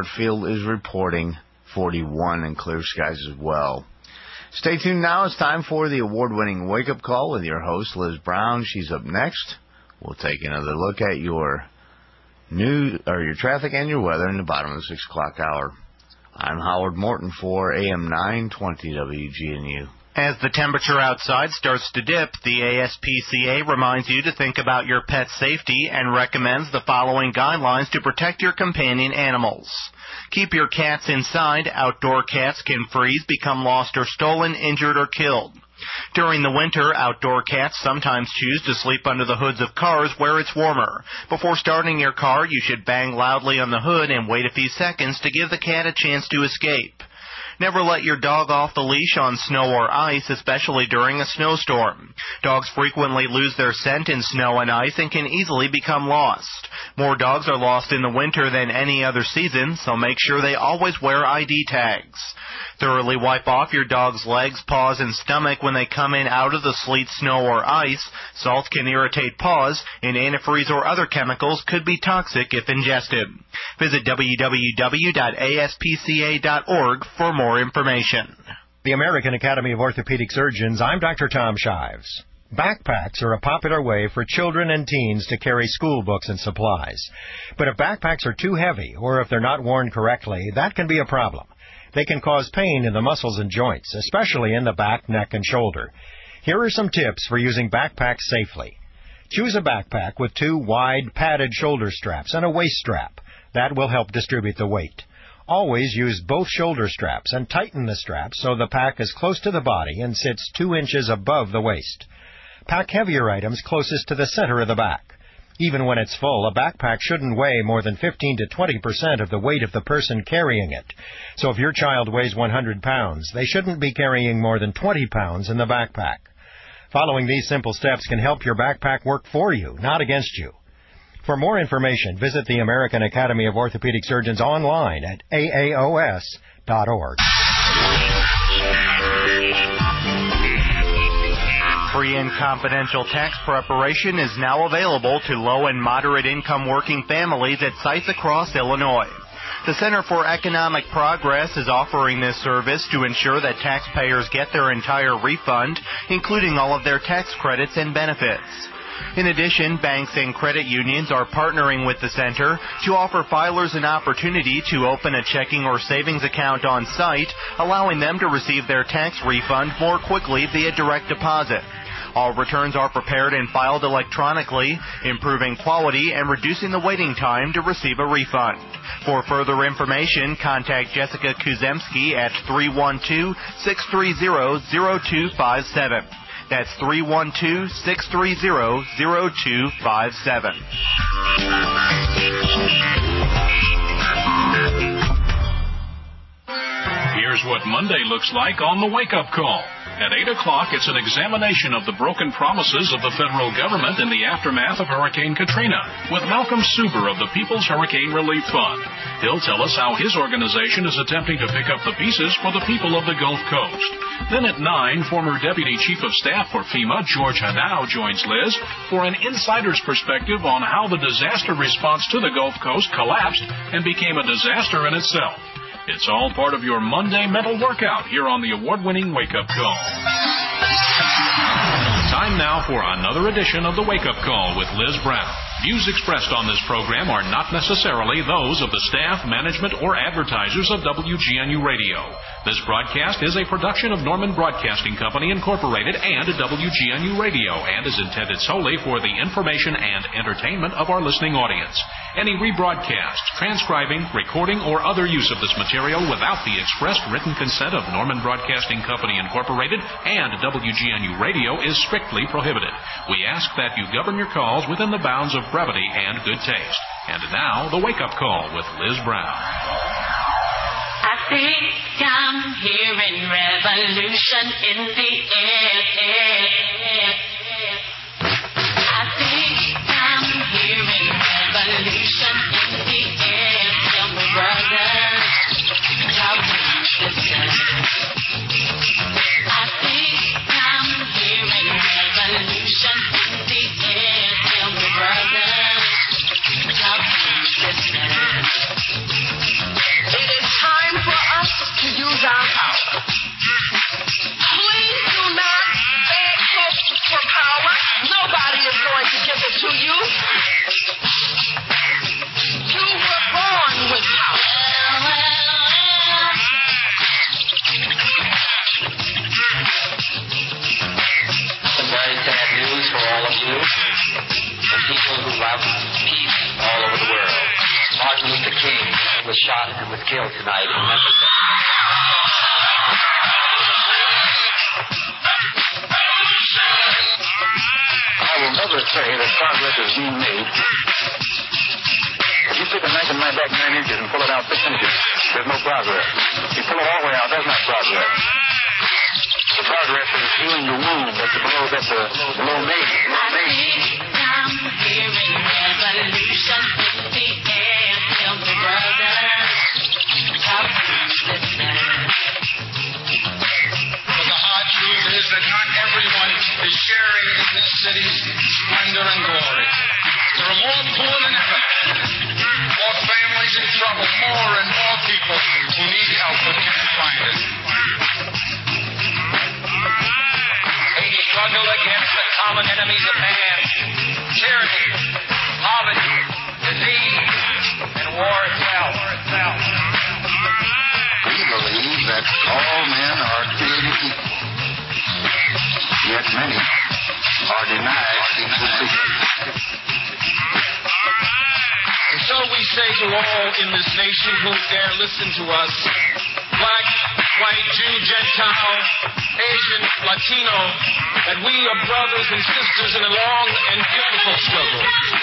Field is reporting 41 and clear skies as well. Stay tuned now. It's time for the award-winning wake-up call with your host, Liz Brown. She's up next. We'll take another look at your traffic and your weather in the bottom of the 6 o'clock hour. I'm Howard Morton for AM 920 WGNU. As the temperature outside starts to dip, the ASPCA reminds you to think about your pet's safety and recommends the following guidelines to protect your companion animals. Keep your cats inside. Outdoor cats can freeze, become lost or stolen, injured, or killed. During the winter, outdoor cats sometimes choose to sleep under the hoods of cars where it's warmer. Before starting your car, you should bang loudly on the hood and wait a few seconds to give the cat a chance to escape. Never let your dog off the leash on snow or ice, especially during a snowstorm. Dogs frequently lose their scent in snow and ice and can easily become lost. More dogs are lost in the winter than any other season, so make sure they always wear ID tags. Thoroughly wipe off your dog's legs, paws, and stomach when they come in out of the sleet, snow, or ice. Salt can irritate paws, and antifreeze or other chemicals could be toxic if ingested. Visit www.aspca.org for more information. The American Academy of Orthopedic Surgeons, I'm Dr. Tom Shives. Backpacks are a popular way for children and teens to carry school books and supplies. But if backpacks are too heavy, or if they're not worn correctly, that can be a problem. They can cause pain in the muscles and joints, especially in the back, neck, and shoulder. Here are some tips for using backpacks safely. Choose a backpack with 2 wide, padded shoulder straps and a waist strap. That will help distribute the weight. Always use both shoulder straps and tighten the straps so the pack is close to the body and sits 2 inches above the waist. Pack heavier items closest to the center of the back. Even when it's full, a backpack shouldn't weigh more than 15 to 20% of the weight of the person carrying it. So if your child weighs 100 pounds, they shouldn't be carrying more than 20 pounds in the backpack. Following these simple steps can help your backpack work for you, not against you. For more information, visit the American Academy of Orthopedic Surgeons online at aaos.org. Free and confidential tax preparation is now available to low and moderate income working families at sites across Illinois. The Center for Economic Progress is offering this service to ensure that taxpayers get their entire refund, including all of their tax credits and benefits. In addition, banks and credit unions are partnering with the center to offer filers an opportunity to open a checking or savings account on site, allowing them to receive their tax refund more quickly via direct deposit. All returns are prepared and filed electronically, improving quality and reducing the waiting time to receive a refund. For further information, contact Jessica Kuzemski at 312-630-0257. That's 312-630-0257. Here's what Monday looks like on the wake-up call. At 8 o'clock, it's an examination of the broken promises of the federal government in the aftermath of Hurricane Katrina with Malcolm Suber of the People's Hurricane Relief Fund. He'll tell us how his organization is attempting to pick up the pieces for the people of the Gulf Coast. Then at 9, former Deputy Chief of Staff for FEMA, George Hanau, joins Liz for an insider's perspective on how the disaster response to the Gulf Coast collapsed and became a disaster in itself. It's all part of your Monday mental workout here on the award-winning Wake Up Call. Time now for another edition of the Wake Up Call with Liz Brown. Views expressed on this program are not necessarily those of the staff, management, or advertisers of WGNU Radio. This broadcast is a production of Norman Broadcasting Company, Incorporated, and WGNU Radio, and is intended solely for the information and entertainment of our listening audience. Any rebroadcast, transcribing, recording, or other use of this material without the expressed written consent of Norman Broadcasting Company, Incorporated, and WGNU Radio is strictly prohibited. We ask that you govern your calls within the bounds of brevity and good taste. And now, the wake-up call with Liz Brown. I think I'm hearing revolution in the air. I think I'm hearing revolution in the air. Tell me, brother, how listen. I think I'm hearing revolution in the air. Tell me, brother, how listen. was shot and was killed tonight in Memphis. I will never say that progress is being made. If you take a knife and knife back 9 inches and pull it out 6 inches, there's no progress. If you pull it all the way out, that's not progress. The progress is healing the wound that's below me. I think I'm hearing revolution in the air. Tell me, brother, how listen. But the hard truth is that not everyone is sharing in this city's splendor and glory. There are more poor than ever, more families in trouble, more and more people who need help but can't find it. We struggle against the common enemies of man: tyranny, poverty, disease, and war itself. We believe that all men are created equal. Yet many are denied equal treatment. And so we say to all in this nation who dare listen to us, black, white, Jew, Gentile, Asian, Latino, that we are brothers and sisters in a long and difficult struggle.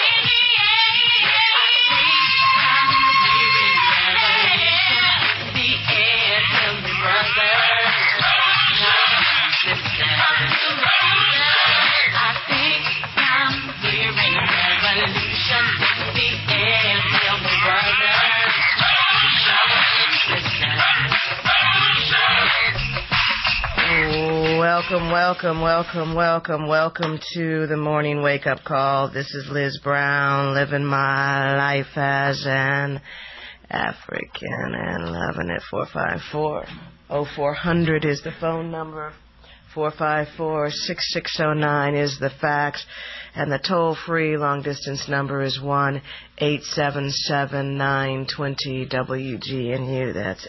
Welcome to the morning wake-up call. This is Liz Brown, living my life as an African and loving it. 454-0400 is the phone number. 454-6609 is the fax. And the toll-free long-distance number is 1-877-920-WGNU. That's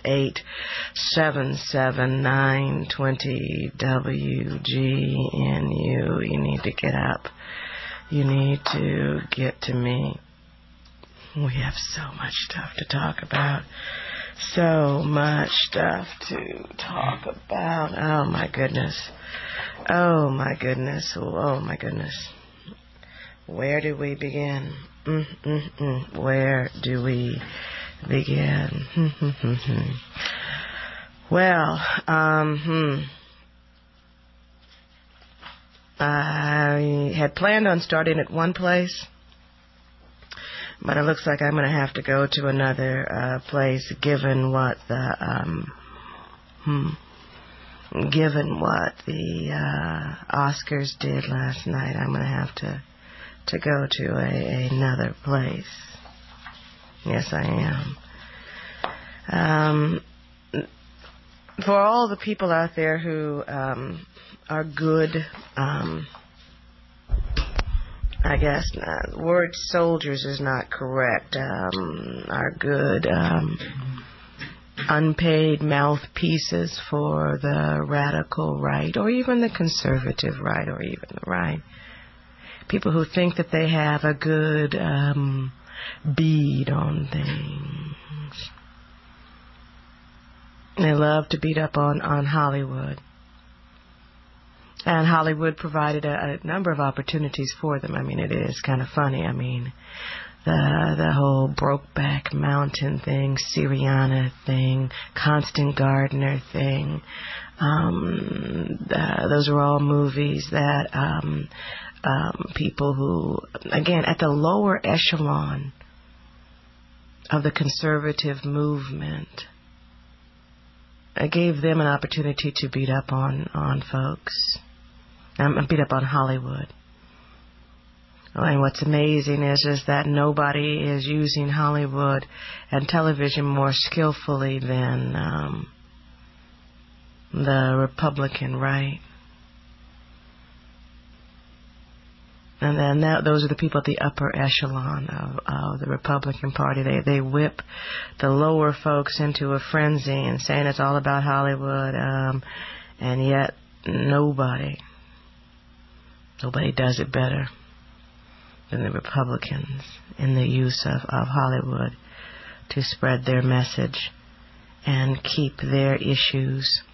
877-920-WGNU. You need to get up. You need to get to me. We have so much stuff to talk about. So much stuff to talk about. Oh, my goodness. Oh, my goodness. Oh, my goodness. Where do we begin? Where do we begin? Well, I had planned on starting at one place, but it looks like I'm going to have to go to another place, given what the Oscars did last night. I'm going to have to go to another place. Yes, I am. For all the people out there who are good, I guess the word soldiers is not correct, are good unpaid mouthpieces for the radical right, or even the conservative right, or even the right. People who think that they have a good bead on things. They love to beat up on Hollywood. And Hollywood provided a number of opportunities for them. I mean, it is kind of funny. I mean, the whole Brokeback Mountain thing, Syriana thing, Constant Gardener thing. Those are all movies that people who, again, at the lower echelon of the conservative movement, gave them an opportunity to beat up on folks, beat up on Hollywood. And what's amazing is that nobody is using Hollywood and television more skillfully than the Republican right. And then those are the people at the upper echelon of the Republican Party. They whip the lower folks into a frenzy and saying it's all about Hollywood, and yet nobody does it better than the Republicans in the use of Hollywood to spread their message and keep their issues.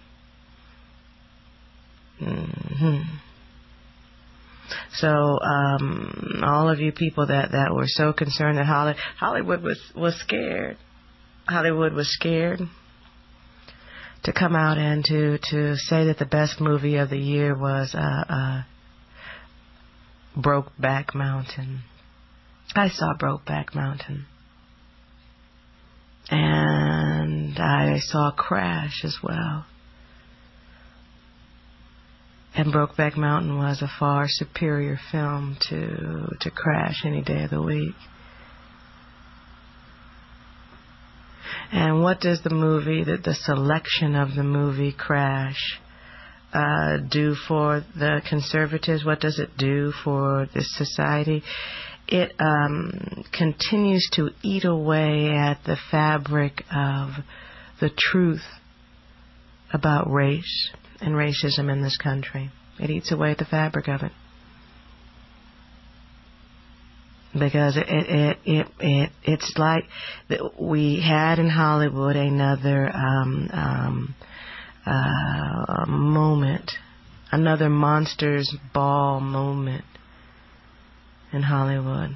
So, all of you people that were so concerned that Hollywood was scared. Hollywood was scared to come out and to say that the best movie of the year was Brokeback Mountain. I saw Brokeback Mountain. And I saw Crash as well. And Brokeback Mountain was a far superior film to Crash any day of the week. And what does the movie, the selection of the movie Crash, do for the conservatives? What does it do for this society? It continues to eat away at the fabric of the truth about race and racism in this country. It eats away at the fabric of it. Because it's like we had in Hollywood another moment, another Monsters Ball moment in Hollywood.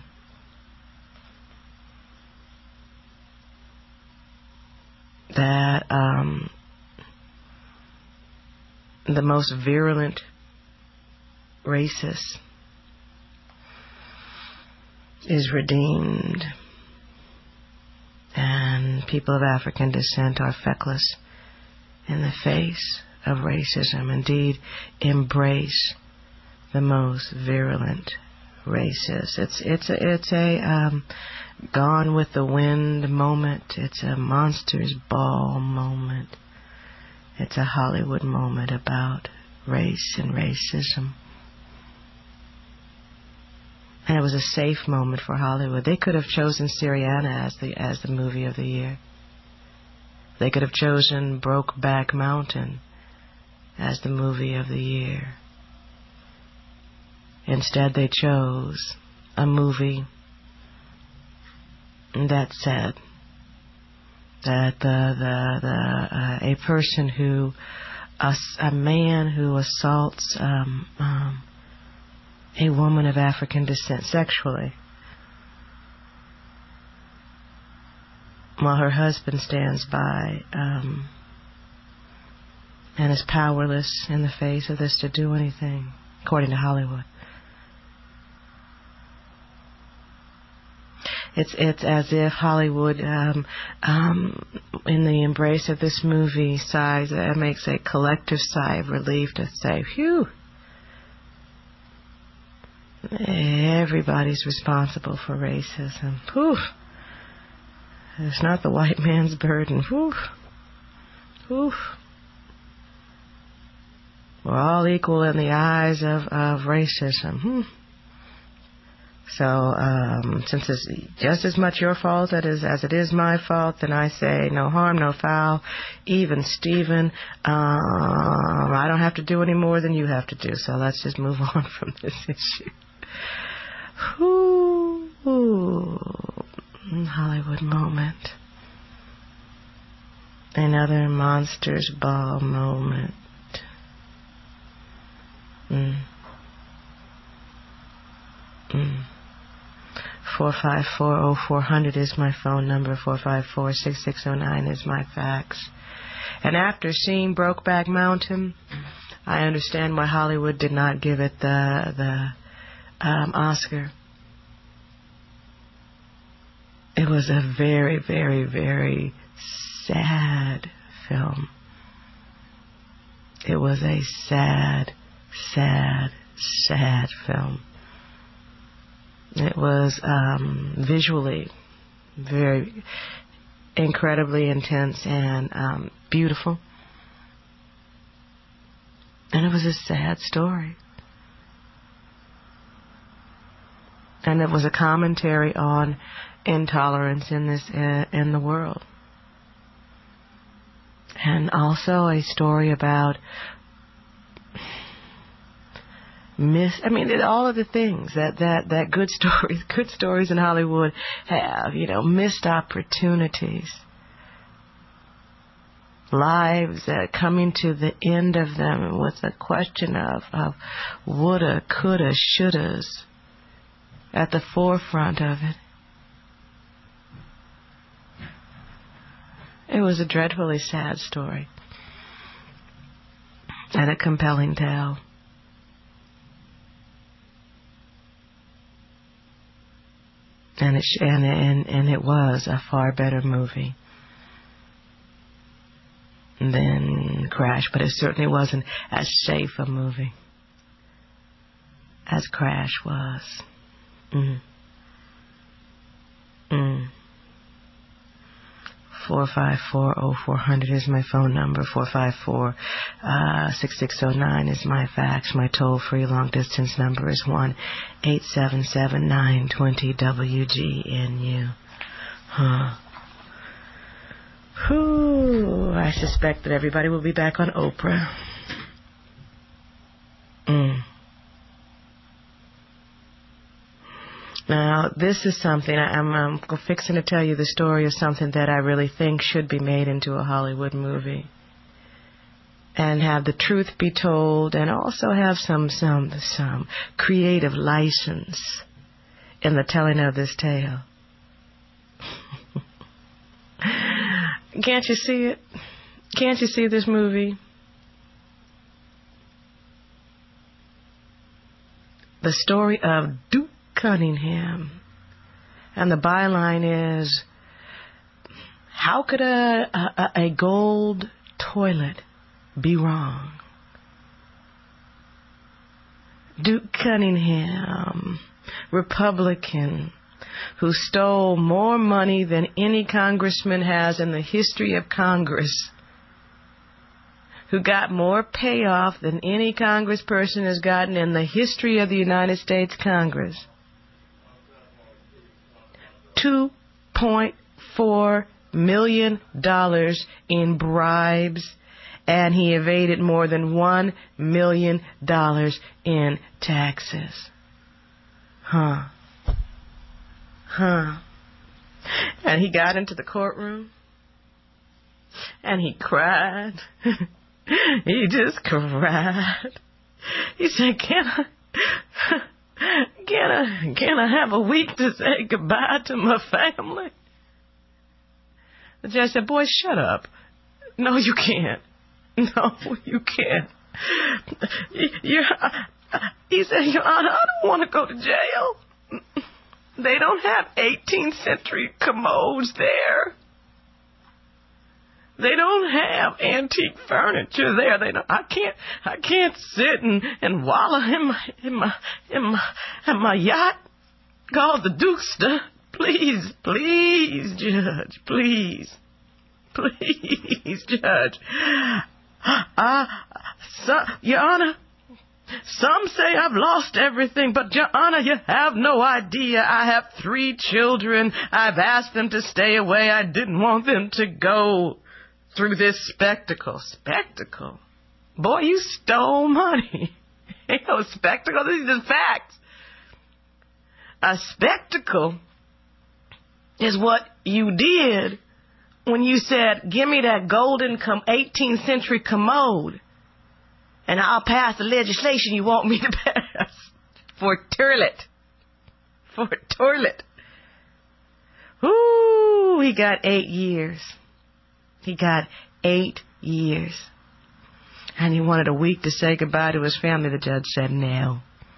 That the most virulent racist is redeemed, and people of African descent are feckless in the face of racism. Indeed, embrace the most virulent racist. It's a Gone with the Wind moment. It's a Monsters Ball moment. It's a Hollywood moment about race and racism. And it was a safe moment for Hollywood. They could have chosen Syriana as the movie of the year. They could have chosen Brokeback Mountain as the movie of the year. Instead, they chose a movie that said that a person who, a man who assaults a woman of African descent sexually, while her husband stands by and is powerless in the face of this to do anything, according to Hollywood. It's as if Hollywood, in the embrace of this movie, sighs, makes a collective sigh of relief to say, phew, everybody's responsible for racism. Whew. It's not the white man's burden. Whew. Whew. We're all equal in the eyes of racism. So, since it's just as much your fault as it is my fault, then I say no harm, no foul, even Steven. I don't have to do any more than you have to do. So let's just move on from this issue. Hollywood moment. Another Monsters Ball moment. 454-0400 is my phone number. 454-6609 is my fax. And after seeing Brokeback Mountain, I understand why Hollywood did not give it the Oscar. It was a very, very, very sad film. It was a sad, sad, sad film. It was visually very incredibly intense and beautiful. And it was a sad story. And it was a commentary on intolerance in the world. And also a story about all of the things that good stories in Hollywood have, missed opportunities. Lives coming to the end of them with a question of woulda, coulda, shouldas at the forefront of it. It was a dreadfully sad story and a compelling tale. And it was a far better movie than Crash, but it certainly wasn't as safe a movie as Crash was. 454-0400 is my phone number. 454-6609 is my fax. My toll-free long-distance number is 1-877-920-WGNU. I suspect that everybody will be back on Oprah. Now, this is something, I'm fixing to tell you the story of something that I really think should be made into a Hollywood movie. And have the truth be told, and also have some creative license in the telling of this tale. Can't you see it? Can't you see this movie? The story of Duke Cunningham. And the byline is, how could a gold toilet be wrong? Duke Cunningham, Republican, who stole more money than any congressman has in the history of Congress, who got more payoff than any congressperson has gotten in the history of the United States Congress. $2.4 million in bribes, and he evaded more than $1 million in taxes. And he got into the courtroom, and he cried. He just cried. He said, Can I have a week to say goodbye to my family? The judge said, boy, shut up. No, you can't. No, you can't. He said, Your Honor, I don't want to go to jail. They don't have 18th century commodes there. They don't have antique furniture there. I can't sit and wallow in my yacht called the Dukester. Please, Judge, please, Judge. Your Honor, some say I've lost everything, but Your Honor, you have no idea. I have 3 children. I've asked them to stay away. I didn't want them to go through this spectacle. Spectacle? Boy, you stole money. Ain't no spectacle. These are facts. A spectacle is what you did when you said, give me that golden 18th century commode, and I'll pass the legislation you want me to pass for toilet. For toilet. Ooh, he got 8 years. He got 8 years. And he wanted a week to say goodbye to his family. The judge said no.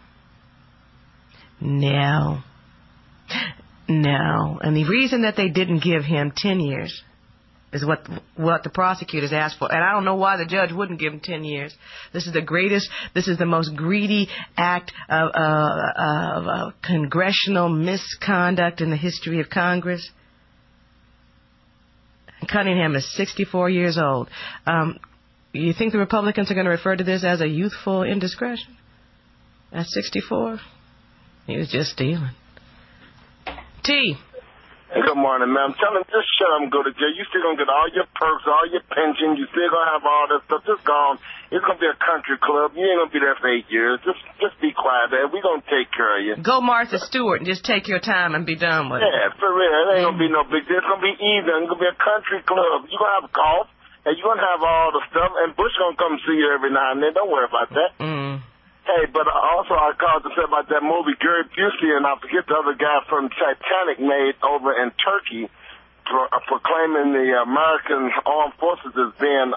No. And the reason that they didn't give him 10 years is what the prosecutors asked for. And I don't know why the judge wouldn't give him 10 years. This is the most greedy act of congressional misconduct in the history of Congress. Cunningham is 64 years old. You think the Republicans are going to refer to this as a youthful indiscretion? At 64? He was just stealing. T. Good morning, ma'am. Tell him just shut up and go to jail. You still gonna get all your perks, all your pension. You still gonna have all that stuff. Just gone. It's gonna be a country club. You ain't gonna be there for 8 years. Just be quiet, man. We gonna take care of you. Go Martha Stewart and just take your time and be done with it. Yeah, for real. It ain't gonna be no big deal. It's gonna be even. It's gonna be a country club. You gonna have golf and you gonna have all the stuff. And Bush gonna come see you every now and then. Don't worry about that. Hey, but also I called to say about that movie Gary Busey and I forget the other guy from Titanic made over in Turkey proclaiming the American armed forces as being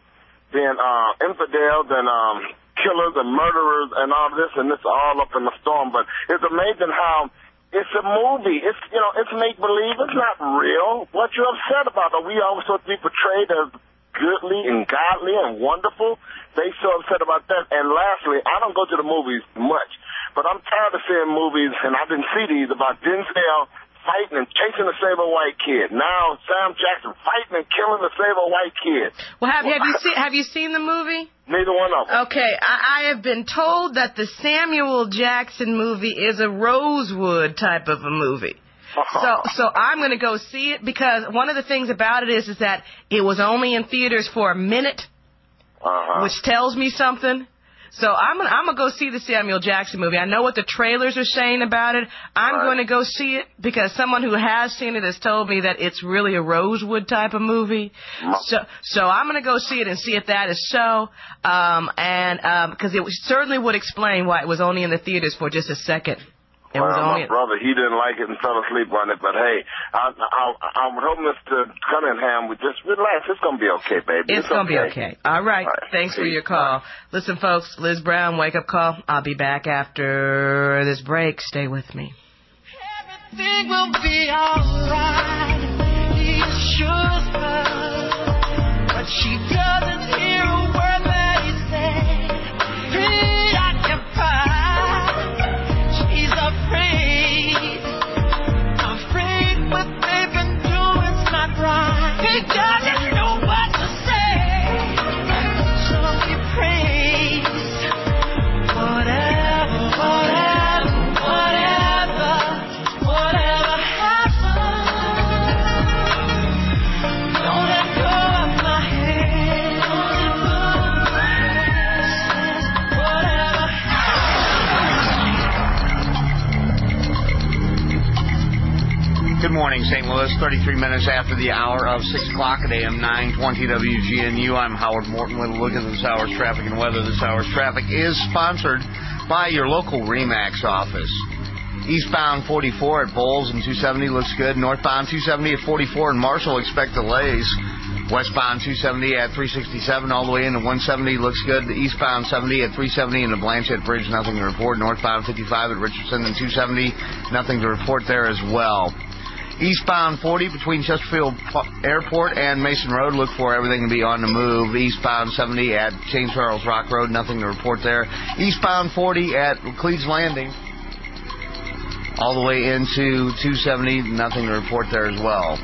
infidels and killers and murderers and all this, and it's all up in the storm. But it's amazing how it's a movie. It's it's make believe. It's not real. What you're upset about? Are we always supposed to be portrayed as goodly and godly and wonderful? They so upset about that. And lastly, I don't go to the movies much, but I'm tired of seeing movies, and I didn't see these, about Denzel fighting and chasing a saber-white kid. Now Sam Jackson fighting and killing a saber-white kid. Well, have you seen the movie? Neither one of them. Okay, I have been told that the Samuel Jackson movie is a Rosewood type of a movie. So I'm going to go see it because one of the things about it is that it was only in theaters for a minute, which tells me something. So I'm gonna go see the Samuel Jackson movie. I know what the trailers are saying about it. I'm going to go see it because someone who has seen it has told me that it's really a Rosewood type of movie. So I'm going to go see it and see if that is so. Because it certainly would explain why it was only in the theaters for just a second. My brother, he didn't like it and fell asleep on it. But, hey, I would hope Mr. Cunningham would just relax. It's going to be okay, baby. It's going to be okay. All right. Thanks for your call. Listen, folks, Liz Brown, Wake Up Call. I'll be back after this break. Stay with me. Everything will be all right. He assures her, but she doesn't hear a word that he says. Preoccupied. Afraid what they've been doing's not right. He doesn't know what to say, so he prays. Whatever happens, don't let go of my hand. Whatever Good morning, St. Louis. 33 minutes after the hour of 6 o'clock at AM 920 WGNU. I'm Howard Morton with a look at this hour's traffic and weather. This hour's traffic is sponsored by your local RE/MAX office. Eastbound 44 at Bowles and 270 looks good. Northbound 270 at 44 in Marshall, expect delays. Westbound 270 at 367 all the way into 170 looks good. The eastbound 70 at 370 in the Blanchette Bridge, nothing to report. Northbound 55 at Richardson and 270, nothing to report there as well. Eastbound 40 between Chesterfield Airport and Mason Road, look for everything to be on the move. Eastbound 70 at St. Charles Rock Road, nothing to report there. Eastbound 40 at Cleves Landing, all the way into 270, nothing to report there as well.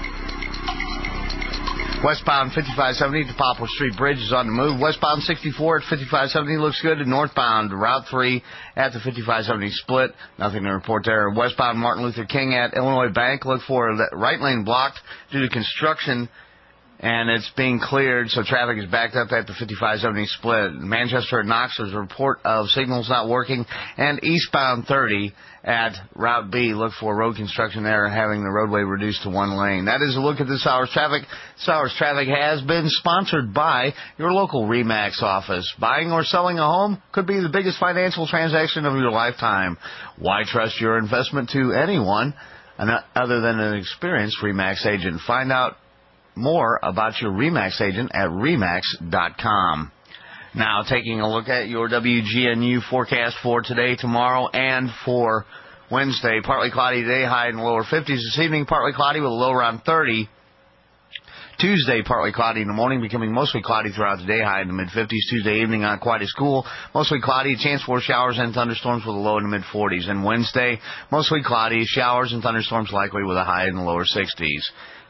Westbound 5570 to Poplar Street Bridge is on the move. Westbound 64 at 5570 looks good. And northbound Route 3 at the 5570 split, nothing to report there. Westbound Martin Luther King at Illinois Bank, look for the right lane blocked due to construction, and it's being cleared, so traffic is backed up at the 5570 split. Manchester at Knox, there's a report of signals not working. And eastbound 30 at Route B, look for road construction there, having the roadway reduced to one lane. That is a look at this hour's traffic. This hour's traffic has been sponsored by your local RE/MAX office. Buying or selling a home could be the biggest financial transaction of your lifetime. Why trust your investment to anyone other than an experienced RE/MAX agent? Find out more about your RE/MAX agent at remax.com. Now, taking a look at your WGNU forecast for today, tomorrow, and for Wednesday. Partly cloudy today, high in the lower 50s. This evening, partly cloudy with a low around 30. Tuesday, partly cloudy in the morning, becoming mostly cloudy throughout the day, high in the mid-50s. Tuesday evening, not quite as cool. Mostly cloudy, chance for showers and thunderstorms with a low in the mid-40s. And Wednesday, mostly cloudy, showers and thunderstorms likely with a high in the lower 60s.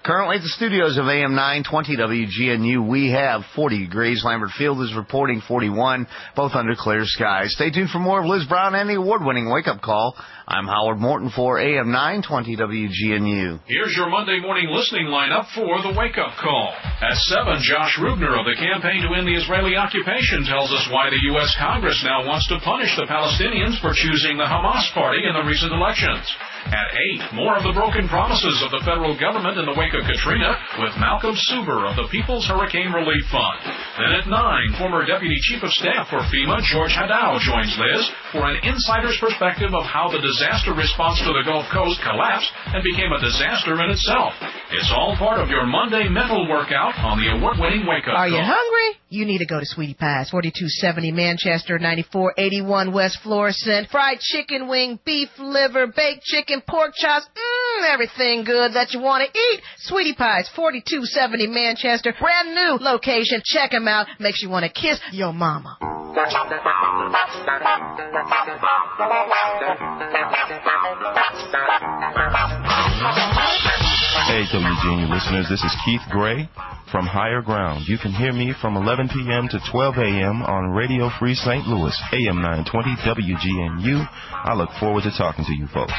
Currently at the studios of AM 920 WGNU, we have 40 degrees. Lambert Field is reporting 41, both under clear skies. Stay tuned for more of Liz Brown and the award-winning wake-up call. I'm Howard Morton for AM 920 WGNU. Here's your Monday morning listening lineup for the wake-up call. At 7, Josh Rubner of the Campaign to End the Israeli Occupation tells us why the U.S. Congress now wants to punish the Palestinians for choosing the Hamas party in the recent elections. At 8, more of the broken promises of the federal government in the wake of Katrina with Malcolm Suber of the People's Hurricane Relief Fund. Then at 9, former Deputy Chief of Staff for FEMA, George Hadow, joins Liz for an insider's perspective of how the disaster response to the Gulf Coast collapsed and became a disaster in itself. It's all part of your Monday mental workout on the award-winning Wake Up Call. Are you hungry? You need to go to Sweetie Pie's, 4270 Manchester, 9481 West Florissant. Fried chicken wing, beef liver, baked chicken, pork chops, everything good that you want to eat. Sweetie Pie's, 4270 Manchester, brand new location. Check them out. Makes you want to kiss your mama. Hey, WGNU listeners, this is Keith Gray from Higher Ground. You can hear me from 11 p.m. to 12 a.m. on Radio Free St. Louis, AM 920 WGNU. I look forward to talking to you folks.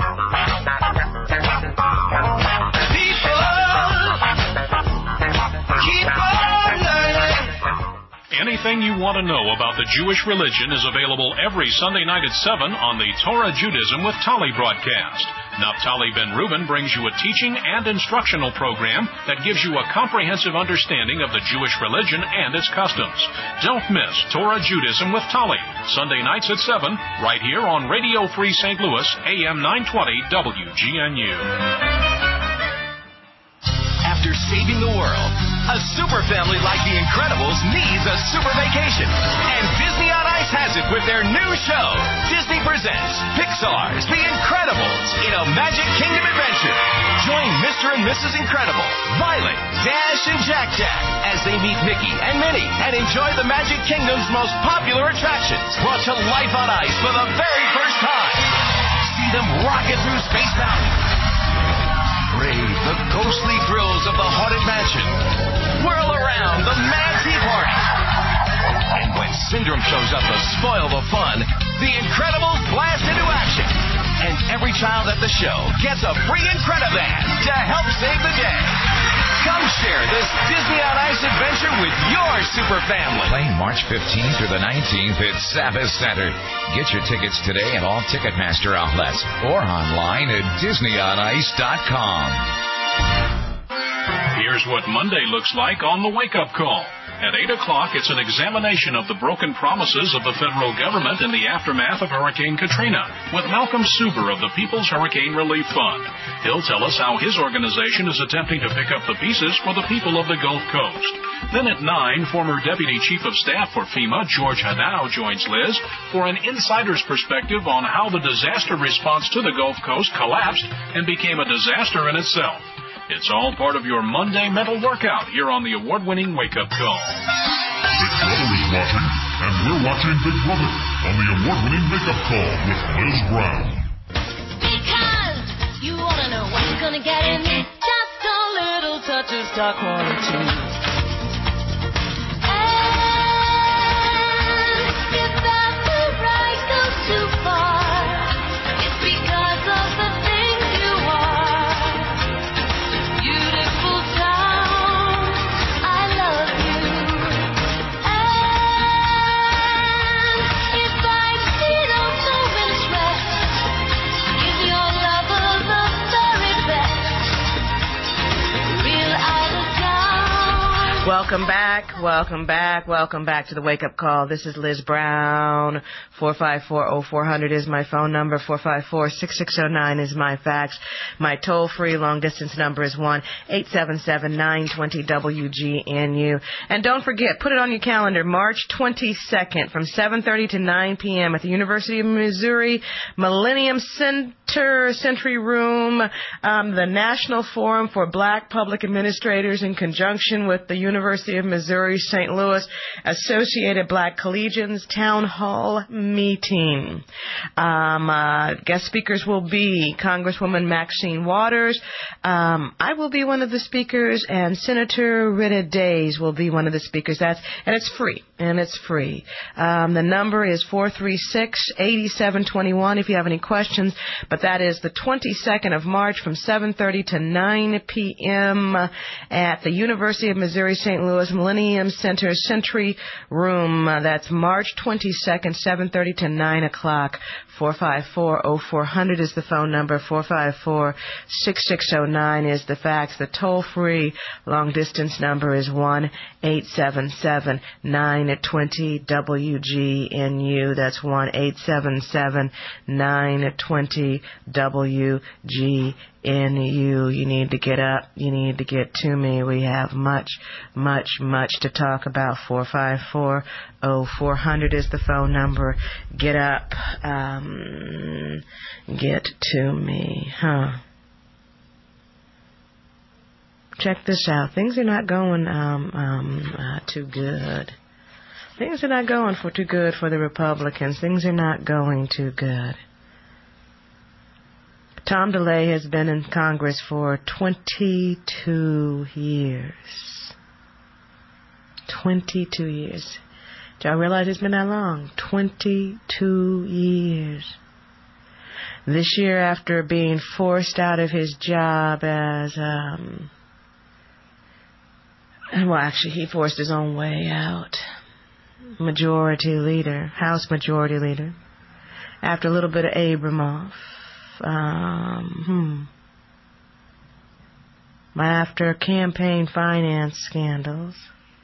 Anything you want to know about the Jewish religion is available every Sunday night at 7 on the Torah Judaism with Tali broadcast. Naftali Ben-Reuben brings you a teaching and instructional program that gives you a comprehensive understanding of the Jewish religion and its customs. Don't miss Torah Judaism with Tali, Sunday nights at 7, right here on Radio Free St. Louis, AM 920 WGNU. After saving the world, a super family like The Incredibles needs a super vacation. And Disney on Ice has it with their new show. Disney presents Pixar's The Incredibles in a Magic Kingdom adventure. Join Mr. and Mrs. Incredible, Violet, Dash, and Jack as they meet Mickey and Minnie and enjoy the Magic Kingdom's most popular attractions brought to life on ice for the very first time. See them rocket through Space Mountain. Brave the ghostly thrills of the Haunted Mansion. Whirl around the Mad Tea Party. And when Syndrome shows up to spoil the fun, The Incredibles blast into action. And every child at the show gets a free Incredivan to help save the day. Come share this Disney on Ice adventure with your super family. Playing March 15th through the 19th at Savvis Center. Get your tickets today at all Ticketmaster outlets or online at DisneyOnIce.com. Here's what Monday looks like on the Wake Up Call. At 8 o'clock, it's an examination of the broken promises of the federal government in the aftermath of Hurricane Katrina with Malcolm Suber of the People's Hurricane Relief Fund. He'll tell us how his organization is attempting to pick up the pieces for the people of the Gulf Coast. Then at 9, former Deputy Chief of Staff for FEMA, George Hadow, joins Liz for an insider's perspective on how the disaster response to the Gulf Coast collapsed and became a disaster in itself. It's all part of your Monday mental workout here on the award-winning Wake Up Call. Big Brother is watching, and we're watching Big Brother on the award-winning Wake Up Call with Liz Brown. Because you want to know what you're going to get in me. Just a little touch of star quality. And if that blue bright goes too far, it's because of the things you are. Beautiful town, I love you. And if I see no moment's rest, give your lover the very best. Real out of town. Welcome back to the Wake Up Call. This is Liz Brown. 454-0400 is my phone number. 454-6609 is my fax. My toll-free long-distance number is 1-877-920-WGNU. And don't forget, put it on your calendar, March 22nd from 7:30 to 9 p.m. at the University of Missouri Millennium Center, Century Room, the National Forum for Black Public Administrators in conjunction with the University of Missouri, St. Louis, Associated Black Collegians Town Hall meeting. Guest speakers will be Congresswoman Maxine Waters. I will be one of the speakers, and Senator Rita Days will be one of the speakers. And it's free. The number is 436-8721 if you have any questions. But that is the 22nd of March from 7:30 to 9 p.m. at the University of Missouri St. Louis Millennium Center Century Room. That's March 22nd, 7:30 to 9 o'clock. 454-0400 is the phone number. 454-6609 is the fax. The toll-free long-distance number is 1-877-920-WGNU. That's 1-877-920-WGNU. You need to get up. You need to get to me. We have much to talk about. 454-0400 is the phone number. Get up. Get to me. Check this out. Things are not going too good. Things are not going too good for the Republicans. Things are not going too good. Tom DeLay has been in Congress for 22 years. 22 years. Do y'all realize it's been that long? 22 years. This year, after being forced out of his job as, he forced his own way out. Majority Leader, House Majority Leader. After a little bit of Abramoff. After campaign finance scandals.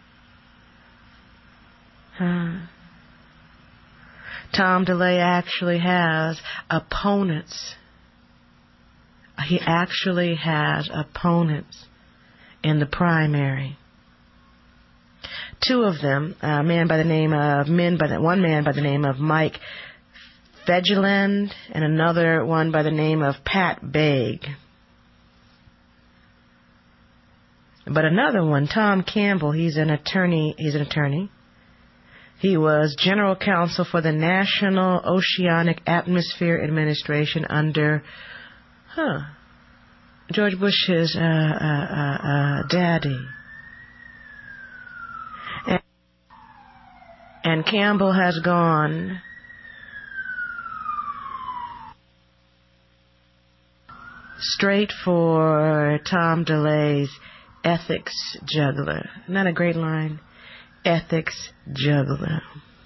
Tom DeLay actually has opponents. He actually has opponents in the primary. Two of them, one man by the name of Mike Fedgeland and another one by the name of Pat Begg. But another one, Tom Campbell, he's an attorney. He was general counsel for the National Oceanic Atmosphere Administration under George Bush's daddy. And Campbell has gone straight for Tom DeLay's ethics juggler. Isn't that a great line? Ethics juggler.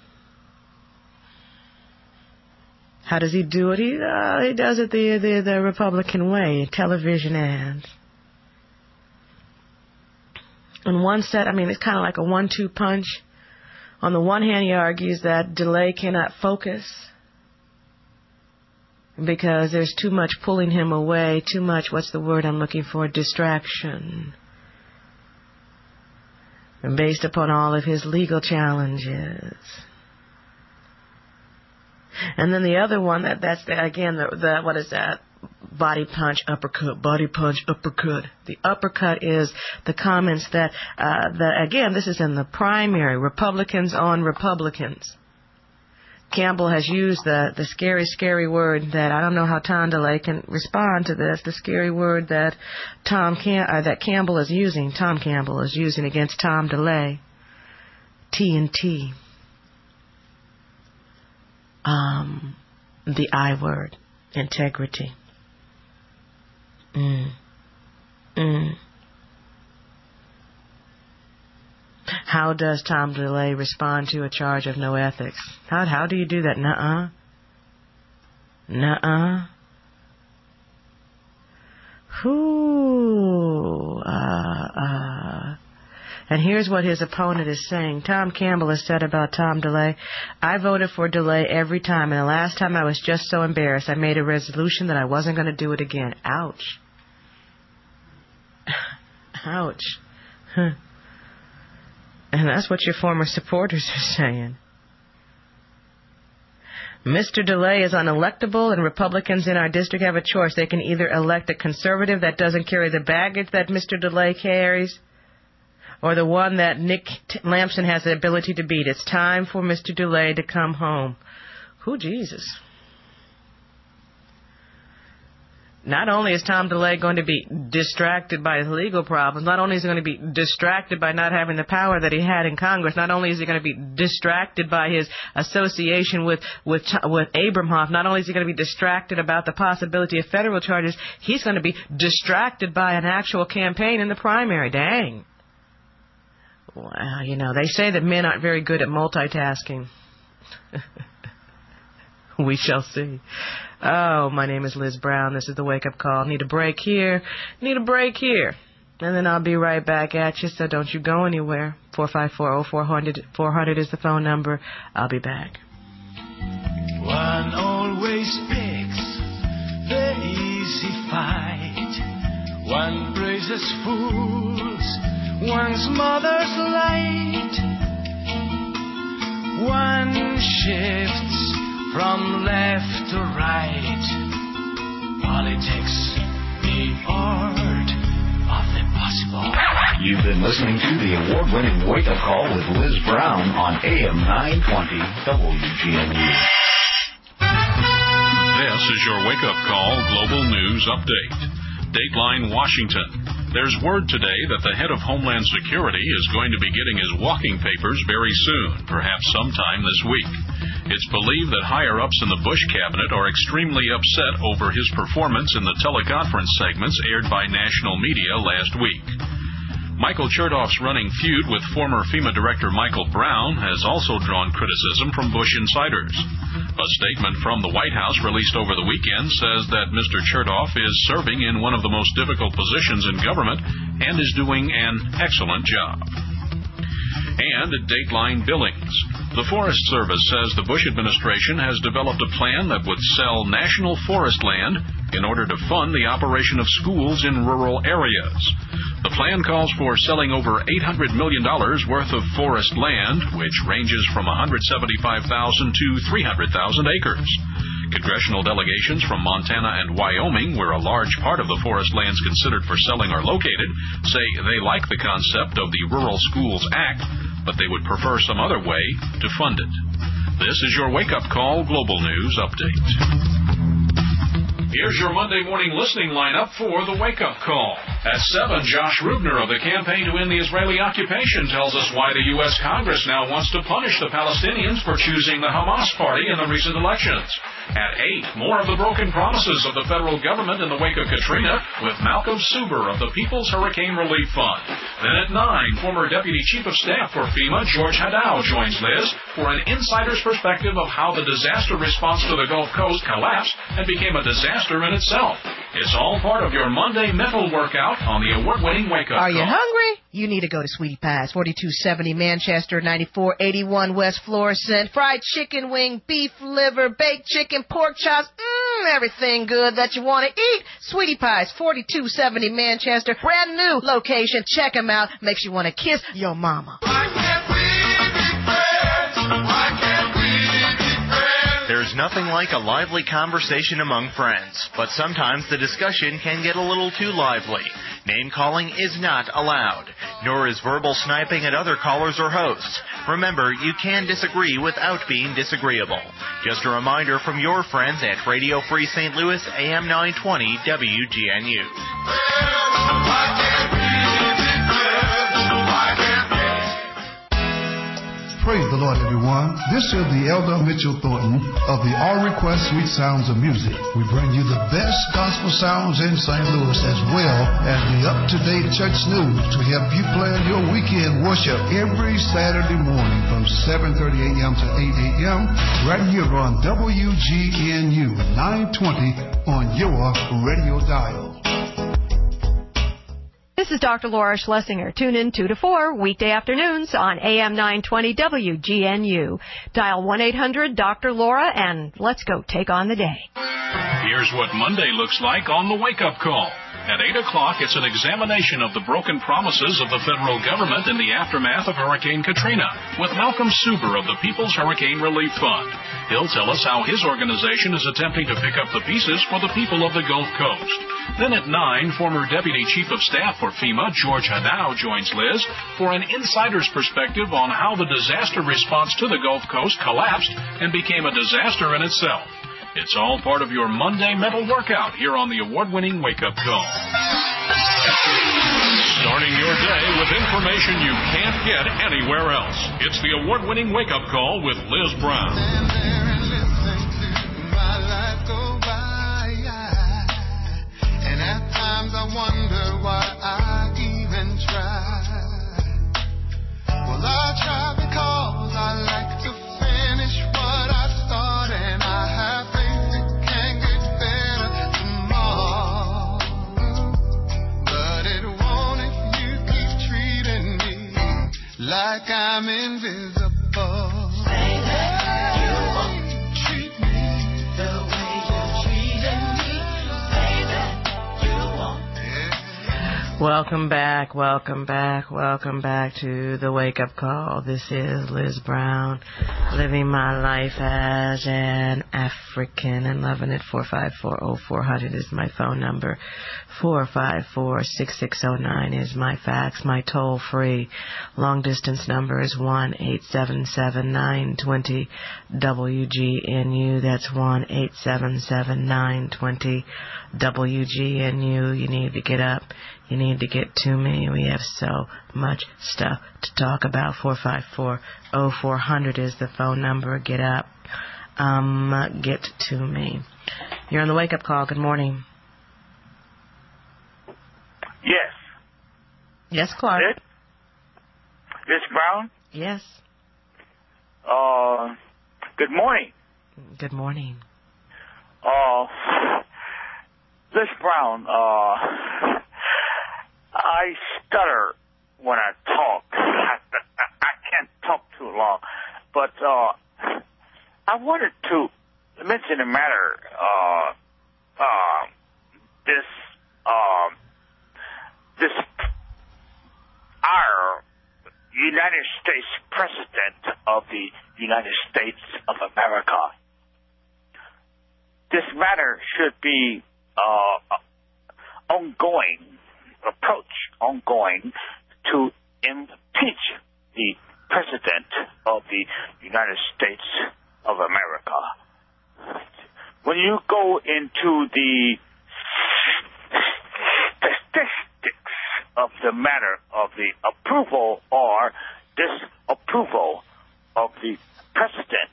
How does he do it? He does it the Republican way, television ads. On one set, it's kind of like a 1-2 punch. On the one hand, he argues that DeLay cannot focus because there's too much pulling him away, too much, what's the word I'm looking for, distraction. And based upon all of his legal challenges. And then the other one, what is that? Body punch, uppercut, body punch, uppercut. The uppercut is the comments that, again, this is in the primary, Republicans on Republicans. Campbell has used the scary word that, I don't know how Tom DeLay can respond to this, the scary word that Tom Campbell is using against Tom DeLay. TNT. The I word. Integrity. How does Tom DeLay respond to a charge of no ethics? How do you do that? Nuh-uh. And here's what his opponent is saying. Tom Campbell has said about Tom DeLay, I voted for DeLay every time, and the last time I was just so embarrassed. I made a resolution that I wasn't going to do it again. Ouch. Ouch. And that's what your former supporters are saying. Mr. DeLay is unelectable, and Republicans in our district have a choice. They can either elect a conservative that doesn't carry the baggage that Mr. DeLay carries, or the one that Nick Lampson has the ability to beat. It's time for Mr. DeLay to come home. Who, Jesus? Not only is Tom DeLay going to be distracted by his legal problems, not only is he going to be distracted by not having the power that he had in Congress, not only is he going to be distracted by his association with Abramoff, not only is he going to be distracted about the possibility of federal charges, he's going to be distracted by an actual campaign in the primary. Dang. Well, you know, they say that men aren't very good at multitasking. We shall see. Oh, my name is Liz Brown. This is the Wake Up Call. Need a break here. Need a break here. And then I'll be right back at you, so don't you go anywhere. 454-0400 400 is the phone number. I'll be back. One always picks the easy fight. One praises fools. One's mother's light. One shifts from left to right. Politics, the art of the possible. You've been listening to the award-winning Wake Up Call with Liz Brown on AM 920 WGNU. This is your Wake Up Call Global News Update. Dateline Washington. There's word today that the head of Homeland Security is going to be getting his walking papers very soon, perhaps sometime this week. It's believed that higher-ups in the Bush cabinet are extremely upset over his performance in the teleconference segments aired by national media last week. Michael Chertoff's running feud with former FEMA Director Michael Brown has also drawn criticism from Bush insiders. A statement from the White House released over the weekend says that Mr. Chertoff is serving in one of the most difficult positions in government and is doing an excellent job. And at Dateline Billings, the Forest Service says the Bush administration has developed a plan that would sell national forest land in order to fund the operation of schools in rural areas. The plan calls for selling over $800 million worth of forest land, which ranges from 175,000 to 300,000 acres. Congressional delegations from Montana and Wyoming, where a large part of the forest lands considered for selling are located, say they like the concept of the Rural Schools Act, but they would prefer some other way to fund it. This is your Wake Up Call Global News Update. Here's your Monday morning listening lineup for the Wake Up Call. At 7, Josh Rubner of the Campaign to End the Israeli Occupation tells us why the U.S. Congress now wants to punish the Palestinians for choosing the Hamas party in the recent elections. At 8, more of the broken promises of the federal government in the wake of Katrina with Malcolm Suber of the People's Hurricane Relief Fund. Then at 9, former Deputy Chief of Staff for FEMA, George Hadow, joins Liz for an insider's perspective of how the disaster response to the Gulf Coast collapsed and became a disaster in itself. It's all part of your Monday mental workout on the award-winning Wake Up Call. Are you hungry? You need to go to Sweetie Pie's, 4270 Manchester, 9481 West Florissant. Fried chicken wing, beef liver, baked chicken, pork chops, everything good that you want to eat. Sweetie Pie's, 4270 Manchester, brand new location. Check them out. Makes you want to kiss your mama. There's nothing like a lively conversation among friends, but sometimes the discussion can get a little too lively. Name-calling is not allowed, nor is verbal sniping at other callers or hosts. Remember, you can disagree without being disagreeable. Just a reminder from your friends at Radio Free St. Louis, AM 920 WGNU. Praise the Lord, everyone. This is the Elder Mitchell Thornton of the All Request Sweet Sounds of Music. We bring you the best gospel sounds in St. Louis as well as the up-to-date church news to help you plan your weekend worship every Saturday morning from 7:30 a.m. to 8 a.m. right here on WGNU 920 on your radio dial. This is Dr. Laura Schlesinger. Tune in 2 to 4 weekday afternoons on AM 920 WGNU. Dial 1-800-Dr. Laura and let's go take on the day. Here's what Monday looks like on the Wake Up Call. At 8 o'clock, it's an examination of the broken promises of the federal government in the aftermath of Hurricane Katrina with Malcolm Suber of the People's Hurricane Relief Fund. He'll tell us how his organization is attempting to pick up the pieces for the people of the Gulf Coast. Then at 9, former Deputy Chief of Staff for FEMA, George Hadow, joins Liz for an insider's perspective on how the disaster response to the Gulf Coast collapsed and became a disaster in itself. It's all part of your Monday mental workout here on the award-winning Wake Up Call. Starting your day with information you can't get anywhere else. It's the award-winning Wake Up Call with Liz Brown. And at times I wonder why I even try. Well, I try because I like to finish what I start, and I have faith it can get better tomorrow. But it won't if you keep treating me like I'm invisible. Say that you won't treat me the way you're treating me. Say that you won't. Welcome back to the Wake Up Call. This is Liz Brown, living my life as an African and loving it. 454-0400 is my phone number. 454-6609 is my fax. My toll-free long-distance number is 1-877-920-WGNU. That's 1-877-920-WGNU. You need to get up. You need to get to me. We have so much stuff to talk about. 454-0400 is the phone number. Get up. Get to me. You're on the Wake Up Call. Good morning. Yes. Yes, Clark. Liz Brown? Yes. Good morning. Good morning. Liz Brown, I stutter when I talk. I can't talk too long. But I wanted to mention a matter. Our United States President of the United States of America. This matter should be ongoing to impeach the President of the United States of America. When you go into the statistics of the matter of the approval or disapproval of the President,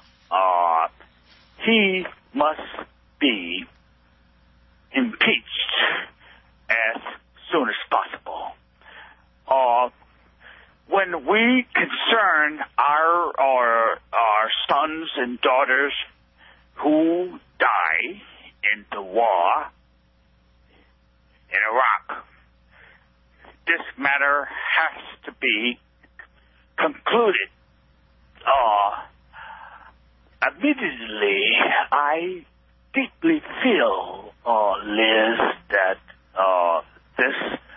he must be impeached as soon as possible. When we concern our sons and daughters who die in the war in Iraq, this matter has to be concluded immediately. I deeply feel, Liz, that this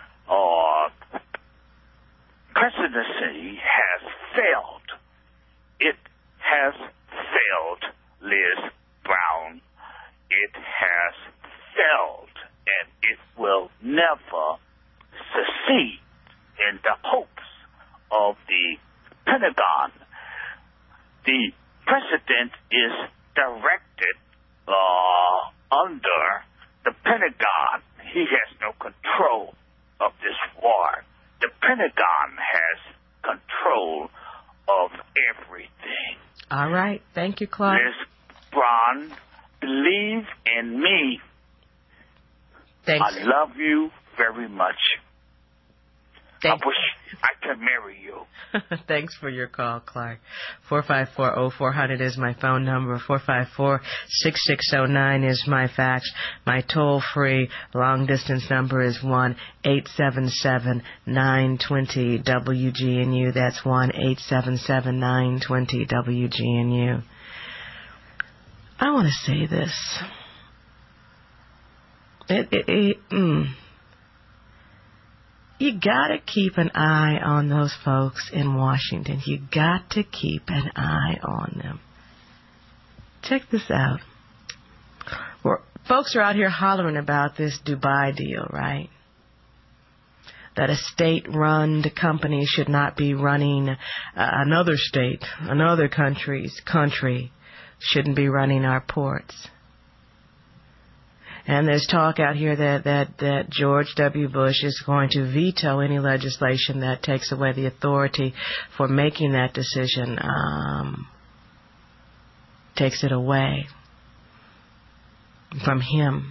presidency has failed. It has failed, Liz Brown. It has failed, and it will never succeed in the hopes of the Pentagon. The president is directed under the Pentagon. He has no control of this war. The Pentagon has control of everything. All right. Thank you, Clark. Liz Brown, believe in me. Thanks. I love you very much. I wish I could marry you. Thanks for your call, Clark. 454-0400 is my phone number. 454-6609 is my fax. My toll-free long-distance number is 1-877-920-WGNU. That's 1-877-920-WGNU. I want to say this. You got to keep an eye on those folks in Washington. You got to keep an eye on them. Check this out. Folks are out here hollering about this Dubai deal, right? That a state-run company should not be running another state, another country shouldn't be running our ports. And there's talk out here that George W. Bush is going to veto any legislation that takes away the authority for making that decision, takes it away from him.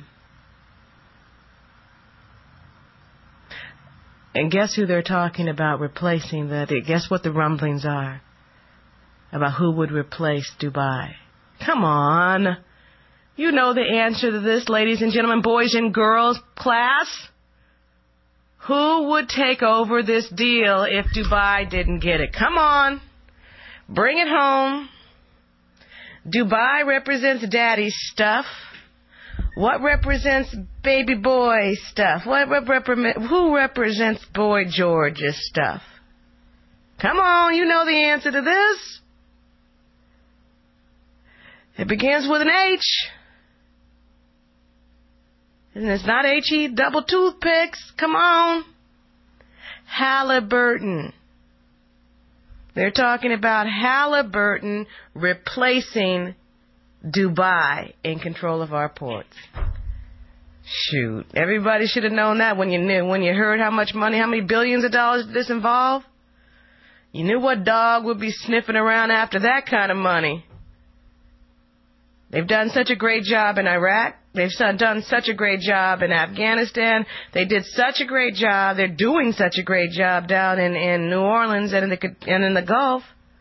And guess who they're talking about replacing guess what the rumblings are about who would replace Dubai? Come on. You know the answer to this, ladies and gentlemen, boys and girls, class. Who would take over this deal if Dubai didn't get it? Come on. Bring it home. Dubai represents daddy's stuff. What represents baby boy stuff? Who represents boy George's stuff? Come on, you know the answer to this. It begins with an H. And it's not H-E double toothpicks. Come on. Halliburton. They're talking about Halliburton replacing Dubai in control of our ports. Shoot. Everybody should have known that when you heard how much money, how many billions of dollars did this involve. You knew what dog would be sniffing around after that kind of money. They've done such a great job in Iraq. They've done such a great job in Afghanistan. They did such a great job. They're doing such a great job down in New Orleans and in the Gulf.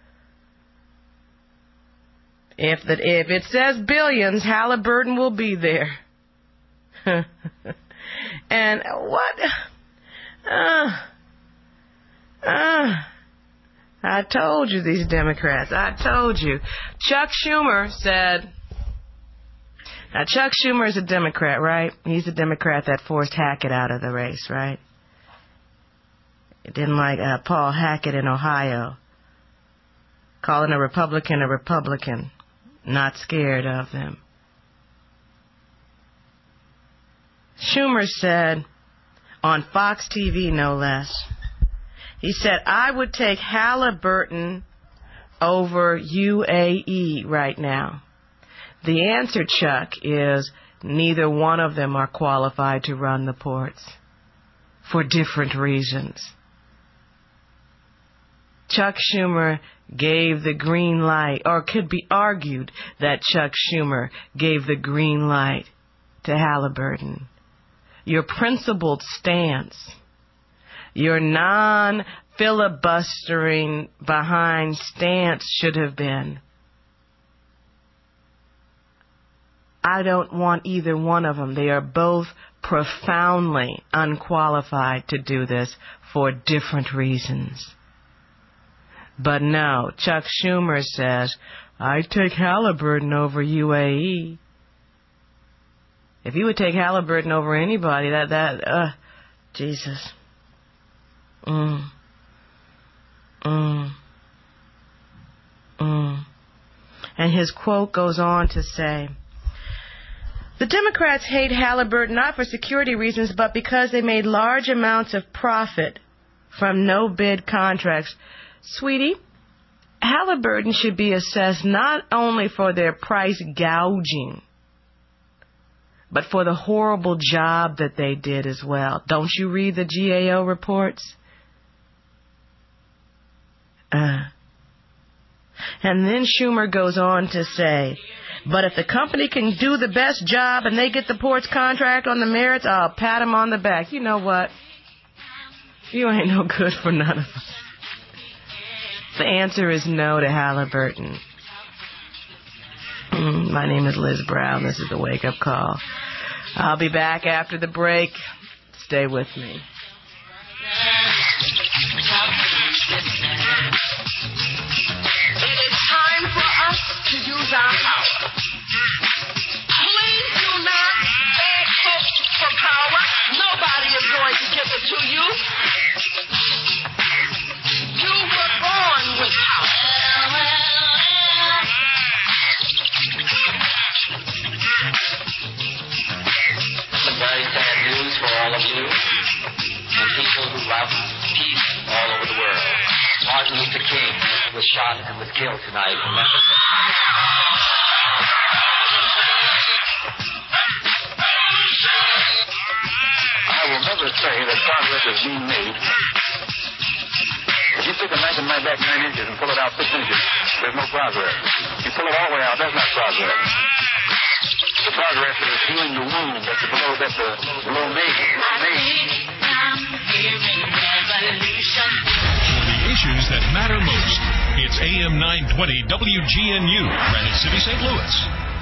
If it says billions, Halliburton will be there. And what? I told you, these Democrats. I told you. Chuck Schumer said. Now, Chuck Schumer is a Democrat, right? He's the Democrat that forced Hackett out of the race, right? He didn't like Paul Hackett in Ohio. Calling a Republican. Not scared of them. Schumer said, on Fox TV no less, he said, I would take Halliburton over UAE right now. The answer, Chuck, is neither one of them are qualified to run the ports for different reasons. Chuck Schumer gave the green light, or could be argued that Chuck Schumer gave the green light to Halliburton. Your principled stance, your non-filibustering behind stance should have been, I don't want either one of them. They are both profoundly unqualified to do this for different reasons. But no, Chuck Schumer says, I'd take Halliburton over UAE. If he would take Halliburton over anybody, Jesus. And his quote goes on to say, the Democrats hate Halliburton not for security reasons, but because they made large amounts of profit from no-bid contracts. Sweetie, Halliburton should be assessed not only for their price gouging, but for the horrible job that they did as well. Don't you read the GAO reports? And then Schumer goes on to say, but if the company can do the best job and they get the ports contract on the merits, I'll pat them on the back. You know what? You ain't no good for none of us. The answer is no to Halliburton. My name is Liz Brown. This is the Wake Up Call. I'll be back after the break. Stay with me. It is time for us to use our power. Please do not beg for power. Nobody is going to give it to you. was shot and was killed tonight in Memphis. I will never say that progress is being made. If you take a knife and knife back 9 inches and pull it out 6 inches, there's no progress. If you pull it all the way out, that's not progress. The progress is healing the wound that the blow made. For the issues that matter most, it's AM 920 WGNU, Granite City, St. Louis.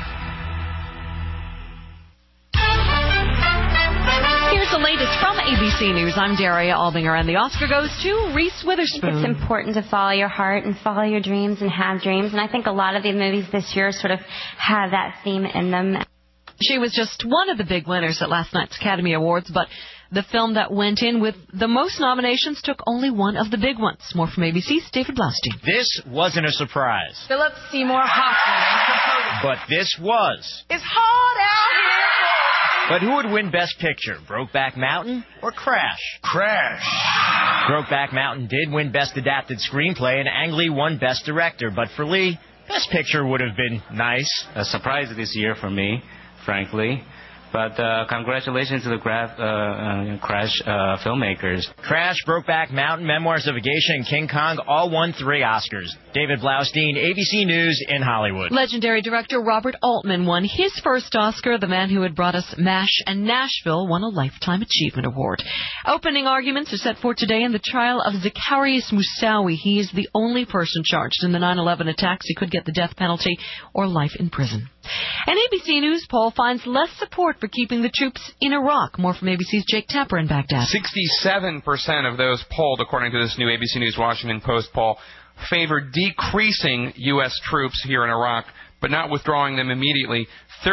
Here's the latest from ABC News. I'm Daria Albinger, and the Oscar goes to Reese Witherspoon. It's important to follow your heart and follow your dreams and have dreams, and I think a lot of the movies this year sort of have that theme in them. She was just one of the big winners at last night's Academy Awards, but the film that went in with the most nominations took only one of the big ones. More from ABC's David Blaustein. This wasn't a surprise. Philip Seymour Hoffman. But this was. It's hard out here. But who would win Best Picture, Brokeback Mountain or Crash? Crash. Brokeback Mountain did win Best Adapted Screenplay, and Ang Lee won Best Director. But for Lee, Best Picture would have been nice. A surprise this year for me, frankly. But congratulations to the Crash filmmakers. Crash, Brokeback Mountain, Memoirs of a Geisha, and King Kong all won 3 Oscars. David Blaustein, ABC News in Hollywood. Legendary director Robert Altman won his first Oscar. The man who had brought us MASH and Nashville won a Lifetime Achievement Award. Opening arguments are set for today in the trial of Zacarias Moussaoui. He is the only person charged in the 9/11 attacks. He could get the death penalty or life in prison. An ABC News poll finds less support for keeping the troops in Iraq. More from ABC's Jake Tapper in Baghdad. 67% of those polled, according to this new ABC News Washington Post poll, favor decreasing U.S. troops here in Iraq, but not withdrawing them immediately.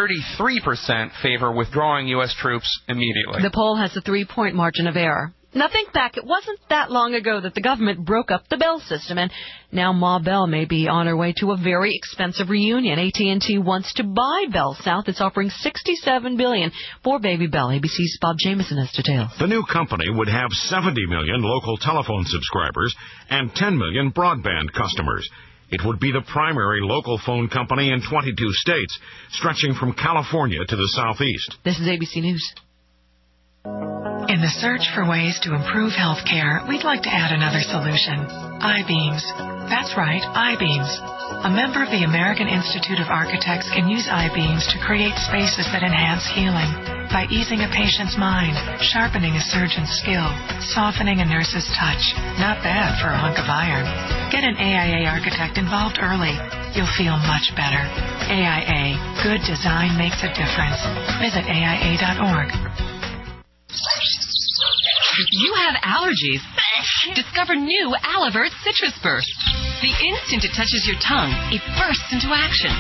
33% favor withdrawing U.S. troops immediately. The poll has a 3-point margin of error. Now think back, it wasn't that long ago that the government broke up the Bell system, and now Ma Bell may be on her way to a very expensive reunion. AT&T wants to buy Bell South. It's offering $67 billion for Baby Bell. ABC's Bob Jameson has details. The new company would have 70 million local telephone subscribers and 10 million broadband customers. It would be the primary local phone company in 22 states, stretching from California to the southeast. This is ABC News. In the search for ways to improve health care, we'd like to add another solution. I-beams. That's right, I-beams. A member of the American Institute of Architects can use I-beams to create spaces that enhance healing by easing a patient's mind, sharpening a surgeon's skill, softening a nurse's touch. Not bad for a hunk of iron. Get an AIA architect involved early. You'll feel much better. AIA. Good design makes a difference. Visit AIA.org. If you have allergies, discover new Alivert Citrus Burst. The instant it touches your tongue, it bursts into action.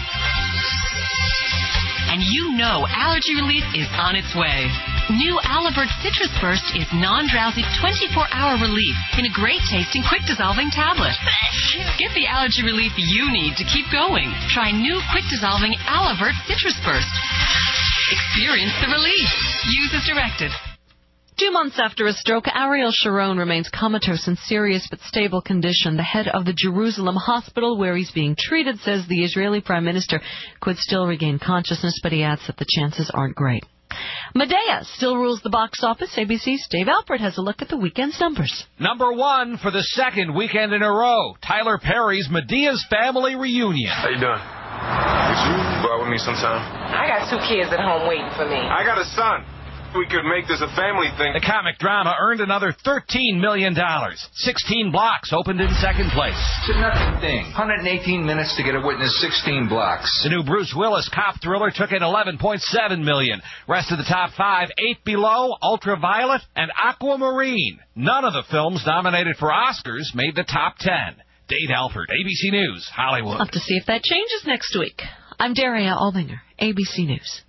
And you know allergy relief is on its way. New Alivert Citrus Burst is non-drowsy 24-hour relief in a great-tasting, quick-dissolving tablet. Get the allergy relief you need to keep going. Try new quick-dissolving Alivert Citrus Burst. Experience the relief. Use as directed. 2 months after a stroke, Ariel Sharon remains comatose in serious but stable condition. The head of the Jerusalem hospital where he's being treated says the Israeli prime minister could still regain consciousness, but he adds that the chances aren't great. Medea still rules the box office. ABC's Dave Alpert has a look at the weekend's numbers. Number 1 for the second weekend in a row, Tyler Perry's Medea's Family Reunion. How you doing? Would you go out with me sometime? I got 2 kids at home waiting for me. I got a son. We could make this a family thing. The comic drama earned another $13 million. 16 blocks opened in second place. It's a nothing thing. 118 minutes to get a witness, 16 blocks. The new Bruce Willis cop thriller took in $11.7 million. Rest of the top 5, 8 Below, Ultraviolet, and Aquamarine. None of the films nominated for Oscars made the top 10. Dave Alpert, ABC News, Hollywood. We'll have to see if that changes next week. I'm Daria Albinger, ABC News.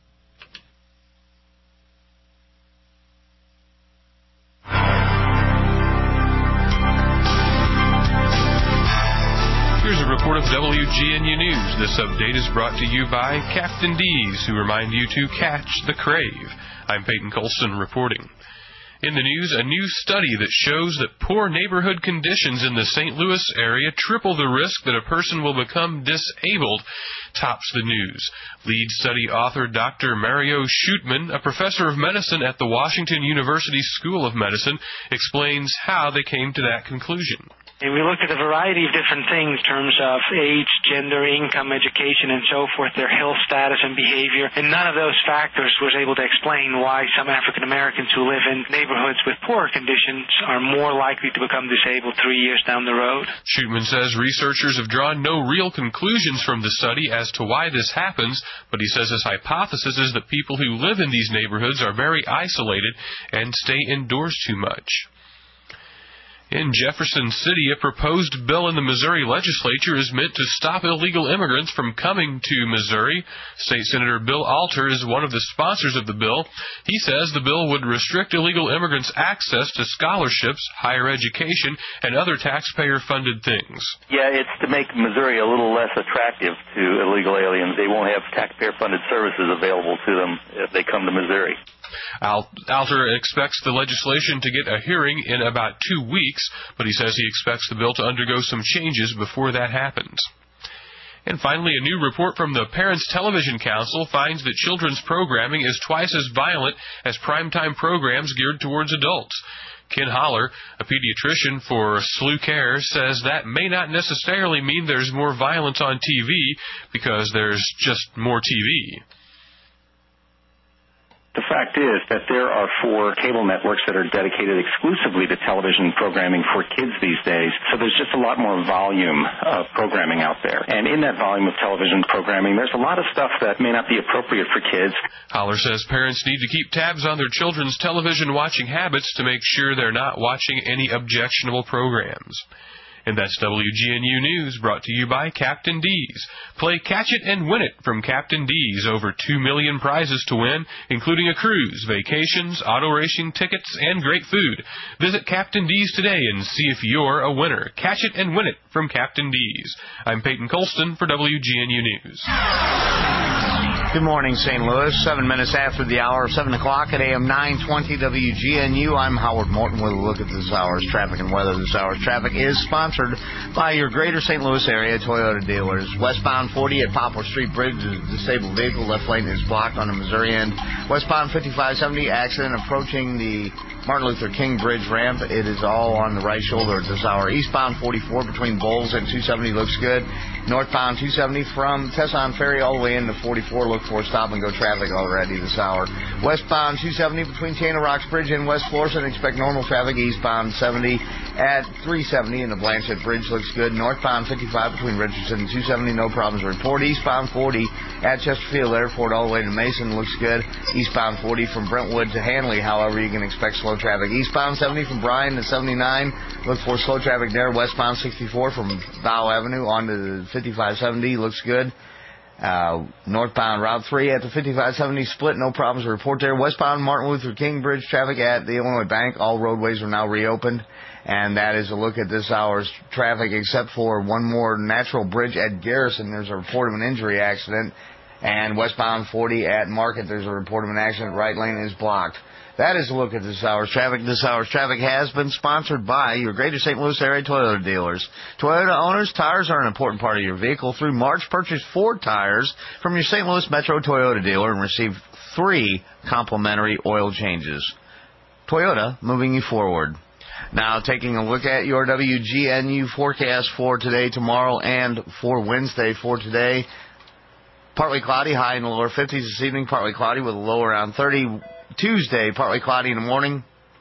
Here's a report of WGNU News. This update is brought to you by Captain D's, who remind you to catch the crave. I'm Peyton Colston reporting. In the news, a new study that shows that poor neighborhood conditions in the St. Louis area triple the risk that a person will become disabled tops the news. Lead study author Dr. Mario Schutman, a professor of medicine at the Washington University School of Medicine, explains how they came to that conclusion. And we looked at a variety of different things in terms of age, gender, income, education, and so forth, their health status and behavior, and none of those factors was able to explain why some African Americans who live in neighborhoods with poorer conditions are more likely to become disabled 3 years down the road. Schutman says researchers have drawn no real conclusions from the study as to why this happens, but he says his hypothesis is that people who live in these neighborhoods are very isolated and stay indoors too much. In Jefferson City, a proposed bill in the Missouri legislature is meant to stop illegal immigrants from coming to Missouri. State Senator Bill Alter is one of the sponsors of the bill. He says the bill would restrict illegal immigrants' access to scholarships, higher education, and other taxpayer-funded things. Yeah, it's to make Missouri a little less attractive to illegal aliens. They won't have taxpayer-funded services available to them if they come to Missouri. Alter expects the legislation to get a hearing in about 2 weeks, but he says he expects the bill to undergo some changes before that happens. And finally, a new report from the Parents Television Council finds that children's programming is twice as violent as primetime programs geared towards adults. Ken Holler, a pediatrician for SLU Care, says that may not necessarily mean there's more violence on TV because there's just more TV. The fact is that there are 4 cable networks that are dedicated exclusively to television programming for kids these days. So there's just a lot more volume of programming out there. And in that volume of television programming, there's a lot of stuff that may not be appropriate for kids. Holler says parents need to keep tabs on their children's television watching habits to make sure they're not watching any objectionable programs. And that's WGNU News, brought to you by Captain D's. Play Catch It and Win It from Captain D's. Over 2 million prizes to win, including a cruise, vacations, auto racing tickets, and great food. Visit Captain D's today and see if you're a winner. Catch It and Win It from Captain D's. I'm Peyton Colston for WGNU News. Good morning, St. Louis. 7 minutes after the hour, 7 o'clock at AM 920 WGNU. I'm Howard Morton with a look at this hour's traffic and weather. This hour's traffic is sponsored by your greater St. Louis area Toyota dealers. Westbound 40 at Poplar Street Bridge is a disabled vehicle. Left lane is blocked on the Missouri end. Westbound 5570, accident approaching the Martin Luther King Bridge ramp. It is all on the right shoulder at this hour. Eastbound 44 between Bowles and 270 looks good. Northbound 270 from Tesson Ferry all the way into 44. Look for stop-and-go traffic already this hour. Westbound 270 between Chain of Rocks Bridge and West Florissant. Expect normal traffic. Eastbound 70 at 370 and the Blanchette Bridge looks good. Northbound 55 between Richardson and 270. No problems to report. Eastbound 40 at Chesterfield Airport all the way to Mason looks good. Eastbound 40 from Brentwood to Hanley, however, you can expect slow traffic. Eastbound 70 from Bryan to 79. Look for slow traffic there. Westbound 64 from Bow Avenue on to 5570 looks good. Northbound Route 3 at the 5570 split, no problems to report there. Westbound Martin Luther King Bridge traffic at the Illinois Bank, all roadways are now reopened. And that is a look at this hour's traffic, except for one more natural bridge at Garrison. There's a report of an injury accident. And westbound 40 at Market, there's a report of an accident. Right lane is blocked. That is a look at this hour's traffic. This hour's traffic has been sponsored by your greater St. Louis area Toyota dealers. Toyota owners, tires are an important part of your vehicle. Through March, purchase 4 tires from your St. Louis Metro Toyota dealer and receive 3 complimentary oil changes. Toyota, moving you forward. Now, taking a look at your WGNU forecast for today, tomorrow, and for Wednesday. For today, partly cloudy, high in the lower 50s this evening. Partly cloudy with a low around 30. Tuesday, partly cloudy in the morning,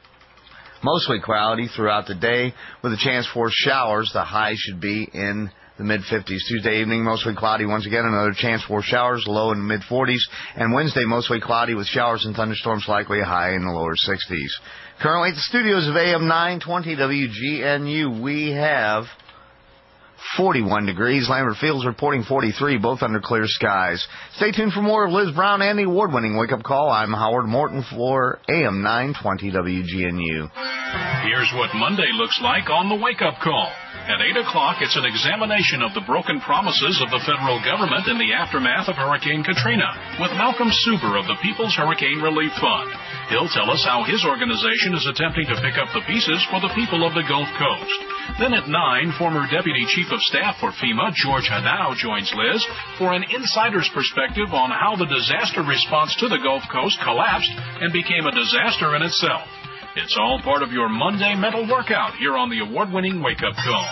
mostly cloudy throughout the day with a chance for showers. The high should be in the mid-50s. Tuesday evening, mostly cloudy once again, another chance for showers, low in the mid-40s. And Wednesday, mostly cloudy with showers and thunderstorms, likely a high in the lower 60s. Currently at the studios of AM 920 WGNU, we have 41 degrees. Lambert Fields reporting 43, both under clear skies. Stay tuned for more of Liz Brown and the award-winning Wake Up Call. I'm Howard Morton for AM 920 WGNU. Here's what Monday looks like on the Wake Up Call. At 8 o'clock, it's an examination of the broken promises of the federal government in the aftermath of Hurricane Katrina with Malcolm Suber of the People's Hurricane Relief Fund. He'll tell us how his organization is attempting to pick up the pieces for the people of the Gulf Coast. Then at 9, former Deputy Chief of Staff for FEMA, George Hanau, joins Liz for an insider's perspective on how the disaster response to the Gulf Coast collapsed and became a disaster in itself. It's all part of your Monday mental workout here on the award-winning Wake Up Call.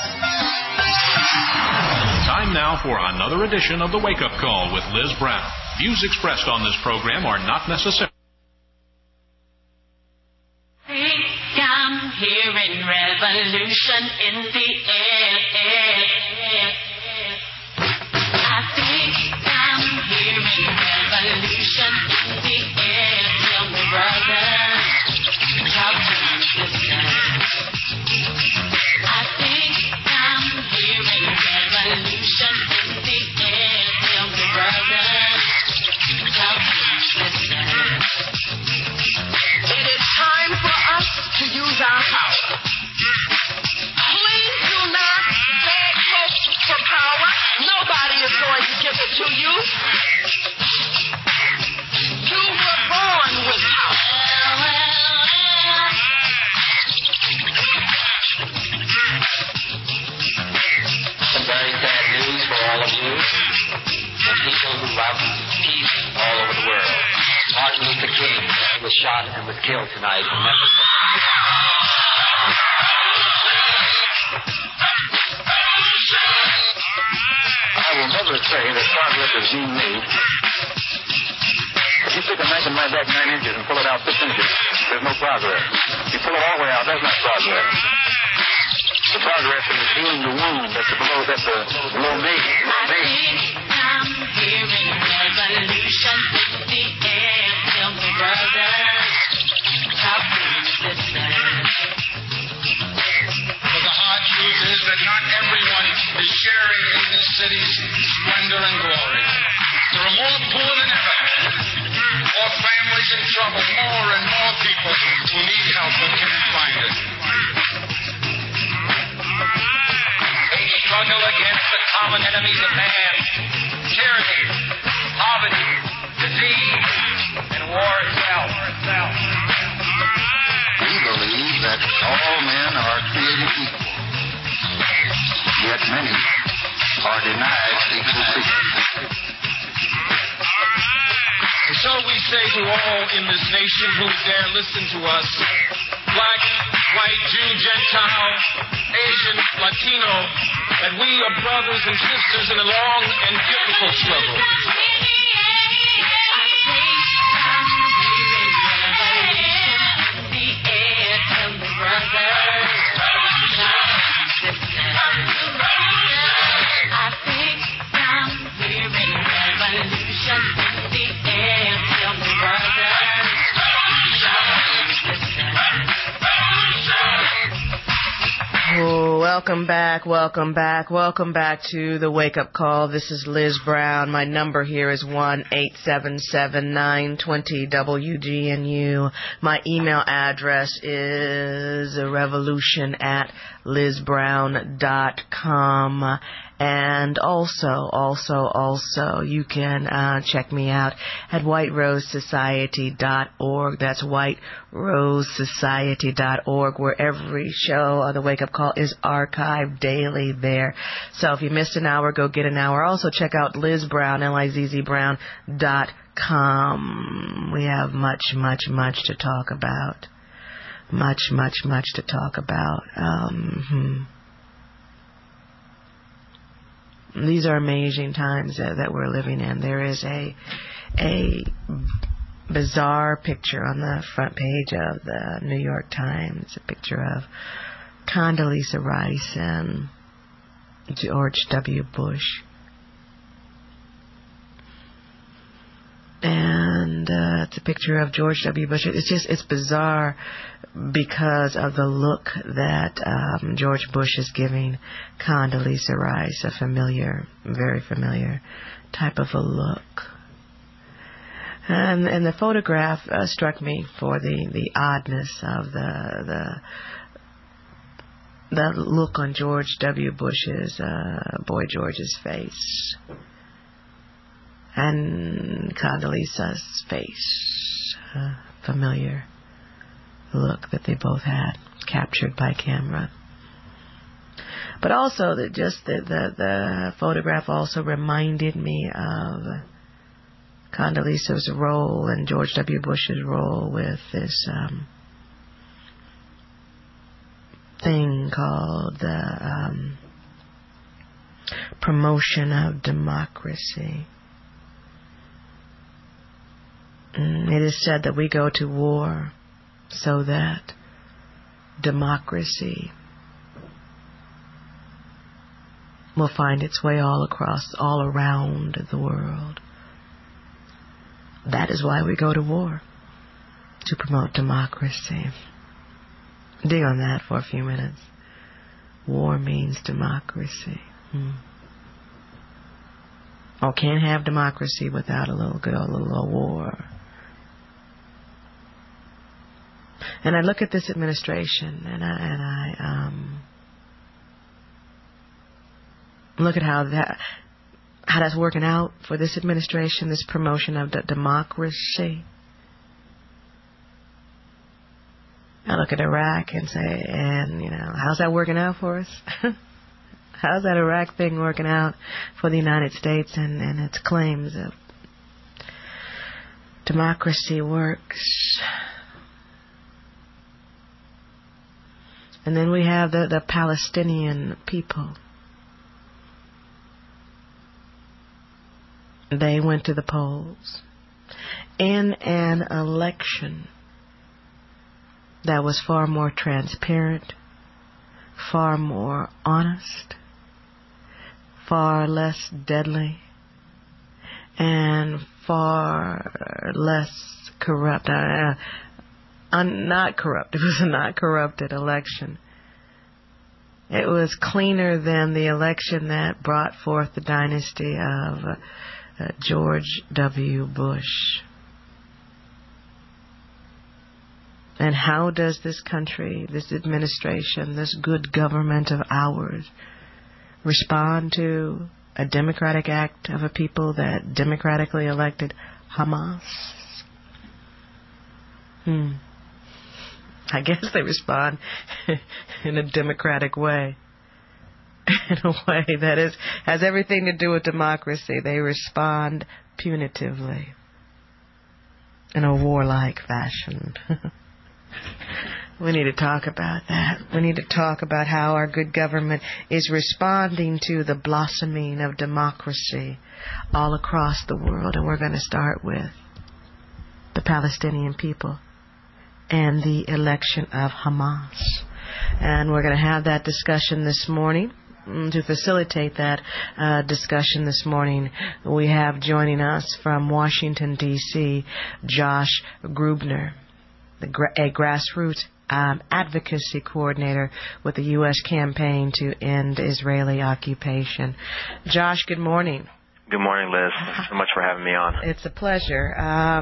Time now for another edition of the Wake Up Call with Liz Brown. Views expressed on this program are not necessary. I'm hearing revolution in the air. I think I'm hearing revolution in the air. Tell me, brother. Talk to me, sister. I think I'm hearing revolution in the air. Tell me, brother. Talk to me, sister. It is time for us to use our power. Please do not beg folks for power. Nobody is going to give it to you. You were born with power. Some very sad news for all of you, the people who love peace all over the world. Martin Luther King was shot and was killed tonight in Memphis. I will never say that progress is being made. If you stick a knife in my back 9 inches and pull it out 6 inches, there's no progress. If you pull it all the way out, that's not progress. The progress is healing the wound that the blow made. I think I'm hearing revolution in the air. Tell me, brother. Talk to me, sister. But the hard truth is that not everyone is sharing in this city's splendor and glory. There are more poor than ever, more families in trouble, more and more people who need help but can't find it. They struggle against the common enemies of man, tyranny, poverty, disease, and war itself. We believe that all men are created equal, yet many are denied equal treatment. And so we say to all in this nation who dare listen to us, black, white, Jew, Gentile, Asian, Latino, that we are brothers and sisters in a long and difficult struggle. Welcome back to the Wake Up Call. This is Liz Brown. My number here is 1-877-920-WGNU. My email address is revolution@lizbrown.com. And also, you can check me out at whiterosesociety.org. That's whiterosesociety.org, where every show on the Wake Up Call is archived daily there. So if you missed an hour, go get an hour. Also check out Liz Brown, LIZZBrown.com. We have much to talk about. Much to talk about. These are amazing times that we're living in. There is a bizarre picture on the front page of the New York Times, a picture of Condoleezza Rice and George W. Bush. And That's a picture of George W. Bush. It's bizarre because of the look that George Bush is giving Condoleezza Rice, a very familiar type of a look. And the photograph struck me for the oddness of the look on George W. Bush's, Boy George's face. And Condoleezza's face, familiar look that they both had, captured by camera. But also, the photograph also reminded me of Condoleezza's role and George W. Bush's role with this thing called the promotion of democracy. It is said that we go to war so that democracy will find its way all around the world. That is why we go to war, to promote democracy. Dig on that for a few minutes. War means democracy. Oh, can't have democracy without a little war. And I look at this administration, and I look at how that's working out for this administration, this promotion of democracy. I look at Iraq and say, how's that working out for us? How's that Iraq thing working out for the United States and its claims of democracy works? And then we have the Palestinian people. They went to the polls in an election that was far more transparent, far more honest, far less deadly, and far less corrupt. Not corrupt. It was a not corrupted election. It was cleaner than the election that brought forth the dynasty of George W. Bush. And how does this country, this administration, this good government of ours respond to a democratic act of a people that democratically elected Hamas? I guess they respond in a democratic way. In a way that has everything to do with democracy. They respond punitively in a warlike fashion. We need to talk about that. We need to talk about how our good government is responding to the blossoming of democracy all across the world. And we're going to start with the Palestinian people and the election of Hamas. And we're going to have that discussion this morning. To facilitate that discussion this morning, we have joining us from Washington, D.C., Josh Grubner, a grassroots advocacy coordinator with the U.S. campaign to end Israeli occupation. Josh, good morning. Good morning, Liz. Thanks so much for having me on. It's a pleasure.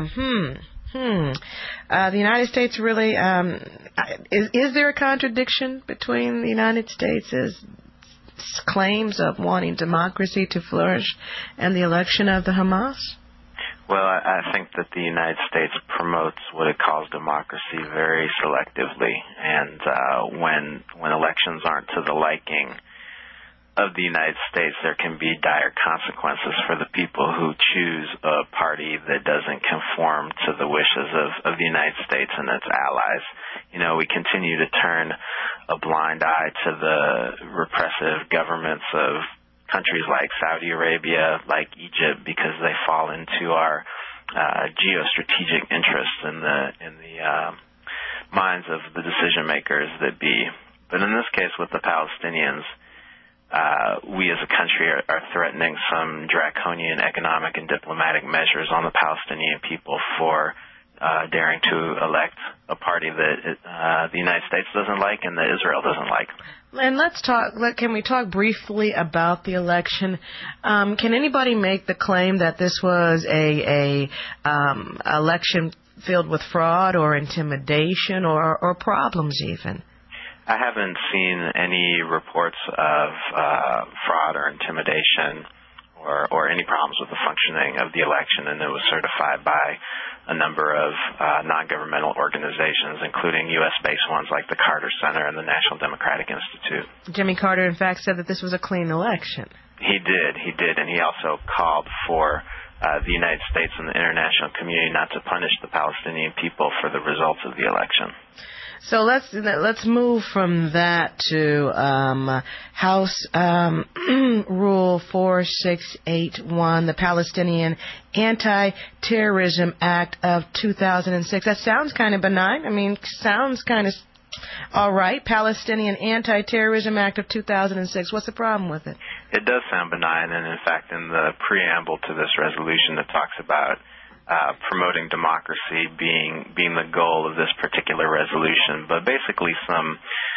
The United States really, is there a contradiction between the United States' claims of wanting democracy to flourish and the election of the Hamas? Well, I think that the United States promotes what it calls democracy very selectively, and when elections aren't to the liking of the United States, there can be dire consequences for the people who choose a party that doesn't conform to the wishes of the United States and its allies. We continue to turn a blind eye to the repressive governments of countries like Saudi Arabia, like Egypt, because they fall into our geostrategic interests in the minds of the decision makers that be. But in this case, with the Palestinians, we as a country are threatening some draconian economic and diplomatic measures on the Palestinian people for daring to elect a party that the United States doesn't like and that Israel doesn't like. And let's talk. Can we talk briefly about the election? Can anybody make the claim that this was a election filled with fraud or intimidation or problems even? I haven't seen any reports of fraud or intimidation or any problems with the functioning of the election, and it was certified by a number of non-governmental organizations, including U.S.-based ones like the Carter Center and the National Democratic Institute. Jimmy Carter, in fact, said that this was a clean election. He did, and he also called for the United States and the international community not to punish the Palestinian people for the results of the election. So let's move from that to House Rule 4681, the Palestinian Anti-Terrorism Act of 2006. That sounds kind of benign. I mean, sounds kind of all right. Palestinian Anti-Terrorism Act of 2006. What's the problem with it? It does sound benign, and in fact, in the preamble to this resolution, it talks about promoting democracy being the goal of this particular resolution. But basically some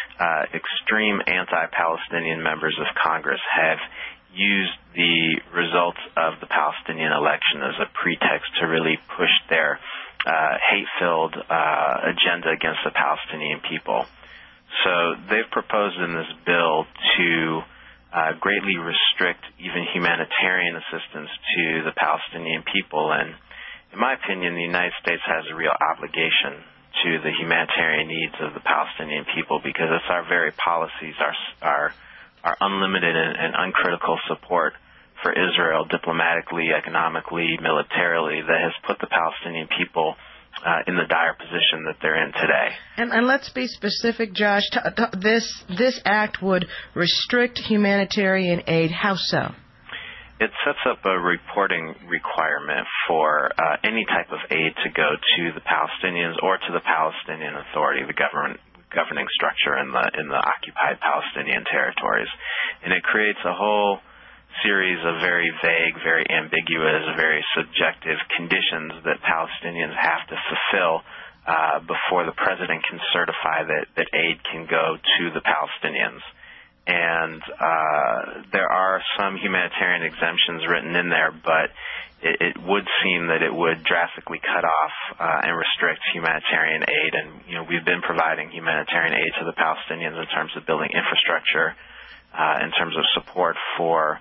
extreme anti-Palestinian members of Congress have used the results of the Palestinian election as a pretext to really push their hate-filled agenda against the Palestinian people. So they've proposed in this bill to greatly restrict even humanitarian assistance to the Palestinian people, and in my opinion, the United States has a real obligation to the humanitarian needs of the Palestinian people because it's our very policies, our unlimited and uncritical support for Israel diplomatically, economically, militarily that has put the Palestinian people in the dire position that they're in today. And let's be specific, Josh. This act would restrict humanitarian aid. How so? It sets up a reporting requirement for any type of aid to go to the Palestinians or to the Palestinian Authority, the governing structure in the occupied Palestinian territories. And it creates a whole series of very vague, very ambiguous, very subjective conditions that Palestinians have to fulfill before the president can certify that aid can go to the Palestinians. And there are some humanitarian exemptions written in there, but it would seem that it would drastically cut off and restrict humanitarian aid. And, you know, we've been providing humanitarian aid to the Palestinians in terms of building infrastructure, in terms of support for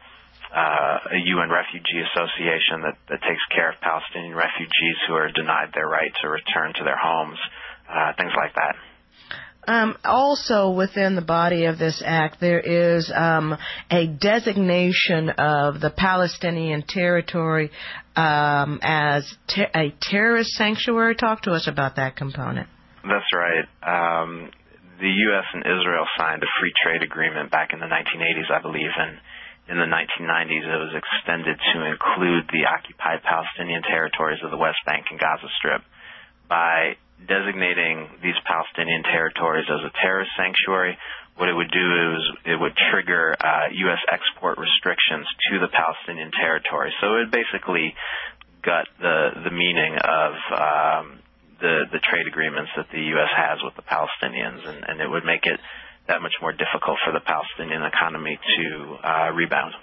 a UN Refugee Association that takes care of Palestinian refugees who are denied their right to return to their homes, things like that. Also, within the body of this act, there is a designation of the Palestinian territory as a terrorist sanctuary. Talk to us about that component. That's right. The U.S. and Israel signed a free trade agreement back in the 1980s, I believe, and in the 1990s it was extended to include the occupied Palestinian territories of the West Bank and Gaza Strip. By designating these Palestinian territories as a terrorist sanctuary, what it would do is it would trigger U.S. export restrictions to the Palestinian territory. So it would basically gut the meaning of the trade agreements that the U.S. has with the Palestinians, and it would make it that much more difficult for the Palestinian economy to rebound.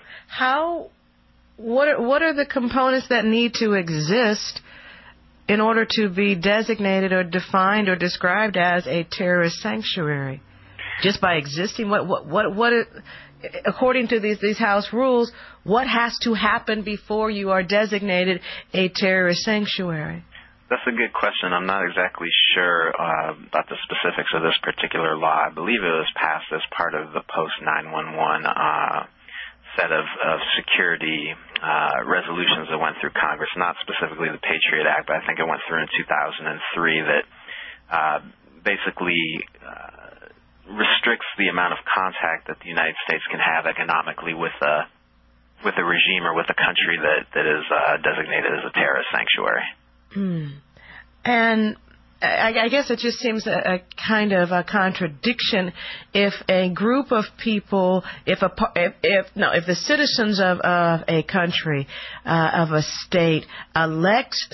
What are the components that need to exist in order to be designated or defined or described as a terrorist sanctuary? Just by existing, according to these House rules, what has to happen before you are designated a terrorist sanctuary? That's a good question. I'm not exactly sure about the specifics of this particular law. I believe it was passed as part of the post-9/11 set of security resolutions that went through Congress, not specifically the Patriot Act, but I think it went through in 2003 that basically restricts the amount of contact that the United States can have economically with a regime or with a country that is designated as a terrorist sanctuary. And I guess it just seems a kind of a contradiction if a group of people, if the citizens of a country, of a state, elects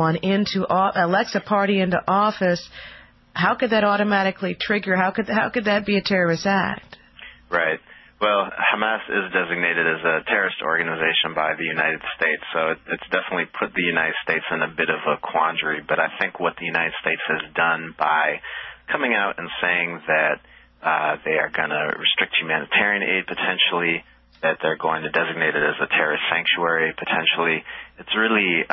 a party into office, how could that automatically trigger? How could that be a terrorist act? Right. Well, Hamas is designated as a terrorist organization by the United States, so it's definitely put the United States in a bit of a quandary. But I think what the United States has done by coming out and saying that they are going to restrict humanitarian aid potentially, that they're going to designate it as a terrorist sanctuary potentially, it's really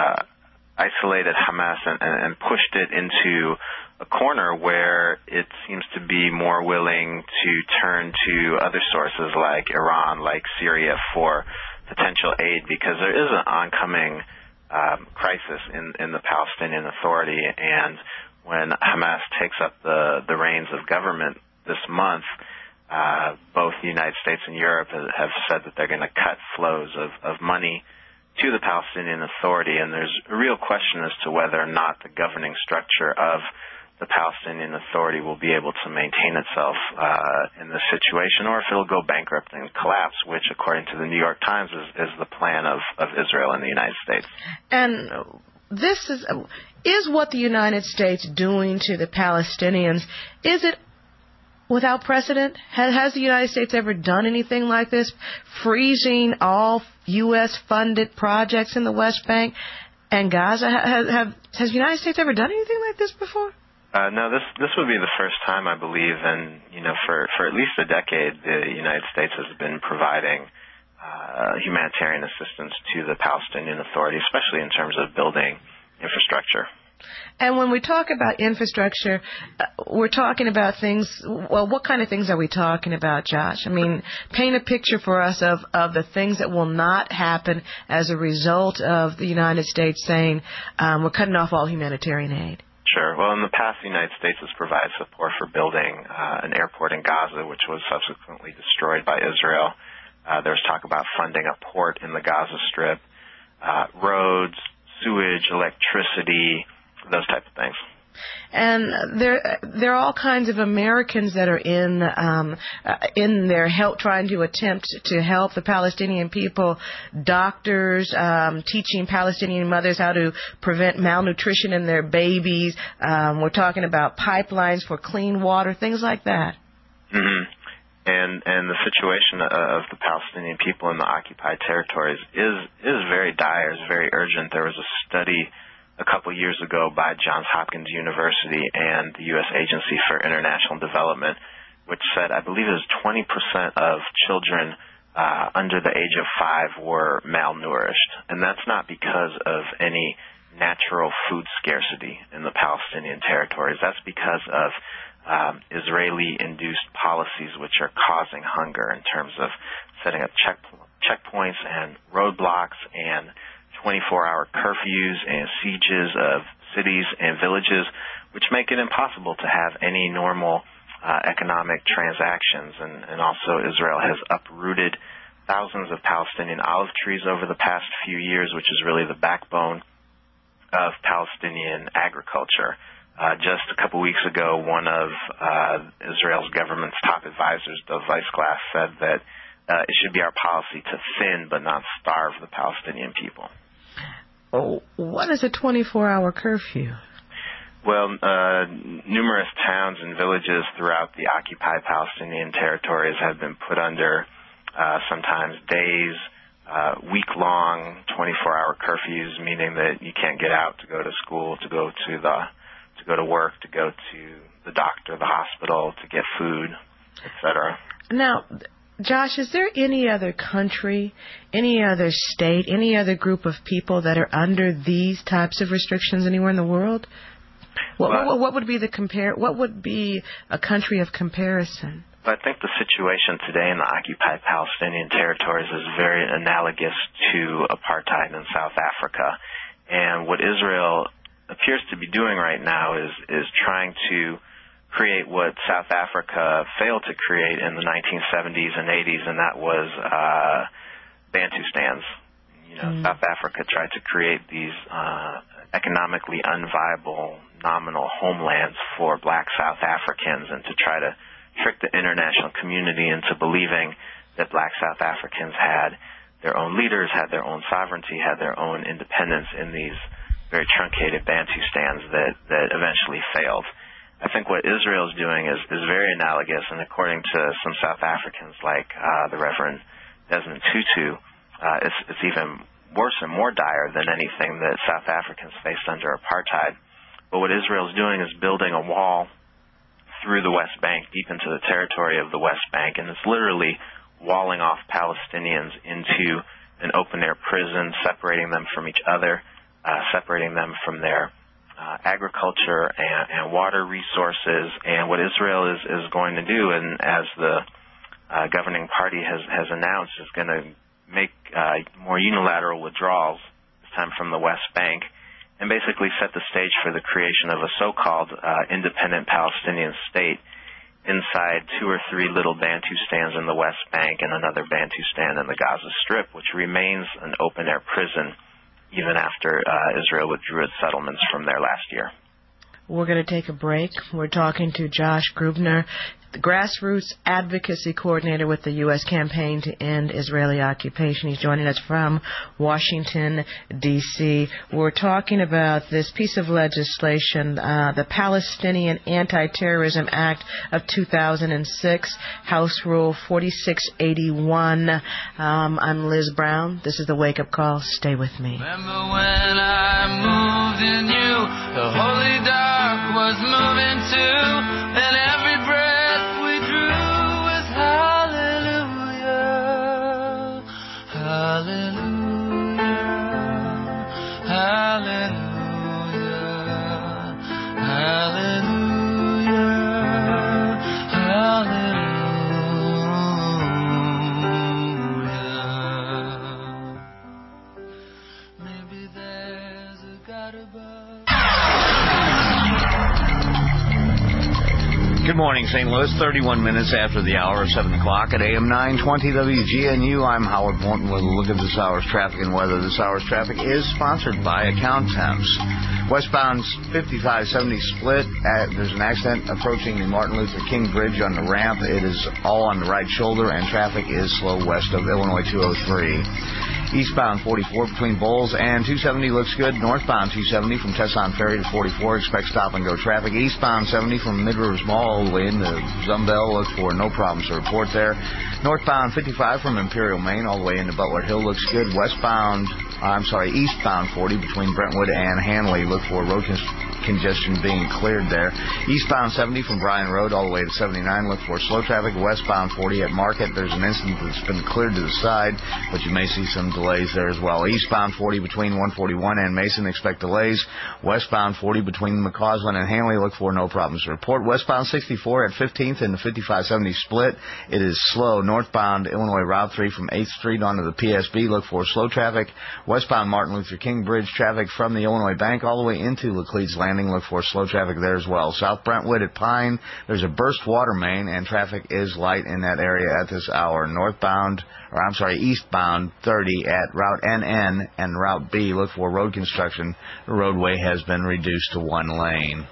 isolated Hamas and pushed it into a corner where it seems to be more willing to turn to other sources like Iran, like Syria for potential aid, because there is an oncoming crisis in the Palestinian Authority. And when Hamas takes up the reins of government this month, both the United States and Europe have said that they're going to cut flows of money to the Palestinian Authority, and there's a real question as to whether or not the governing structure of the Palestinian Authority will be able to maintain itself in this situation, or if it'll go bankrupt and collapse, which, according to the New York Times, is the plan of Israel and the United States. And this is what the United States doing to the Palestinians. Is it without precedent? Has the United States ever done anything like this, freezing all U.S.-funded projects in the West Bank and Gaza? Has the United States ever done anything like this before? No, this would be the first time, I believe, and for at least a decade, the United States has been providing humanitarian assistance to the Palestinian Authority, especially in terms of building infrastructure. And when we talk about infrastructure, we're talking about things. Well, what kind of things are we talking about, Josh? I mean, paint a picture for us of the things that will not happen as a result of the United States saying we're cutting off all humanitarian aid. Sure. Well, in the past, the United States has provided support for building an airport in Gaza, which was subsequently destroyed by Israel. There's talk about funding a port in the Gaza Strip, roads, sewage, electricity, those type of things. And there are all kinds of Americans that are in their help, trying to attempt to help the Palestinian people. Doctors teaching Palestinian mothers how to prevent malnutrition in their babies. We're talking about pipelines for clean water, things like that. Mm-hmm. And the situation of the Palestinian people in the occupied territories is very dire, is very urgent. There was a study a couple years ago by Johns Hopkins University and the U.S. Agency for International Development, which said, I believe it was 20% of children under the age of 5 were malnourished. And that's not because of any natural food scarcity in the Palestinian territories. That's because of Israeli-induced policies which are causing hunger in terms of setting up checkpoints and roadblocks and 24-hour curfews and sieges of cities and villages, which make it impossible to have any normal economic transactions. And also Israel has uprooted thousands of Palestinian olive trees over the past few years, which is really the backbone of Palestinian agriculture. Just a couple weeks ago, one of Israel's government's top advisors, Dov Weissglass, said that it should be our policy to thin but not starve the Palestinian people. Oh, what is a 24-hour curfew? Well, numerous towns and villages throughout the occupied Palestinian territories have been put under sometimes days, week-long 24-hour curfews, meaning that you can't get out to go to school, to go to work, to go to the doctor, the hospital, to get food, etc. Now, Josh, is there any other country, any other state, any other group of people that are under these types of restrictions anywhere in the world? What would be what would be a country of comparison? I think the situation today in the occupied Palestinian territories is very analogous to apartheid in South Africa. And what Israel appears to be doing right now is trying to create what South Africa failed to create in the 1970s and 80s, and that was Bantustans. South Africa tried to create these economically unviable nominal homelands for black South Africans, and to try to trick the international community into believing that black South Africans had their own leaders, had their own sovereignty, had their own independence in these very truncated Bantustans that eventually failed. I think what Israel is doing is very analogous, and according to some South Africans like the Reverend Desmond Tutu, it's even worse and more dire than anything that South Africans faced under apartheid. But what Israel is doing is building a wall through the West Bank, deep into the territory of the West Bank, and it's literally walling off Palestinians into an open-air prison, separating them from each other, separating them from their agriculture and water resources. And what Israel is going to do, and as the governing party has announced, is going to make more unilateral withdrawals, this time from the West Bank, and basically set the stage for the creation of a so-called independent Palestinian state inside 2 or 3 little Bantustans in the West Bank and another Bantustan in the Gaza Strip, which remains an open-air prison even after Israel withdrew its settlements from there last year. We're going to take a break. We're talking to Josh Grubner, the grassroots advocacy coordinator with the U.S. campaign to end Israeli occupation. He's joining us from Washington, D.C. We're talking about this piece of legislation, the Palestinian Anti-Terrorism Act of 2006, House Rule 4681. I'm Liz Brown. This is the Wake Up Call. Stay with me. Remember when I moved in you, the holy dark was moving too, and every breath we drew was hallelujah, hallelujah, hallelujah, hallelujah, hallelujah. Maybe there's a God above. Good morning, St. Louis. 31 minutes after the hour of 7 o'clock at AM 920 WGNU. I'm Howard Morton with a look at this hour's traffic and weather. This hour's traffic is sponsored by Account Temps. Westbound 5570 split. There's an accident approaching the Martin Luther King Bridge on the ramp. It is all on the right shoulder, and traffic is slow west of Illinois 203. Eastbound 44 between Bowles and 270 looks good. Northbound 270 from Tesson Ferry to 44, expect stop-and-go traffic. Eastbound 70 from Mid-Rivers Mall all the way into Zumbell, look for no problems to report there. Northbound 55 from Imperial, Maine, all the way into Butler Hill looks good. Eastbound 40 between Brentwood and Hanley, look for road congestion being cleared there. Eastbound 70 from Bryan Road all the way to 79, look for slow traffic. Westbound 40 at Market, there's an incident that's been cleared to the side, but you may see some delays there as well. Eastbound 40 between 141 and Mason, expect delays. Westbound 40 between McCausland and Hanley, look for no problems to report. Westbound 64 at 15th in the 5570 split, it is slow. Northbound Illinois Route 3 from 8th Street onto the PSB, look for slow traffic. Westbound Martin Luther King Bridge traffic from the Illinois Bank all the way into Laclede's Landing, look for slow traffic there as well. South Brentwood at Pine, there's a burst water main, and traffic is light in that area at this hour. Eastbound 30 at Route NN and Route B, look for road construction. The roadway has been reduced to 1 lane.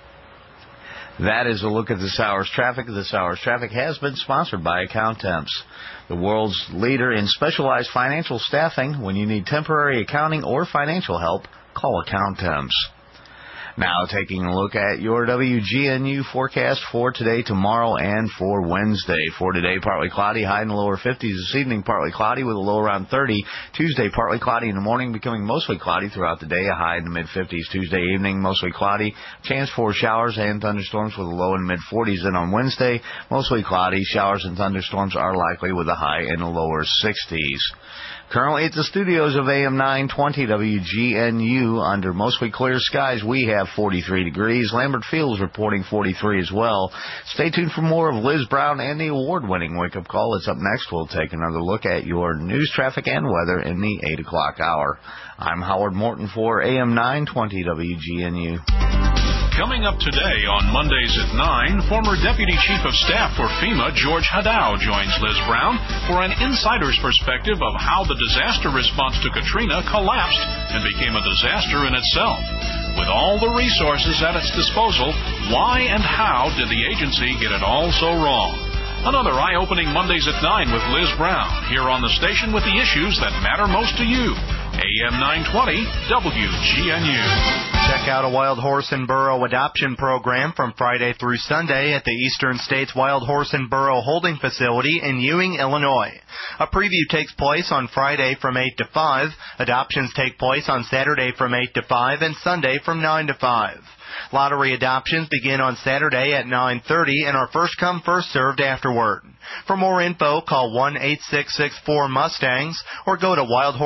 That is a look at this hour's traffic. This hour's traffic has been sponsored by Account Temps, the world's leader in specialized financial staffing. When you need temporary accounting or financial help, call Account Temps. Now taking a look at your WGNU forecast for today, tomorrow, and for Wednesday. For today, partly cloudy, high in the lower 50s. This evening, partly cloudy with a low around 30. Tuesday, partly cloudy in the morning, becoming mostly cloudy throughout the day, a high in the mid-50s. Tuesday evening, mostly cloudy. Chance for showers and thunderstorms with a low in the mid-40s. Then on Wednesday, mostly cloudy. Showers and thunderstorms are likely with a high in the lower 60s. Currently at the studios of AM 920 WGNU, under mostly clear skies, we have 43 degrees. Lambert Fields reporting 43 as well. Stay tuned for more of Liz Brown and the award-winning Wake Up Call. It's up next. We'll take another look at your news, traffic, and weather in the 8 o'clock hour. I'm Howard Morton for AM 920 WGNU. Coming up today on Mondays at 9, former Deputy Chief of Staff for FEMA, George Hadow, joins Liz Brown for an insider's perspective of how the disaster response to Katrina collapsed and became a disaster in itself. With all the resources at its disposal, why and how did the agency get it all so wrong? Another eye-opening Mondays at 9 with Liz Brown, here on the station with the issues that matter most to you. AM 920, WGNU. Check out a Wild Horse and Burro adoption program from Friday through Sunday at the Eastern States Wild Horse and Burro Holding Facility in Ewing, Illinois. A preview takes place on Friday from 8 to 5. Adoptions take place on Saturday from 8 to 5 and Sunday from 9 to 5. Lottery adoptions begin on Saturday at 9:30 and are first come, first served afterward. For more info, call 1-866-4-MUSTANGS or go to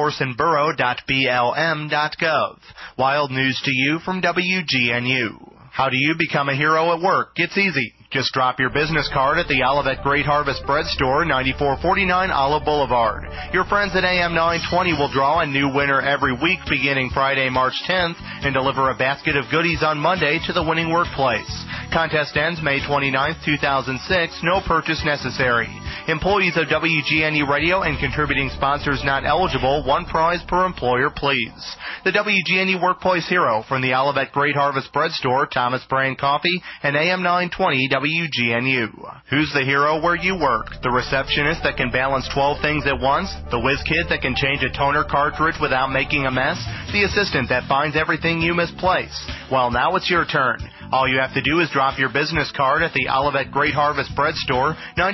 wildhorseandburro.blm.gov. Wild news to you from WGNU. How do you become a hero at work? It's easy. Just drop your business card at the Olivet Great Harvest Bread Store, 9449 Olive Boulevard. Your friends at AM 920 will draw a new winner every week beginning Friday, March 10th, and deliver a basket of goodies on Monday to the winning workplace. Contest ends May 29th, 2006. No purchase necessary. Employees of WGNU Radio and contributing sponsors not eligible. One prize per employer, please. The WGNU Workplace Hero from the Olivet Great Harvest Bread Store, Thomas Brand Coffee, and AM 920 WGNU. Who's the hero where you work? The receptionist that can balance 12 things at once? The whiz kid that can change a toner cartridge without making a mess? The assistant that finds everything you misplace? Well, now it's your turn. All you have to do is drop your business card at the Olivet Great Harvest Bread Store,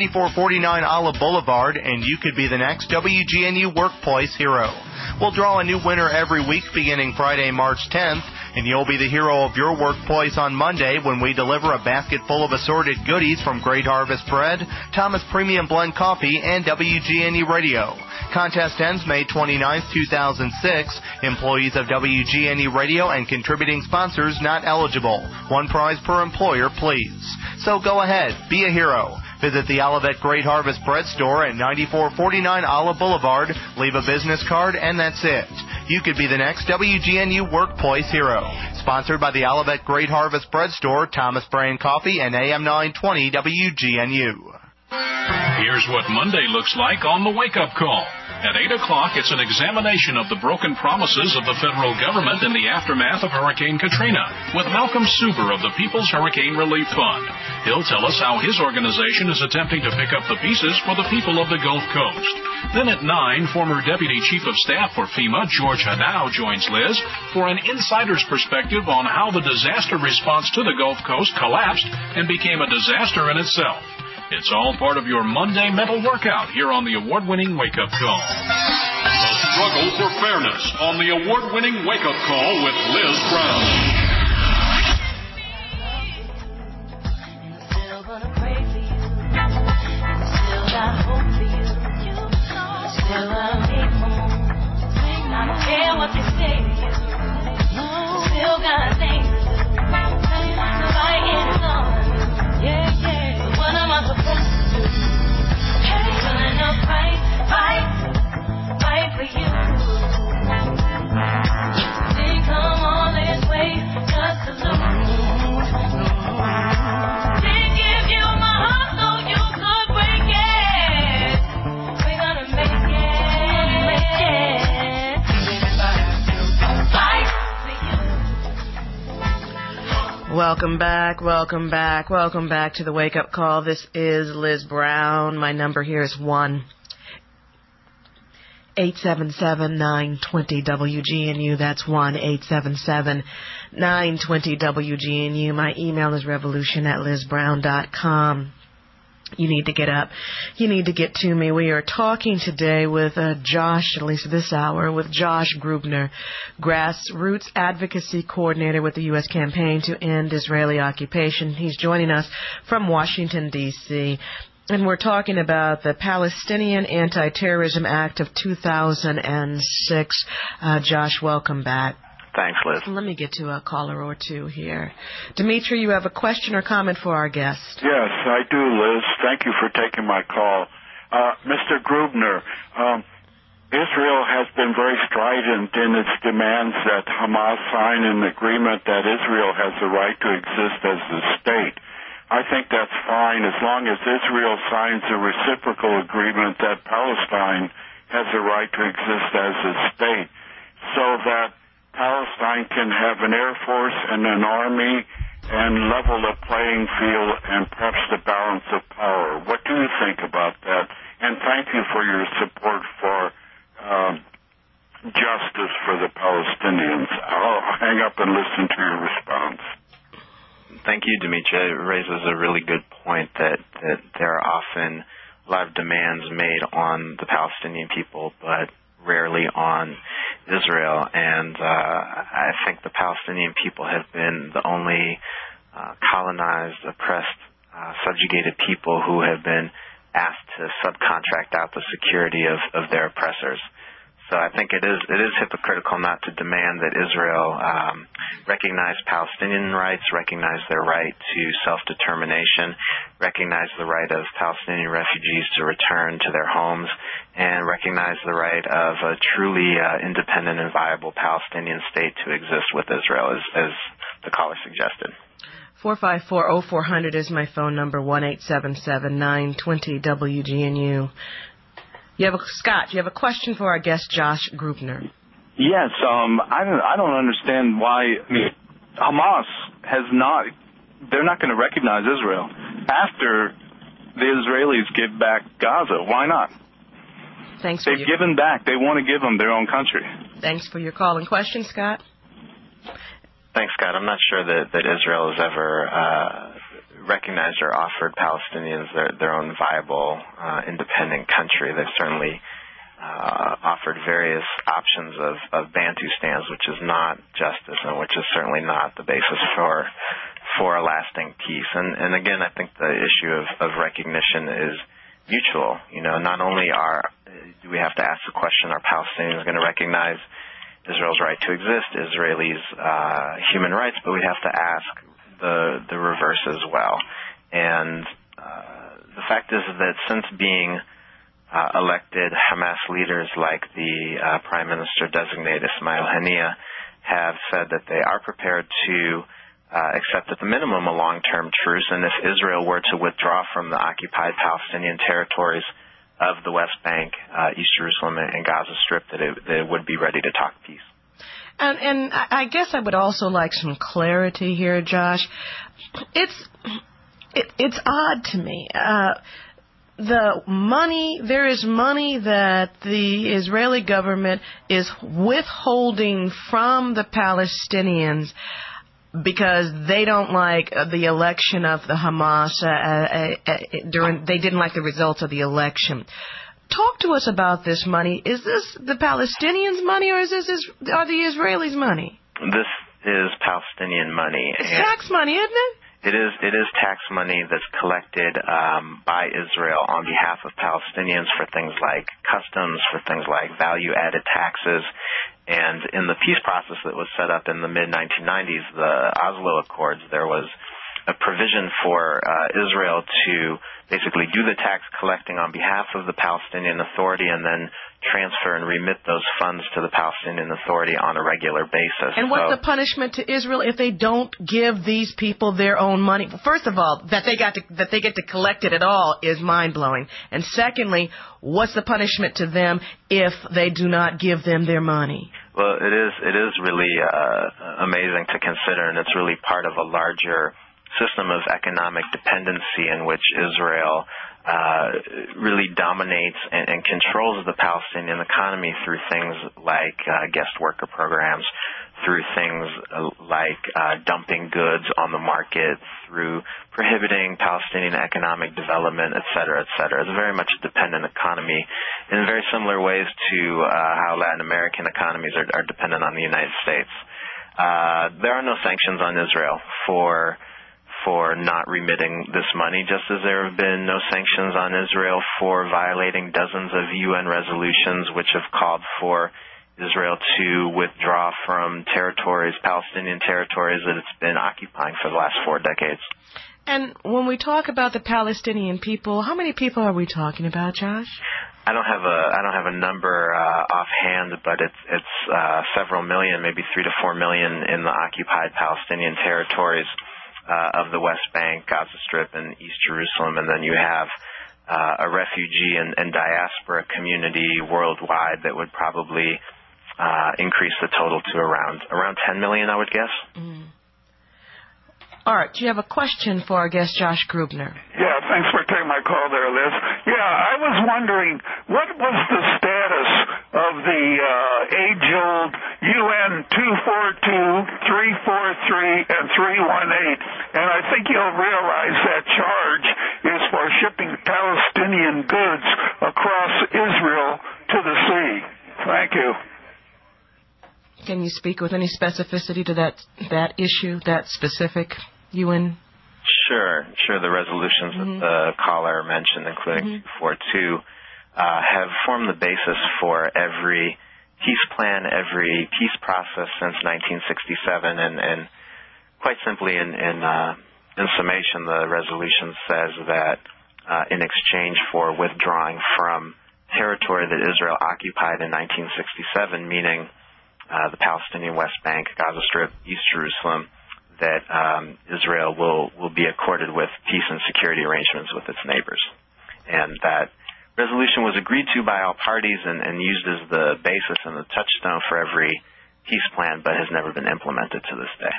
9449 Olive Boulevard, and you could be the next WGNU Workplace Hero. We'll draw a new winner every week beginning Friday, March 10th, and you'll be the hero of your workplace on Monday when we deliver a basket full of assorted goodies from Great Harvest Bread, Thomas Premium Blend Coffee, and WGNU Radio. Contest ends May 29th, 2006. Employees of WGNU Radio and contributing sponsors not eligible. One prize per employer, please. So go ahead, be a hero. Visit the Olivet Great Harvest Bread Store at 9449 Olive Boulevard, leave a business card, and that's it. You could be the next WGNU Workplace Hero. Sponsored by the Olivet Great Harvest Bread Store, Thomas Brand Coffee, and AM 920 WGNU. Here's what Monday looks like on the wake-up call. At 8 o'clock, it's an examination of the broken promises of the federal government in the aftermath of Hurricane Katrina with Malcolm Suber of the People's Hurricane Relief Fund. He'll tell us how his organization is attempting to pick up the pieces for the people of the Gulf Coast. Then at 9, former Deputy Chief of Staff for FEMA, George Hadow, joins Liz for an insider's perspective on how the disaster response to the Gulf Coast collapsed and became a disaster in itself. It's all part of your Monday mental workout here on the award-winning Wake Up Call. The struggle for fairness on the award-winning Wake Up Call with Liz Brown. Welcome back to the Wake Up Call. This is Liz Brown. My number here is 1-877-920-WGNU. That's 1-877-920-WGNU. My email is revolution@lizbrown.com. You need to get up. You need to get to me. We are talking today with Josh, at least this hour, with Josh Grubner, Grassroots Advocacy Coordinator with the U.S. Campaign to End Israeli Occupation. He's joining us from Washington, D.C., and we're talking about the Palestinian Anti-Terrorism Act of 2006. Josh, welcome back. Thanks, Liz. Let me get to a caller or two here. Dimitri, you have a question or comment for our guest? Yes, I do, Liz. Thank you for taking my call. Mr. Grubner, Israel has been very strident in its demands that Hamas sign an agreement that Israel has the right to exist as a state. I think that's fine as long as Israel signs a reciprocal agreement that Palestine has the right to exist as a state, so that Palestine can have an air force and an army and level the playing field and perhaps the balance of power. What do you think about that? And thank you for your support for justice for the Palestinians. I'll hang up and listen to your response. Thank you, Dimitri. It raises a really good point that there are often a lot of demands made on the Palestinian people, but rarely on Israel. And I think the Palestinian people have been the only colonized, oppressed, subjugated people who have been asked to subcontract out the security of their oppressors. So I think it is hypocritical not to demand that Israel recognize Palestinian rights, recognize their right to self-determination, recognize the right of Palestinian refugees to return to their homes, and recognize the right of a truly independent and viable Palestinian state to exist with Israel, as the caller suggested. 454-0400 is my phone number, 1-877-920-WGNU. Scott, you have a question for our guest, Josh Grubner. Yes, I don't understand why Hamas they're not going to recognize Israel after the Israelis give back Gaza. Why not? They've given back. They want to give them their own country. Thanks for your call and question, Scott. Thanks, Scott. I'm not sure that Israel has ever recognized or offered Palestinians their own viable, independent country. They've certainly offered various options of Bantustans, which is not justice and which is certainly not the basis for a lasting peace. And again, I think the issue of recognition is mutual. Not only do we have to ask the question, are Palestinians going to recognize Israel's right to exist, Israelis' human rights, but we have to ask the reverse as well. And the fact is that since being elected, Hamas leaders like the Prime Minister designate Ismail Haniyeh have said that they are prepared to accept at the minimum a long-term truce, and if Israel were to withdraw from the occupied Palestinian territories of the West Bank, East Jerusalem, and Gaza Strip, that it would be ready to talk peace. And I guess I would also like some clarity here, Josh. It's odd to me. There is money that the Israeli government is withholding from the Palestinians because they don't like the election of the Hamas. They didn't like the results of the election. Talk to us about this money. Is this the Palestinians' money, or are the Israelis' money? This is Palestinian money. It's tax money, isn't it? It is tax money that's collected by Israel on behalf of Palestinians for things like customs, for things like value-added taxes. And in the peace process that was set up in the mid-1990s, the Oslo Accords, there was a provision for Israel to basically do the tax collecting on behalf of the Palestinian Authority and then transfer and remit those funds to the Palestinian Authority on a regular basis. And what's the punishment to Israel if they don't give these people their own money? First of all, that they get to collect it at all is mind-blowing. And secondly, what's the punishment to them if they do not give them their money? Well, it is really amazing to consider, and it's really part of a larger system of economic dependency in which Israel really dominates and controls the Palestinian economy through things like guest worker programs, through things like dumping goods on the market, through prohibiting Palestinian economic development, et cetera, et cetera. It's very much a dependent economy in very similar ways to how Latin American economies are dependent on the United States. There are no sanctions on Israel for not remitting this money, just as there have been no sanctions on Israel for violating dozens of UN resolutions which have called for Israel to withdraw from Palestinian territories that it's been occupying for the last 4 decades. And when we talk about the Palestinian people, how many people are we talking about, Josh? I don't have a number offhand, but it's several million, maybe 3 to 4 million in the occupied Palestinian territories of the West Bank, Gaza Strip, and East Jerusalem, and then you have a refugee and diaspora community worldwide that would probably increase the total to around 10 million, I would guess. Art, do you have a question for our guest, Josh Grubner? Yeah, thanks for taking my call there, Liz. Yeah, I was wondering, what was the status of the age-old UN 242, 343, and 318? And I think you'll realize that charge is for shipping Palestinian goods across Israel to the sea. Thank you. Can you speak with any specificity to that issue, that specific UN? Sure. The resolutions that the caller mentioned, including 242, have formed the basis for every peace plan, every peace process since 1967, and quite simply, in summation, the resolution says that in exchange for withdrawing from territory that Israel occupied in 1967, meaning the Palestinian West Bank, Gaza Strip, East Jerusalem, that Israel will be accorded with peace and security arrangements with its neighbors. And that resolution was agreed to by all parties and used as the basis and the touchstone for every peace plan, but has never been implemented to this day.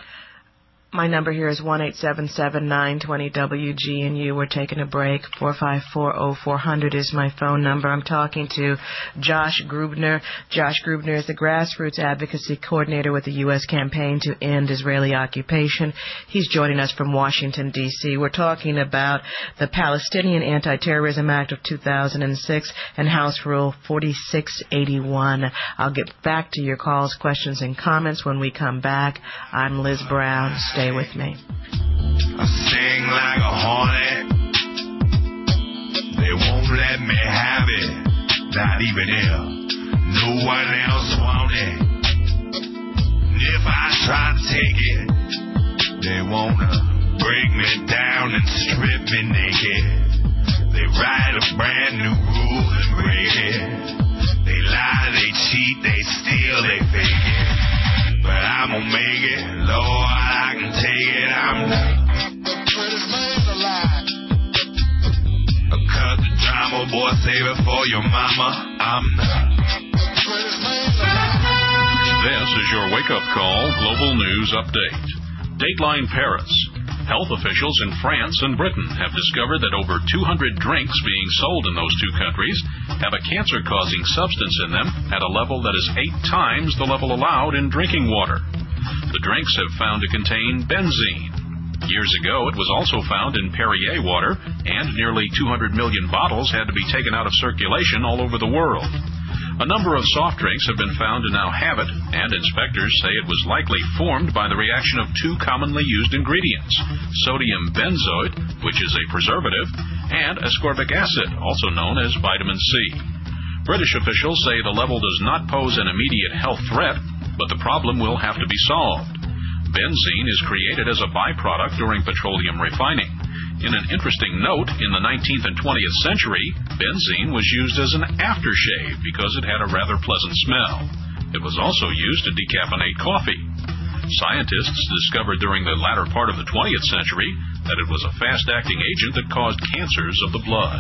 My number here is 1-877-920-WGNU. We're taking a break. 454-0400 is my phone number. I'm talking to Josh Grubner. Josh Grubner is the grassroots advocacy coordinator with the U.S. campaign to end Israeli occupation. He's joining us from Washington, D.C. We're talking about the Palestinian Anti-Terrorism Act of 2006 and House Rule 4681. I'll get back to your calls, questions, and comments when we come back. I'm Liz Brown. Stay with me. I sing like a hornet. They won't let me have it, not even if no one else want it. If I try to take it, they wanna break me down and strip me naked. They write a brand new rule and break it. They lie, they cheat, they steal, they fake it. But I'm gonna make it, Lord, I can take it, I'm not. Cut the drama, boy, save it for your mama, I'm not. This is your wake-up call global news update. Dateline Paris. Health officials in France and Britain have discovered that over 200 drinks being sold in those two countries have a cancer-causing substance in them at a level that is 8 times the level allowed in drinking water. The drinks have found to contain benzene. Years ago, it was also found in Perrier water, and nearly 200 million bottles had to be taken out of circulation all over the world. A number of soft drinks have been found to now have it, and inspectors say it was likely formed by the reaction of 2 commonly used ingredients, sodium benzoate, which is a preservative, and ascorbic acid, also known as vitamin C. British officials say the level does not pose an immediate health threat, but the problem will have to be solved. Benzene is created as a byproduct during petroleum refining. In an interesting note, in the 19th and 20th century, benzene was used as an aftershave because it had a rather pleasant smell. It was also used to decaffeinate coffee. Scientists discovered during the latter part of the 20th century that it was a fast-acting agent that caused cancers of the blood.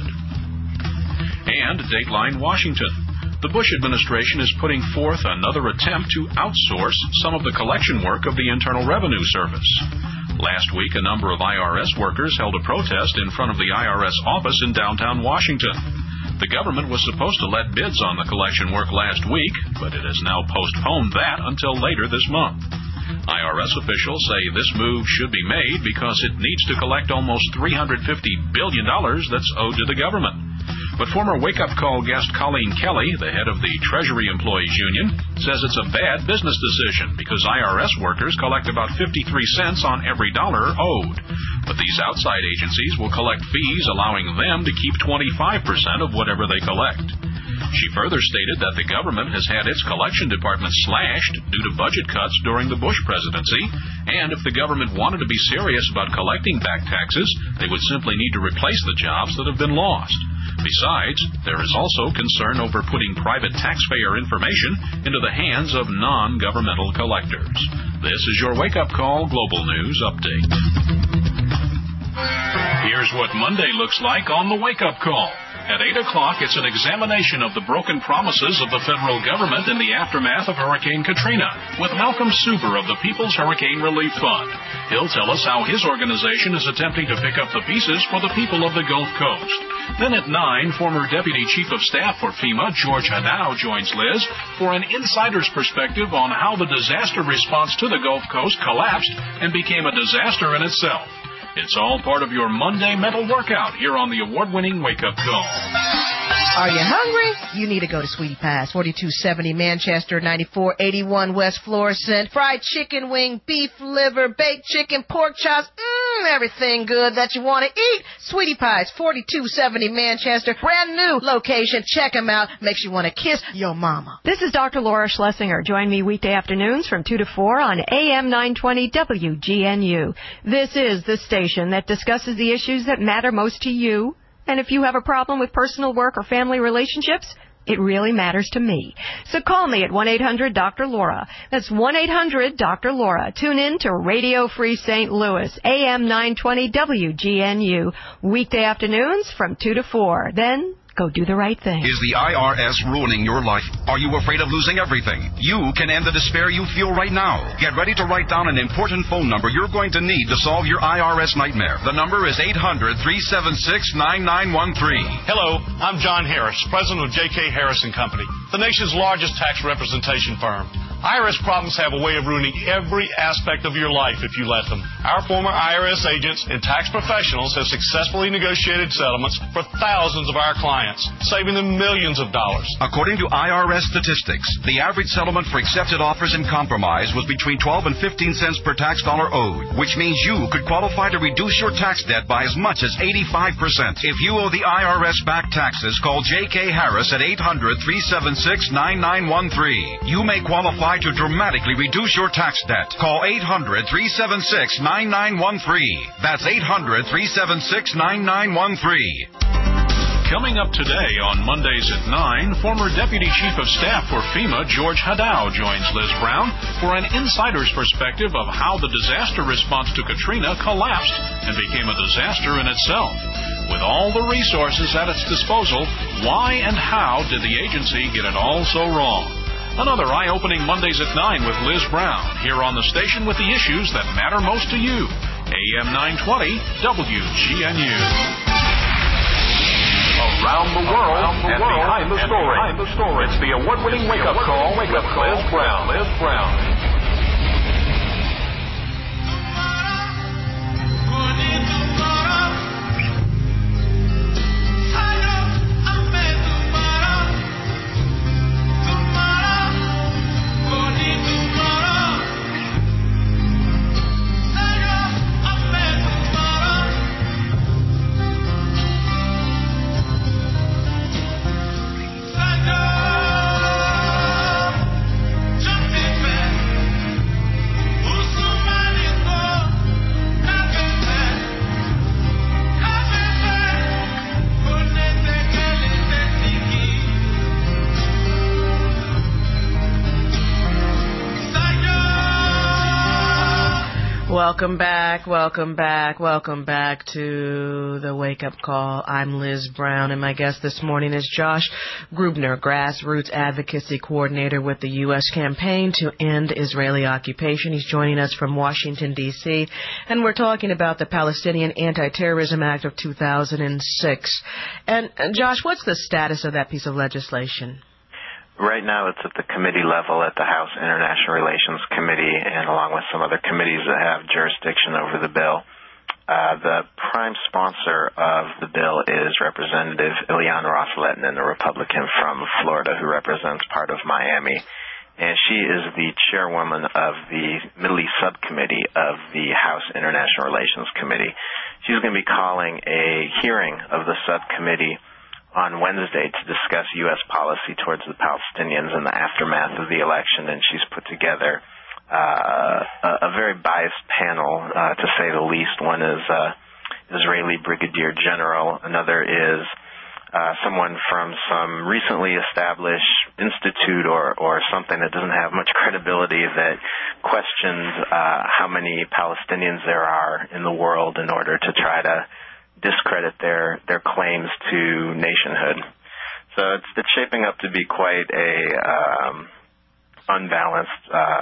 And Dateline Washington. The Bush administration is putting forth another attempt to outsource some of the collection work of the Internal Revenue Service. Last week, a number of IRS workers held a protest in front of the IRS office in downtown Washington. The government was supposed to let bids on the collection work last week, but it has now postponed that until later this month. IRS officials say this move should be made because it needs to collect almost $350 billion that's owed to the government. But former wake-up call guest Colleen Kelly, the head of the Treasury Employees Union, says it's a bad business decision because IRS workers collect about 53 cents on every dollar owed. But these outside agencies will collect fees allowing them to keep 25% of whatever they collect. She further stated that the government has had its collection department slashed due to budget cuts during the Bush presidency, and if the government wanted to be serious about collecting back taxes, they would simply need to replace the jobs that have been lost. Besides, there is also concern over putting private taxpayer information into the hands of non-governmental collectors. This is your wake-up call global news update. Here's what Monday looks like on the wake-up call. At 8 o'clock, it's an examination of the broken promises of the federal government in the aftermath of Hurricane Katrina with Malcolm Suber of the People's Hurricane Relief Fund. He'll tell us how his organization is attempting to pick up the pieces for the people of the Gulf Coast. Then at 9, former Deputy Chief of Staff for FEMA, George Hadow, joins Liz for an insider's perspective on how the disaster response to the Gulf Coast collapsed and became a disaster in itself. It's all part of your Monday mental workout here on the award-winning Wake Up Call. Are you hungry? You need to go to Sweetie Pie's, 4270 Manchester, 9481 West Florissant. Fried chicken wing, beef liver, baked chicken, pork chops, everything good that you want to eat. Sweetie Pie's, 4270 Manchester, brand new location. Check them out. Makes you want to kiss your mama. This is Dr. Laura Schlesinger. Join me weekday afternoons from 2 to 4 on AM 920 WGNU. This is the station that discusses the issues that matter most to you. And if you have a problem with personal work or family relationships, it really matters to me. So call me at 1-800-DR-LAURA. That's 1-800-DR-LAURA. Tune in to Radio Free St. Louis, AM 920 WGNU, weekday afternoons from 2 to 4. Then go do the right thing. Is the IRS ruining your life? Are you afraid of losing everything? You can end the despair you feel right now. Get ready to write down an important phone number you're going to need to solve your IRS nightmare. The number is 800-376-9913. Hello, I'm John Harris, president of J.K. Harris & Company, the nation's largest tax representation firm. IRS problems have a way of ruining every aspect of your life if you let them. Our former IRS agents and tax professionals have successfully negotiated settlements for thousands of our clients, saving them millions of dollars. According to IRS statistics, the average settlement for accepted offers in compromise was between 12 and 15 cents per tax dollar owed, which means you could qualify to reduce your tax debt by as much as 85%. If you owe the IRS back taxes, call J.K. Harris at 800-376-9913. You may qualify to dramatically reduce your tax debt. Call 800-376-9913. That's 800-376-9913. Coming up today on Mondays at 9, former Deputy Chief of Staff for FEMA, George Hadow, joins Liz Brown for an insider's perspective of how the disaster response to Katrina collapsed and became a disaster in itself. With all the resources at its disposal, why and how did the agency get it all so wrong? Another eye-opening Mondays at 9 with Liz Brown, here on the station with the issues that matter most to you. AM 920 WGNU. Around the world and behind the story. It's the award-winning Wake-Up Call with Liz Brown. Welcome back to the Wake Up Call. I'm Liz Brown, and my guest this morning is Josh Grubner, Grassroots Advocacy Coordinator with the U.S. Campaign to End Israeli Occupation. He's joining us from Washington, D.C., and we're talking about the Palestinian Anti-Terrorism Act of 2006. And Josh, what's the status of that piece of legislation? Right now it's at the committee level at the House International Relations Committee and along with some other committees that have jurisdiction over the bill. The prime sponsor of the bill is Representative Ileana Ros-Lehtinen, a Republican from Florida who represents part of Miami. And she is the chairwoman of the Middle East Subcommittee of the House International Relations Committee. She's going to be calling a hearing of the subcommittee on Wednesday to discuss U.S. policy towards the Palestinians in the aftermath of the election, and she's put together a very biased panel, to say the least. One is Israeli Brigadier General. Another is someone from some recently established institute or something that doesn't have much credibility that questions how many Palestinians there are in the world in order to try to discredit their claims to nationhood. So it's shaping up to be quite a unbalanced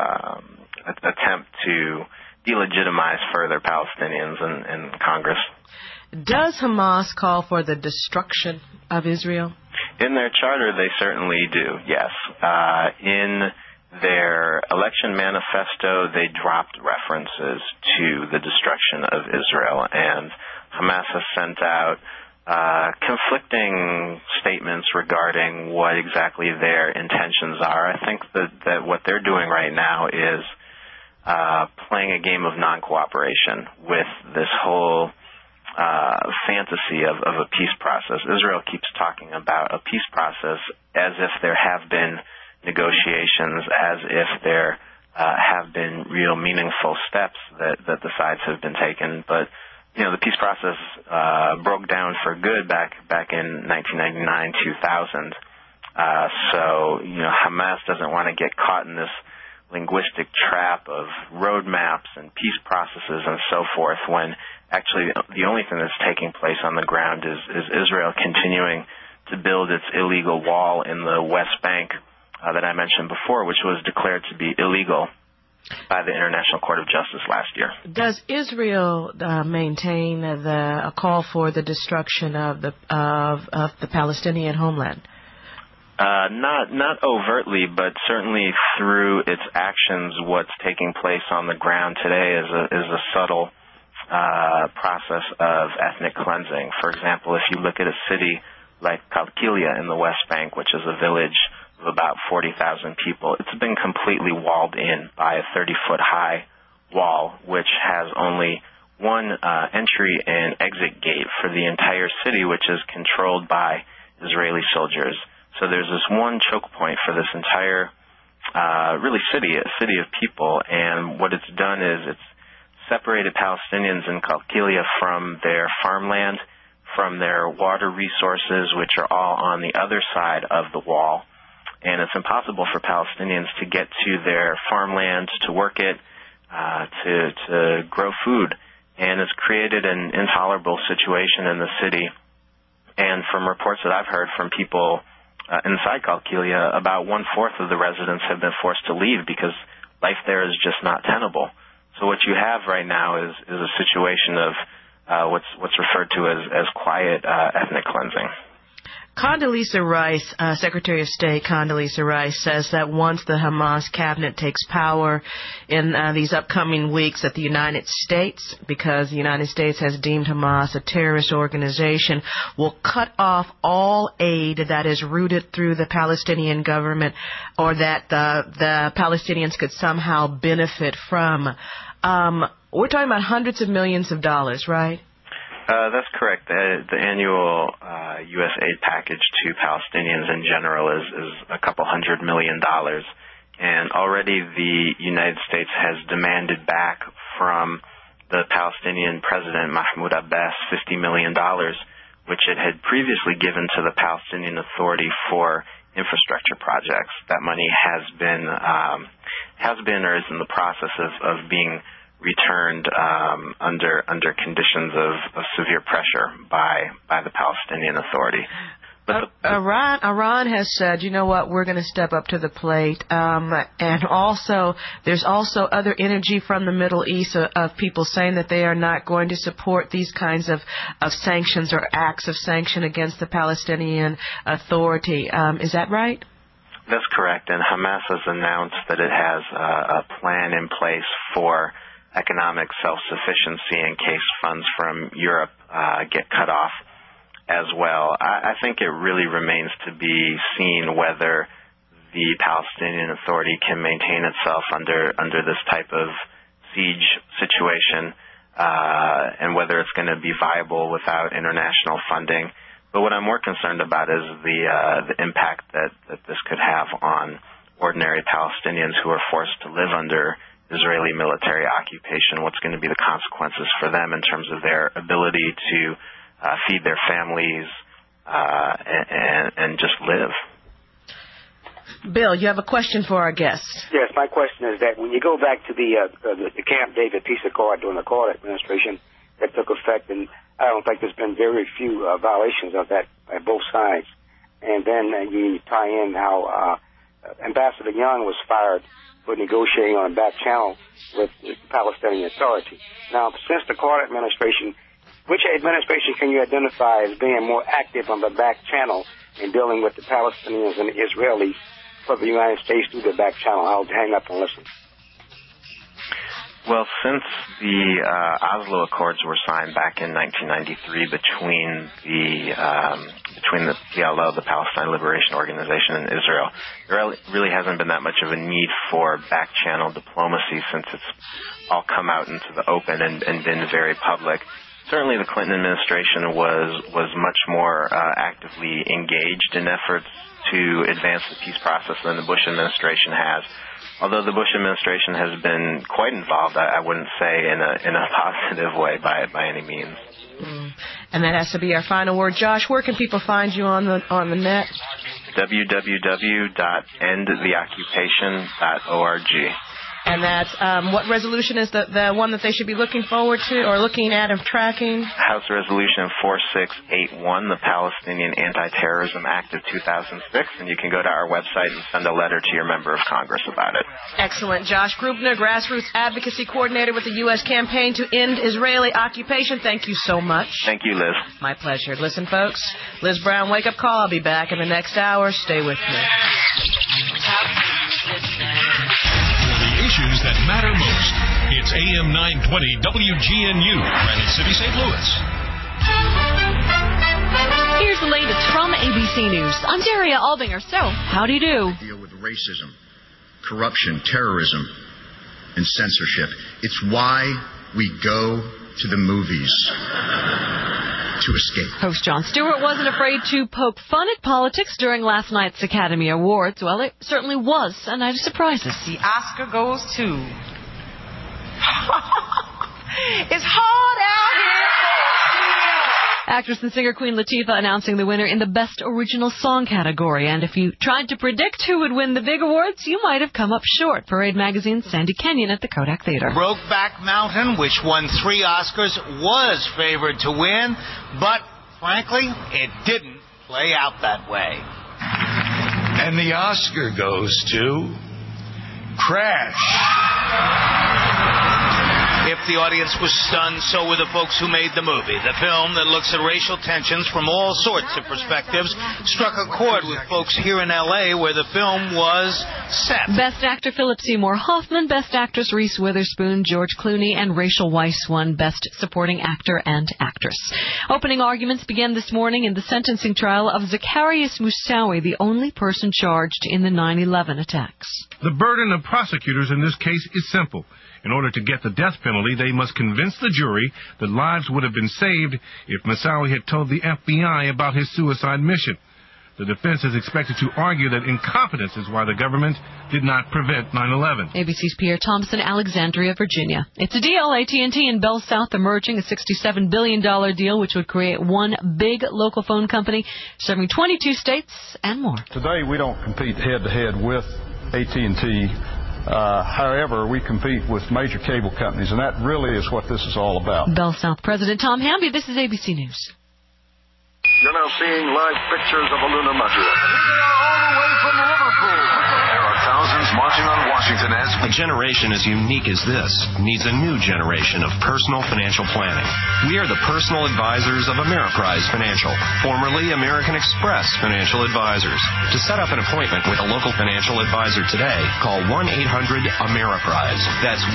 attempt to delegitimize further Palestinians in Congress. Does Hamas call for the destruction of Israel? In their charter, they certainly do, yes. In their election manifesto, they dropped references to the destruction of Israel, and Hamas has sent out conflicting statements regarding what exactly their intentions are. I think that what they're doing right now is playing a game of non-cooperation with this whole fantasy of a peace process. Israel keeps talking about a peace process as if there have been negotiations, as if there have been real meaningful steps that the sides have been taken. But the peace process broke down for good back in 1999, 2000. So Hamas doesn't want to get caught in this linguistic trap of roadmaps and peace processes and so forth, when actually the only thing that's taking place on the ground is Israel continuing to build its illegal wall in the West Bank that I mentioned before, which was declared to be illegal by the International Court of Justice last year. Does Israel maintain a call for the destruction of the Palestinian homeland? Not overtly, but certainly through its actions. What's taking place on the ground today is a subtle process of ethnic cleansing. For example, if you look at a city like Qalqilia in the West Bank, which is a village of about 40,000 people, it's been completely walled in by a 30-foot high wall, which has only one entry and exit gate for the entire city, which is controlled by Israeli soldiers. So there's this one choke point for this entire city, a city of people, and what it's done is it's separated Palestinians in Qalqilia from their farmland, from their water resources, which are all on the other side of the wall, and it's impossible for Palestinians to get to their farmland, to work it, to grow food, and it's created an intolerable situation in the city. And from reports that I've heard from people inside Qalqilia, about 1/4 of the residents have been forced to leave because life there is just not tenable. So what you have right now is a situation of what's referred to as quiet ethnic cleansing. Condoleezza Rice, Secretary of State Condoleezza Rice, says that once the Hamas cabinet takes power in these upcoming weeks, that the United States, because the United States has deemed Hamas a terrorist organization, will cut off all aid that is routed through the Palestinian government or that the Palestinians could somehow benefit from. We're talking about hundreds of millions of dollars, right? That's correct. The annual U.S. aid package to Palestinians in general is a couple $100 million. And already the United States has demanded back from the Palestinian President Mahmoud Abbas $50 million, which it had previously given to the Palestinian Authority for infrastructure projects. That money has been or is in the process of being returned under conditions of severe pressure by the Palestinian Authority. But Iran has said, you know what, we're going to step up to the plate. And also, there's also other energy from the Middle East of people saying that they are not going to support these kinds of sanctions or acts of sanction against the Palestinian Authority. Is that right? That's correct. And Hamas has announced that it has a plan in place for economic self-sufficiency in case funds from Europe get cut off as well. I think it really remains to be seen whether the Palestinian Authority can maintain itself under this type of siege situation and whether it's going to be viable without international funding. But what I'm more concerned about is the impact that this could have on ordinary Palestinians who are forced to live under Israeli military occupation. What's going to be the consequences for them in terms of their ability to feed their families and just live. Bill, you have a question for our guest. Yes, my question is that when you go back to the Camp David Peace Accord during the Carter administration, that took effect, and I don't think there's been very few violations of that by both sides. And then you tie in how Ambassador Young was fired for negotiating on a back channel with the Palestinian Authority. Now, since the Carter administration, which administration can you identify as being more active on the back channel in dealing with the Palestinians and the Israelis for the United States through the back channel? I'll hang up and listen. Well, since the Oslo Accords were signed back in 1993 between the PLO, the Palestine Liberation Organization, and Israel, there really hasn't been that much of a need for back-channel diplomacy since it's all come out into the open and been very public. Certainly the Clinton administration was much more actively engaged in efforts to advance the peace process than the Bush administration has. Although the Bush administration has been quite involved, I wouldn't say in a positive way by any means. And that has to be our final word. Josh, where can people find you on the net? www.endtheoccupation.org. And that's what resolution is the one that they should be looking forward to or looking at and tracking? House Resolution 4681, the Palestinian Anti-Terrorism Act of 2006, and you can go to our website and send a letter to your member of Congress about it. Excellent. Josh Grubner, Grassroots Advocacy Coordinator with the U.S. Campaign to End Israeli Occupation. Thank you so much. Thank you, Liz. My pleasure. Listen, folks, Liz Brown, Wake Up Call. I'll be back in the next hour. Stay with me. Issues that matter most. It's AM 920 WGNU, Granite City, St. Louis. Here's the latest from ABC News. I'm Daria Aldinger. So, how do you do? Deal with racism, corruption, terrorism, and censorship. It's why we go to the movies. To escape. Host Jon Stewart wasn't afraid to poke fun at politics during last night's Academy Awards. Well, it certainly was a night of surprises. The Oscar goes to... It's hard out here. Actress and singer Queen Latifah announcing the winner in the Best Original Song category. And if you tried to predict who would win the big awards, you might have come up short. Parade Magazine's Sandy Kenyon at the Kodak Theater. Brokeback Mountain, which won 3 Oscars, was favored to win, but frankly, it didn't play out that way. And the Oscar goes to Crash. If the audience was stunned, so were the folks who made the movie. The film that looks at racial tensions from all sorts of perspectives struck a chord with folks here in L.A. where the film was set. Best Actor Philip Seymour Hoffman, Best Actress Reese Witherspoon, George Clooney, and Rachel Weisz won Best Supporting Actor and Actress. Opening arguments began this morning in the sentencing trial of Zacarias Moussaoui, the only person charged in the 9/11 attacks. The burden of prosecutors in this case is simple. In order to get the death penalty, they must convince the jury that lives would have been saved if Moussaoui had told the FBI about his suicide mission. The defense is expected to argue that incompetence is why the government did not prevent 9/11. ABC's Pierre Thompson, Alexandria, Virginia. It's a deal. AT&T and Bell South emerging, a $67 billion deal which would create one big local phone company serving 22 states and more. Today we don't compete head-to-head with AT&T. However, we compete with major cable companies, and that really is what this is all about. Bell South President Tom Hamby, this is ABC News. You're now seeing live pictures of a lunar module. We are all the way from Liverpool. There are thousands marching on Washington as a generation as unique as this needs a new generation of personal financial planning. We are the personal advisors of Ameriprise Financial, formerly American Express Financial Advisors. To set up an appointment with a local financial advisor today, call 1-800-AMERIPRISE. That's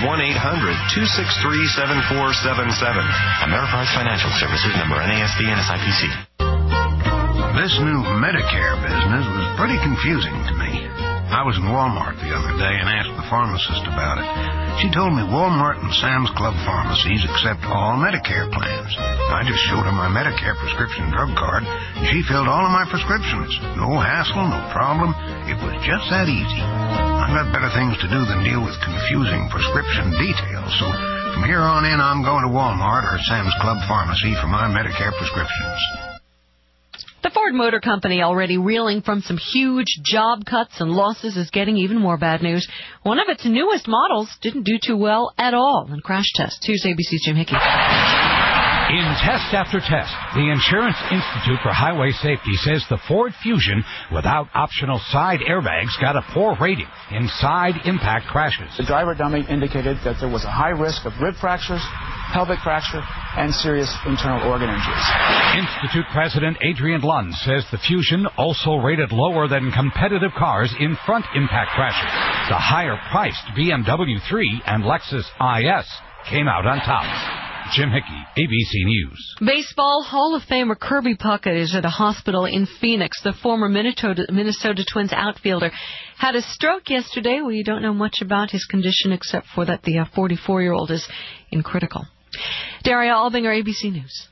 1-800-263-7477. Ameriprise Financial Services, member NASD and SIPC. This new Medicare business was pretty confusing to me. I was in Walmart the other day and asked the pharmacist about it. She told me Walmart and Sam's Club pharmacies accept all Medicare plans. I just showed her my Medicare prescription drug card, and she filled all of my prescriptions. No hassle, no problem. It was just that easy. I've got better things to do than deal with confusing prescription details, so from here on in, I'm going to Walmart or Sam's Club pharmacy for my Medicare prescriptions. The Ford Motor Company, already reeling from some huge job cuts and losses, is getting even more bad news. One of its newest models didn't do too well at all in crash tests. Here's ABC's Jim Hickey. In test after test, the Insurance Institute for Highway Safety says the Ford Fusion without optional side airbags got a poor rating in side impact crashes. The driver dummy indicated that there was a high risk of rib fractures, pelvic fracture, and serious internal organ injuries. Institute President Adrian Lund says the Fusion also rated lower than competitive cars in front impact crashes. The higher-priced BMW 3 and Lexus IS came out on top. Jim Hickey, ABC News. Baseball Hall of Famer Kirby Puckett is at a hospital in Phoenix. The former Minnesota Twins outfielder had a stroke yesterday. We don't know much about his condition except for that the 44-year-old is in critical. Daria Albinger, ABC News.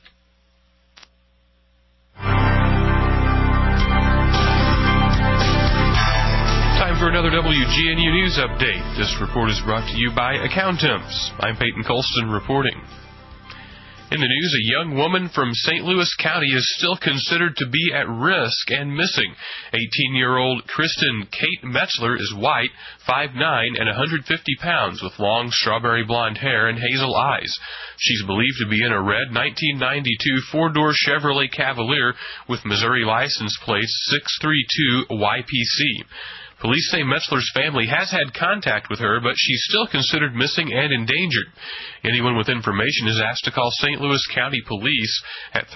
Time for another WGNU News update. This report is brought to you by Accountants. I'm Peyton Colston reporting. In the news, a young woman from St. Louis County is still considered to be at risk and missing. 18-year-old Kristen Kate Metzler is white, 5'9", and 150 pounds with long strawberry blonde hair and hazel eyes. She's believed to be in a red 1992 four-door Chevrolet Cavalier with Missouri license plate 632 YPC. Police say Metzler's family has had contact with her, but she's still considered missing and endangered. Anyone with information is asked to call St. Louis County Police at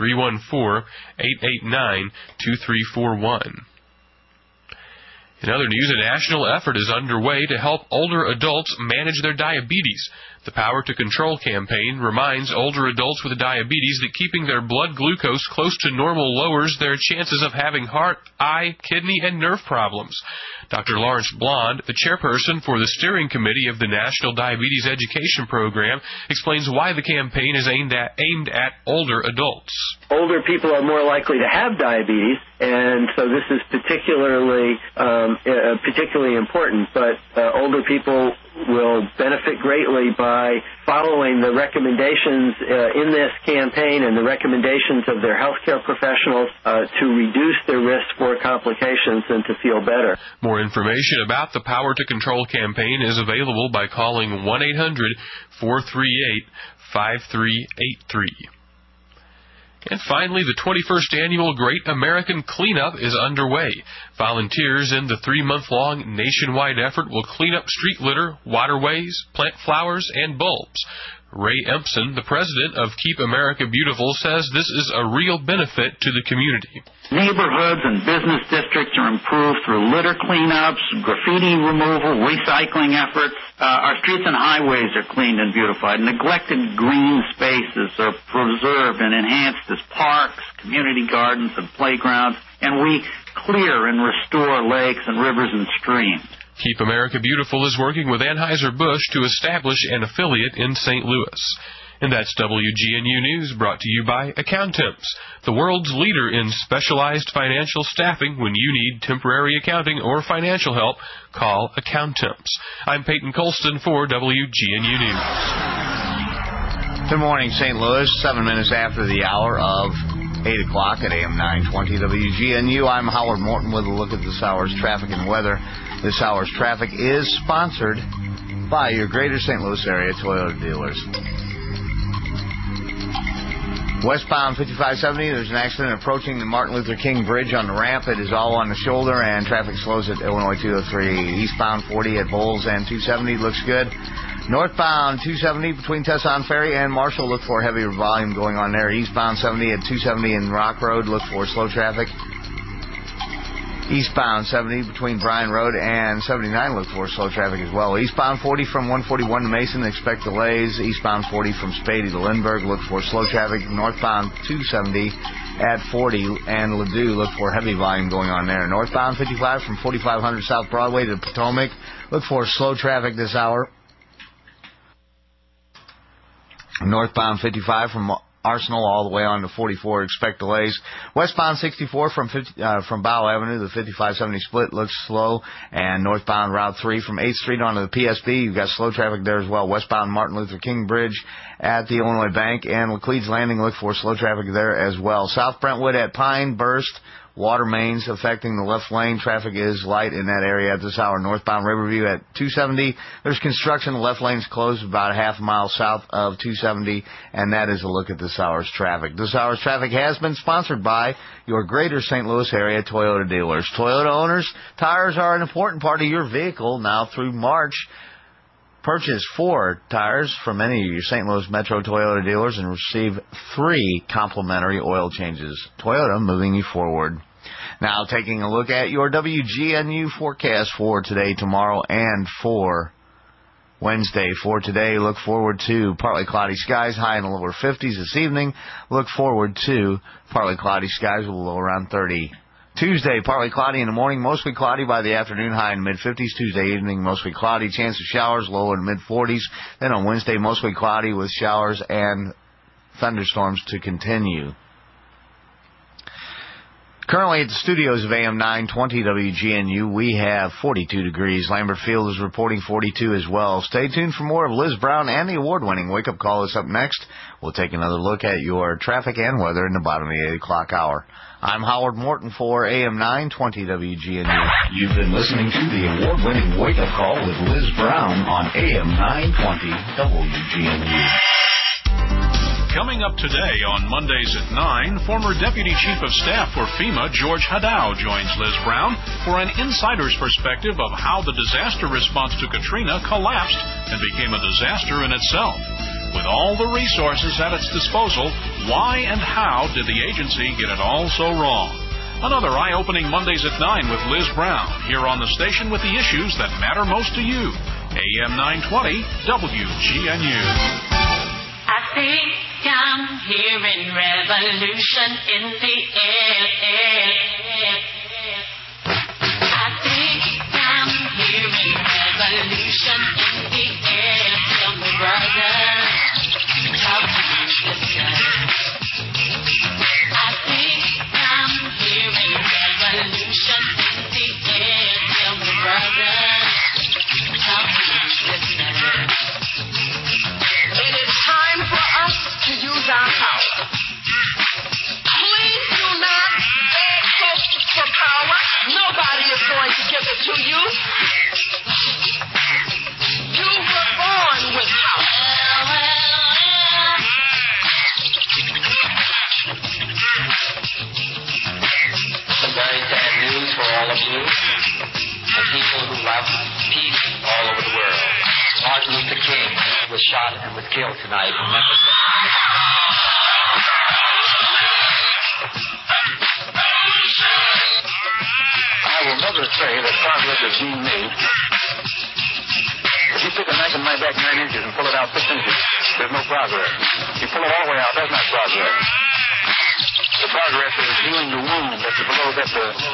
314-889-2341. In other news, a national effort is underway to help older adults manage their diabetes. The Power to Control campaign reminds older adults with diabetes that keeping their blood glucose close to normal lowers their chances of having heart, eye, kidney, and nerve problems. Dr. Lawrence Blond, the chairperson for the steering committee of the National Diabetes Education Program, explains why the campaign is aimed at older adults. Older people are more likely to have diabetes, and so this is particularly important. But older people will benefit greatly by following the recommendations in this campaign and the recommendations of their healthcare professionals to reduce their risk for complications and to feel better. More information about the Power to Control campaign is available by calling 1-800-438-5383. And finally, the 21st Annual Great American Cleanup is underway. Volunteers in the 3-month-long nationwide effort will clean up street litter, waterways, plant flowers, and bulbs. Ray Empson, the president of Keep America Beautiful, says this is a real benefit to the community. Neighborhoods and business districts are improved through litter cleanups, graffiti removal, recycling efforts. Our streets and highways are cleaned and beautified. Neglected green spaces are preserved and enhanced as parks, community gardens, and playgrounds. And we clear and restore lakes and rivers and streams. Keep America Beautiful is working with Anheuser-Busch to establish an affiliate in St. Louis. And that's WGNU News, brought to you by Accountants, the world's leader in specialized financial staffing. When you need temporary accounting or financial help, call Accountants. I'm Peyton Colston for WGNU News. Good morning, St. Louis. 7 minutes after the hour of 8 o'clock at AM 920 WGNU. I'm Howard Morton with a look at this hour's traffic and weather. This hour's traffic is sponsored by your greater St. Louis area Toyota dealers. Westbound 5570, there's an accident approaching the Martin Luther King Bridge on the ramp. It is all on the shoulder, and traffic slows at Illinois 203. Eastbound 40 at Bowles and 270 looks good. Northbound 270 between Tesson Ferry and Marshall, look for heavier volume going on there. Eastbound 70 at 270 in Rock Road, look for slow traffic. Eastbound 70 between Bryan Road and 79, look for slow traffic as well. Eastbound 40 from 141 to Mason, expect delays. Eastbound 40 from Spady to Lindbergh, look for slow traffic. Northbound 270 at 40 and Ladue, look for heavy volume going on there. Northbound 55 from 4500 South Broadway to Potomac, look for slow traffic this hour. Northbound 55 from Arsenal all the way on to 44, expect delays. Westbound 64 from Bow Avenue, the 5570 split looks slow, and northbound Route 3 from 8th Street onto the PSB, you've got slow traffic there as well. Westbound Martin Luther King Bridge at the Illinois Bank and Laclede's Landing, look for slow traffic there as well. South Brentwood at Pine Burst, water mains affecting the left lane. Traffic is light in that area at this hour. Northbound Riverview at 270. There's construction. The left lane's closed about a half a mile south of 270, and that is a look at this hour's traffic. This hour's traffic has been sponsored by your greater St. Louis area Toyota dealers. Toyota owners, tires are an important part of your vehicle now through March. Purchase 4 tires from any of your St. Louis Metro Toyota dealers and receive 3 complimentary oil changes. Toyota, moving you forward. Now, taking a look at your WGNU forecast for today, tomorrow, and for Wednesday. For today, look forward to partly cloudy skies, high in the lower 50s this evening. Look forward to partly cloudy skies with a low around 30. Tuesday, partly cloudy in the morning, mostly cloudy by the afternoon, high in the mid-50s. Tuesday evening, mostly cloudy, chance of showers, low in the mid-40s. Then on Wednesday, mostly cloudy with showers and thunderstorms to continue. Currently at the studios of AM 920 WGNU, we have 42 degrees. Lambert Field is reporting 42 as well. Stay tuned for more of Liz Brown and the award-winning Wake Up Call is up next. We'll take another look at your traffic and weather in the bottom of the 8 o'clock hour. I'm Howard Morton for AM 920 WGNU. You've been listening to the award-winning Wake Up Call with Liz Brown on AM 920 WGNU. Coming up today on Mondays at 9, former Deputy Chief of Staff for FEMA, George Hadow, joins Liz Brown for an insider's perspective of how the disaster response to Katrina collapsed and became a disaster in itself. With all the resources at its disposal, why and how did the agency get it all so wrong? Another eye-opening Mondays at 9 with Liz Brown, here on the station with the issues that matter most to you. AM 920 WGNU. I think I'm hearing revolution in the air. I think I'm hearing revolution in the air. Tell me, brother, talk to me, sister. I think I'm hearing revolution in the air. Tell me, brother, talk to me, sister. It is time for us to use our power. Please do not beg folks for power. Nobody is going to give it to you. You were born with power. Some very sad news for all of you, the people who love peace all over the world. Martin Luther King was shot and was killed tonight in Memphis. I will never say that progress is being made. If you pick a knife in my back 9 inches and pull it out 6 inches, there's no progress. You pull it all the way out, that's not progress. The progress is healing the wound that's below me.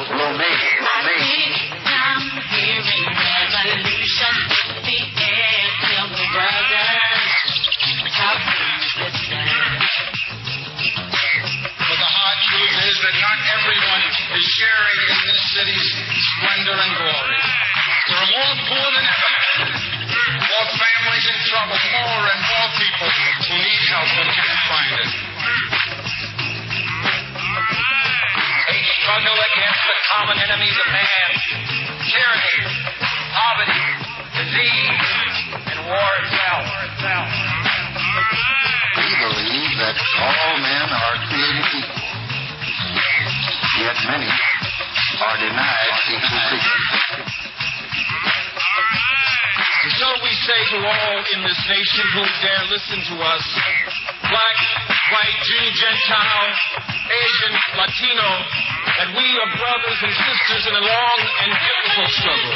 I'm hearing revolution in the air. Tell me, brother, how can you listen? But the hard truth is that not everyone is sharing in this city's splendor and glory. There are more poor than ever, more families in trouble, more and more people who need help but can't find it. A struggle against the common enemies of man, tyranny, poverty, disease, and war itself. We believe that all men are created equal, yet many are denied equal treatment. And so we say to all in this nation who dare listen to us, black, white, Jew, Gentile, Asian, Latino, that we are brothers and sisters in a long and difficult struggle.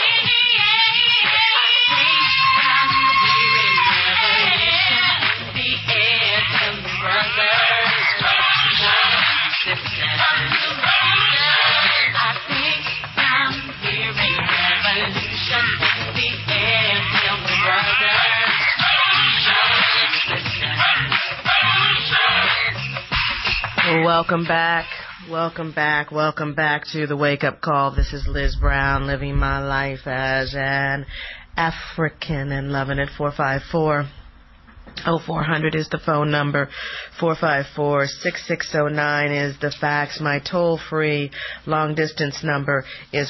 Welcome back to the Wake Up Call. This is Liz Brown, living my life as an African and loving it. 0400 is the phone number. 454-6609 is the fax. My toll-free long-distance number is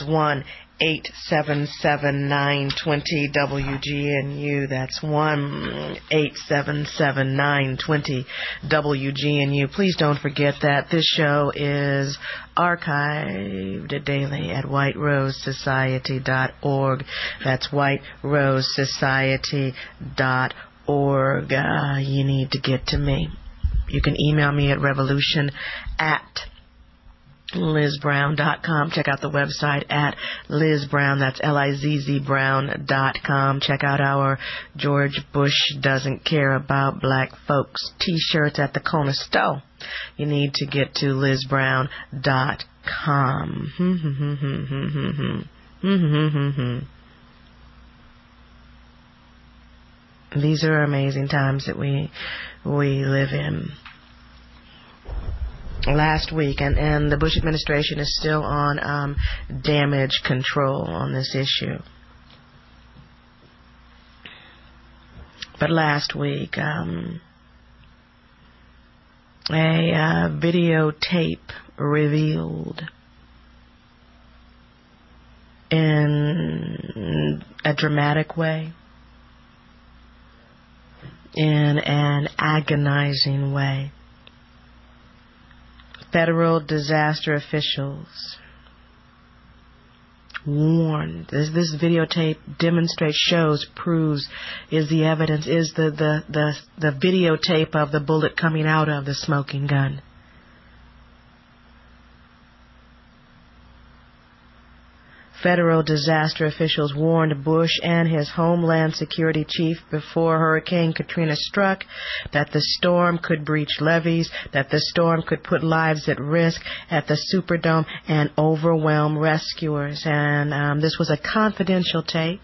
1-877-920-WGNU. That's 1-877-920-WGNU. Please don't forget that this show is archived daily at whiterosesociety.org. That's whiterosesociety.org. You need to get to me. You can email me at revolution@LizBrown.com. Check out the website at Liz Brown. That's LIZZBrown.com. Check out our George Bush Doesn't Care About Black Folks t-shirts at the corner store. You need to get to LizBrown.com. These are amazing times that we live in. Last week, and the Bush administration is still on damage control on this issue. But last week, a videotape revealed in a dramatic way, in an agonizing way, federal disaster officials warned. This videotape demonstrates, shows, proves, is the evidence, is the videotape of the bullet coming out of the smoking gun. Federal disaster officials warned Bush and his Homeland Security chief before Hurricane Katrina struck that the storm could breach levees, that the storm could put lives at risk at the Superdome and overwhelm rescuers. And this was a confidential tape.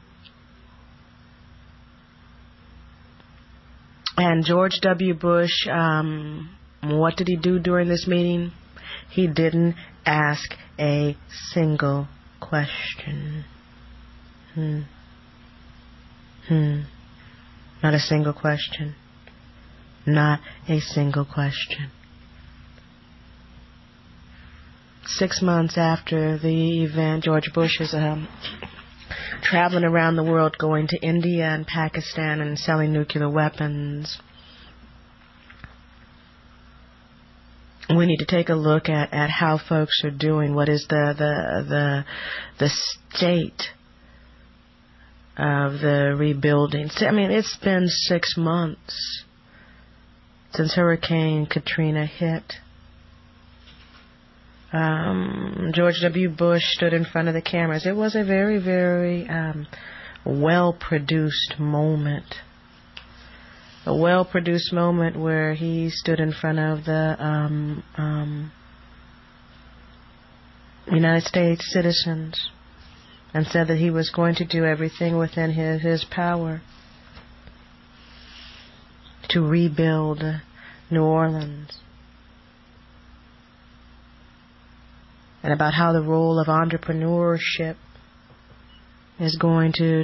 And George W. Bush, what did he do during this meeting? He didn't ask a single question. Not a single question. Not a single question. 6 months after the event, George Bush is traveling around the world, going to India and Pakistan and selling nuclear weapons. We need to take a look at how folks are doing. What is the state of the rebuilding? I mean, it's been 6 months since Hurricane Katrina hit. George W. Bush stood in front of the cameras. It was a very, very well-produced moment. A well-produced moment where he stood in front of the United States citizens and said that he was going to do everything within his power to rebuild New Orleans. And about how the role of entrepreneurship is going to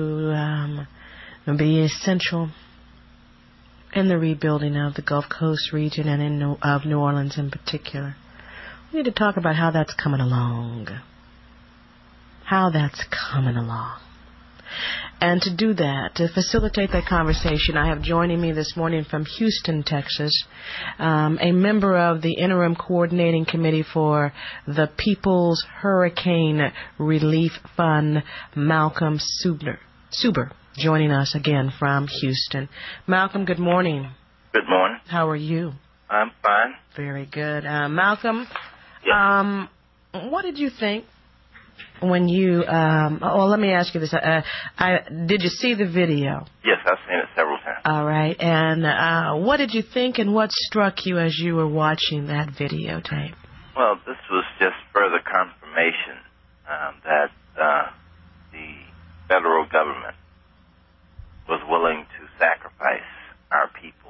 be essential in the rebuilding of the Gulf Coast region and of New Orleans in particular. We need to talk about how that's coming along. How that's coming along. And to do that, to facilitate that conversation, I have joining me this morning from Houston, Texas, a member of the Interim Coordinating Committee for the People's Hurricane Relief Fund, Malcolm Suber, joining us again from Houston. Malcolm, good morning. Good morning. How are you? I'm fine. Very good. Malcolm, what did you think when you, let me ask you this. Did you see the video? Yes, I've seen it several times. All right. And what did you think and what struck you as you were watching that videotape? Well, this was just further confirmation that the federal government was willing to sacrifice our people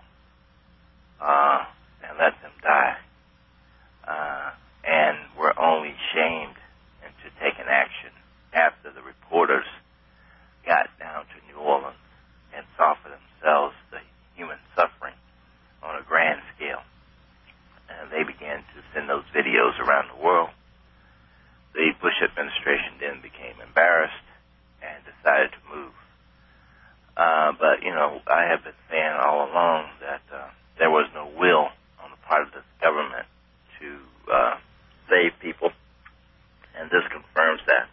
and let them die. And were only shamed into taking action after the reporters got down to New Orleans and saw for themselves the I have been saying all along that there was no will on the part of this government to save people, and this confirms that.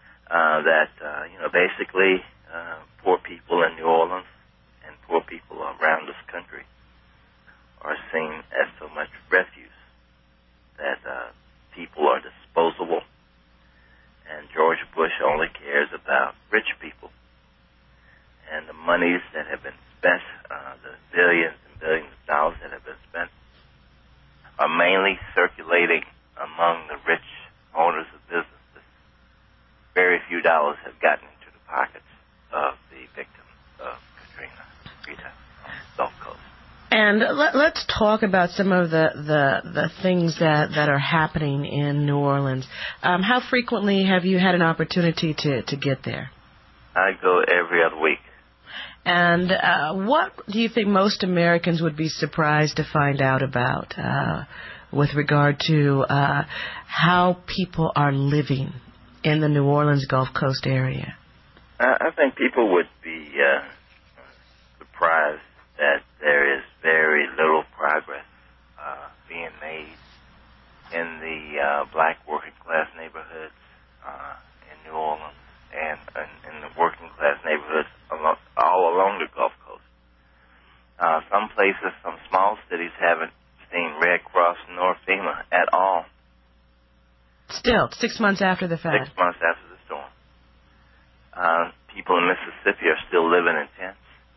Basically, poor people in New Orleans and poor people around this country are seen as so much refuse that people are disposable, and George Bush only cares about rich people. And the monies that have been spent, the billions and billions of dollars that have been spent, are mainly circulating among the rich owners of businesses. Very few dollars have gotten into the pockets of the victims of Katrina, Rita, on the Gulf Coast. And let's talk about some of the things that are happening in New Orleans. How frequently have you had an opportunity to get there? I go every other week. And what do you think most Americans would be surprised to find out about with regard to how people are living in the New Orleans Gulf Coast area? I think people would be surprised that there is very little progress being made in the black working class neighborhoods in New Orleans and in the working class neighborhoods all along the Gulf Coast. Some places, some small cities haven't seen Red Cross nor FEMA at all. Still, 6 months after the fact. 6 months after the storm. People in Mississippi are still living in tents.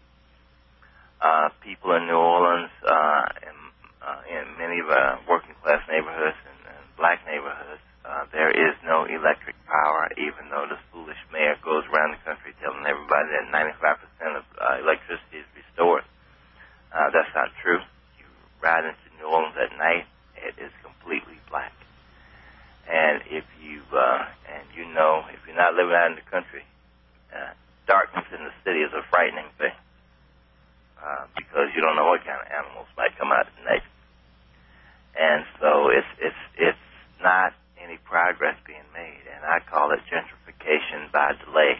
People in New Orleans, in many of our working class neighborhoods and black neighborhoods, there is no electric power, even though this foolish mayor goes around the country telling everybody that 95% of electricity is restored. That's not true. You ride into New Orleans at night, it is completely black. And if you're not living out in the country, darkness in the city is a frightening thing. Because you don't know what kind of animals might come out at night. And so it's not any progress being made, and I call it gentrification by delay.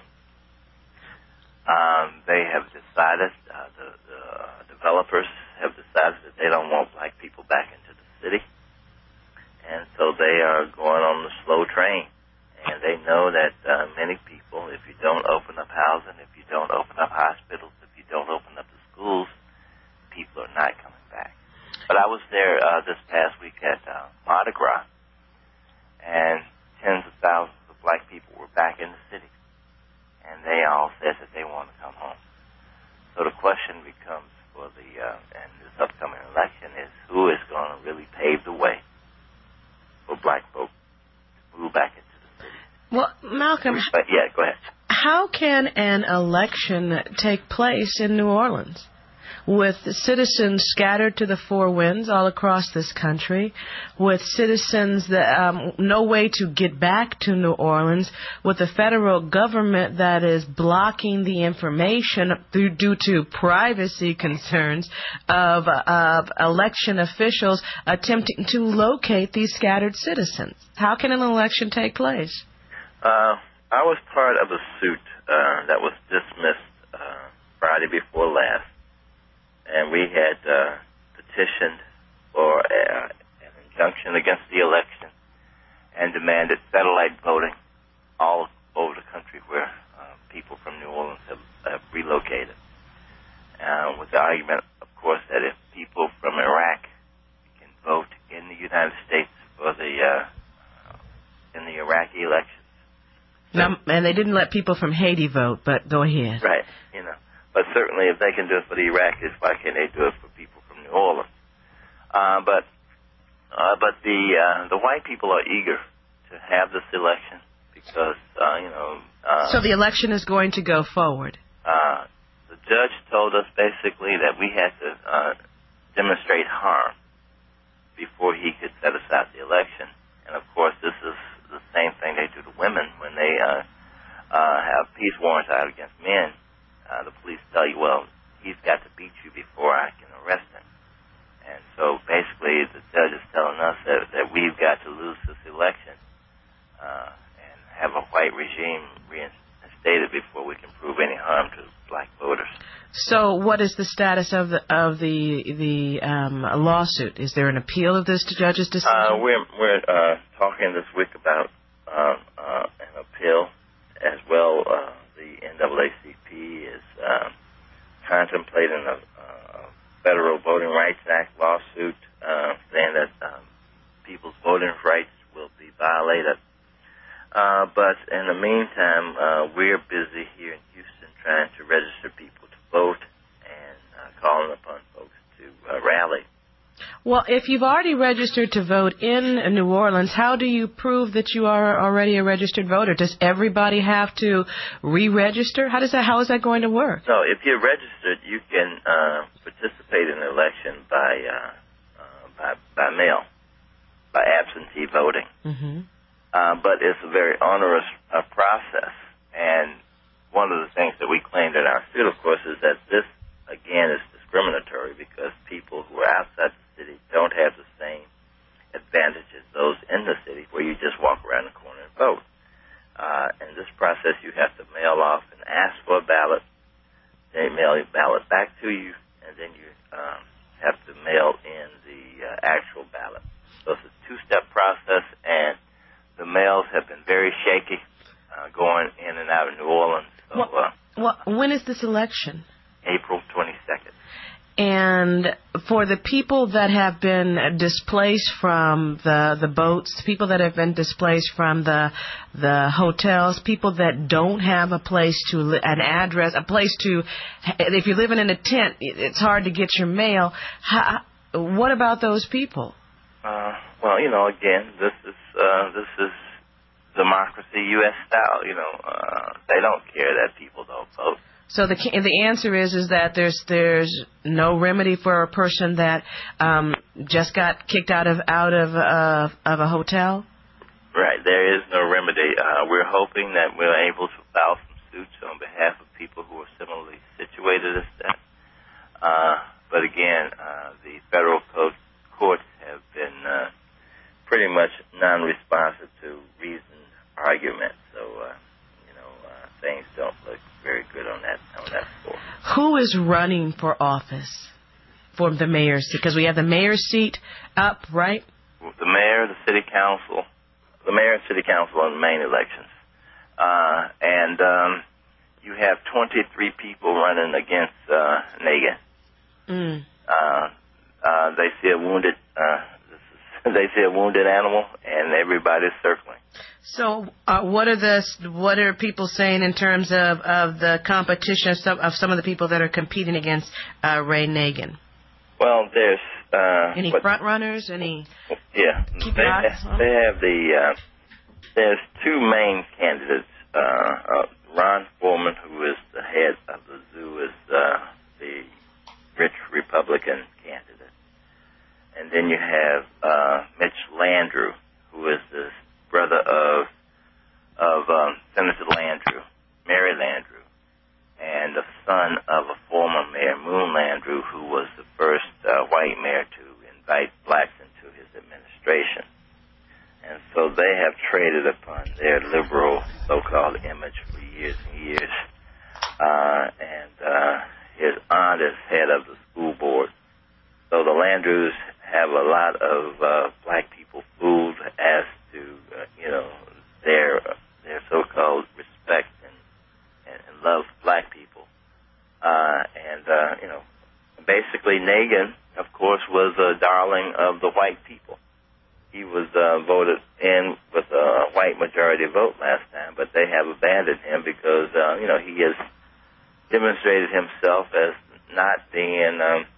They have decided, the developers have decided that they don't want black people back into the city, and so they are going on the slow train. And they know that many people, if you don't open up housing, if you don't open up hospitals, if you don't open up the schools, people are not coming back. But I was there this past week at Mardi Gras, and tens of thousands of black people were back in the city, and they all said that they want to come home. So the question becomes for and this upcoming election is who is going to really pave the way for black folk to move back into the city. Well, Malcolm, yeah, go ahead. How can an election take place in New Orleans with citizens scattered to the four winds all across this country, with citizens that no way to get back to New Orleans, with the federal government that is blocking the information due to privacy concerns of election officials attempting to locate these scattered citizens? How can an election take place? I was part of a suit that was dismissed Friday before last, and we had petitioned for an injunction against the election and demanded satellite voting all over the country where people from New Orleans have relocated. With the argument, of course, that if people from Iraq can vote in the United States for in the Iraqi elections. Now, and they didn't let people from Haiti vote, but go ahead. Right, But certainly if they can do it for the Iraqis, why can't they do it for people from New Orleans? But the white people are eager to have this election because, so the election is going to go forward? The judge told us basically that we had to demonstrate harm before he could set aside the election. And, of course, this is the same thing they do to women when they have peace warrants out against men. The police tell you, well, he's got to beat you before I can arrest him. And so basically the judge is telling us that we've got to lose this election and have a white regime reinstated before we can prove any harm to black voters. So, what is the status of the lawsuit? Is there an appeal of this judge's decision? We're talking this week about an appeal as well. The NAACP is contemplating a Federal Voting Rights Act lawsuit saying that people's voting rights will be violated. But in the meantime, we're busy here in Houston trying to register people to vote and calling upon folks to rally. Well, if you've already registered to vote in New Orleans, how do you prove that you are already a registered voter? Does everybody have to re-register? How is that going to work? So if you're registered, you can participate in the election by mail, by absentee voting. Mm-hmm. But it's a very onerous process. And one of the things that we claimed in our suit, of course, is that this, again, is discriminatory because people who are outside the city don't have the same advantage as those in the city where you just walk around the corner and vote. In this process, you have to mail off and ask for a ballot. They mail your ballot back to you, and then you have to mail in the actual ballot. So it's a two-step process, and the mails have been very shaky going in and out of New Orleans. So, when is this election? April 22nd. And for the people that have been displaced from the boats, people that have been displaced from the hotels, people that don't have a place to an address, a place to, if you're living in a tent, it's hard to get your mail. What about those people? Well, again, this is democracy, U.S. style. They don't care that people don't vote. So the answer is that there's no remedy for a person that just got kicked out of a hotel. Right, there is no remedy. We're hoping that we're able to file some suits on behalf of people who are similarly situated as that. But again, the federal courts have been pretty much non-responsive to reasoned argument. So, things don't look very good on that score. Who is running for office for the mayor's seat? Because we have the mayor's seat up, right? The mayor, the city council, the mayor and city council are the main elections. And you have 23 people running against Nagin. They see a wounded animal, and everybody's circling. So, what are people saying in terms of the competition of some of the people that are competing against Ray Nagin? Well, there's any front runners? Any? Yeah, they have there's two main candidates. Ron Foreman, who is the head of the zoo, is the rich Republican candidate, and then you have Mitch Landrieu, who is the brother of Senator Landrieu, Mary Landrieu, and the son of a former mayor, Moon Landrieu, who was the first white mayor to invite blacks into his administration. And so they have traded upon their liberal so-called image for years and years. And his aunt is head of the school board. So the Landrieux have a lot of black people fooled as to, their so-called respect and love for black people. Basically Nagin, of course, was a darling of the white people. He was voted in with a white majority vote last time, but they have abandoned him because, he has demonstrated himself as not being,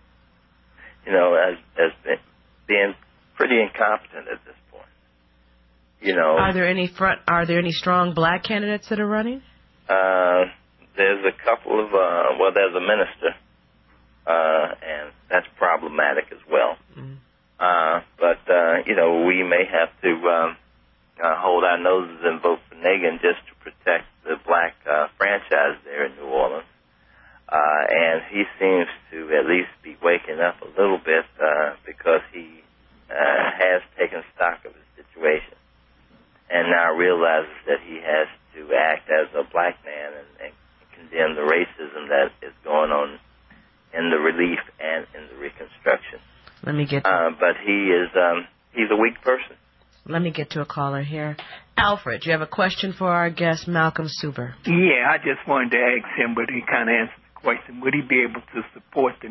as being pretty incompetent at this point. Are there any strong black candidates that are running? There's a couple of, there's a minister, and that's problematic as well. Mm-hmm. But we may have to hold our noses and vote for Nagin just to protect the black franchise there in New Orleans. And he seems to at least be waking up a little bit because he has taken stock of his situation and now realizes that he has to act as a black man and condemn the racism that is going on relief and in the reconstruction. Let me get. But he's a weak person. Let me get to a caller here. Alfred, you have a question for our guest, Malcolm Suber. Yeah, I just wanted to ask him, but he kind of answered the question. Would he be able to support the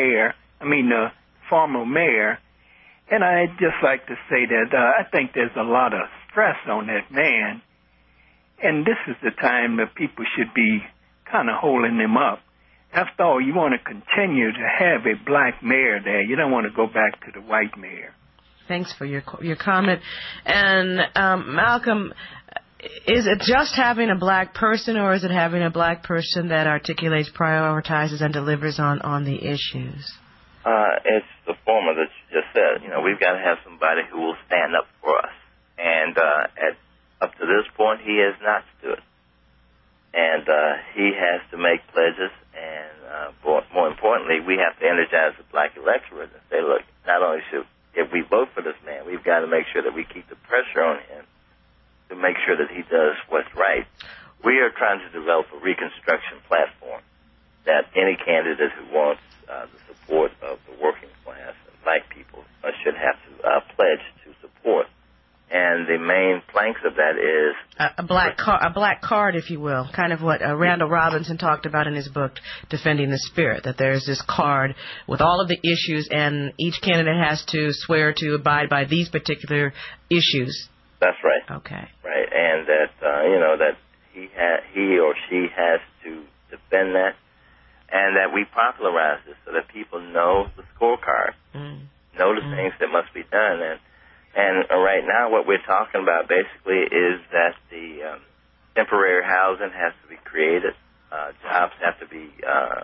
former mayor? And I'd just like to say that I think there's a lot of stress on that man. And this is the time that people should be kind of holding him up. After all, you want to continue to have a black mayor there. You don't want to go back to the white mayor. Thanks for your comment. And Malcolm, is it just having a black person, or is it having a black person that articulates, prioritizes, and delivers on the issues? It's the former that you just said. You know, we've got to have somebody who will stand up for us. And up to this point, he has not stood. And he has to make pledges. And more importantly, we have to energize the black electorate and say, look, not only if we vote for this man, we've got to make sure that we keep the pressure on him to make sure that he does what's right. We are trying to develop a reconstruction platform that any candidate who wants the support of the working class and black people should have to pledge to support. And the main planks of that is a black card, if you will, kind of what Randall Robinson talked about in his book, Defending the Spirit, that there's this card with all of the issues, and each candidate has to swear to abide by these particular issues. That's right. Okay. Right, and that that he or she has to defend that, and that we popularize this so that people know the scorecard, know the things that must be done. And right now what we're talking about basically is that the temporary housing has to be created. Jobs have to be,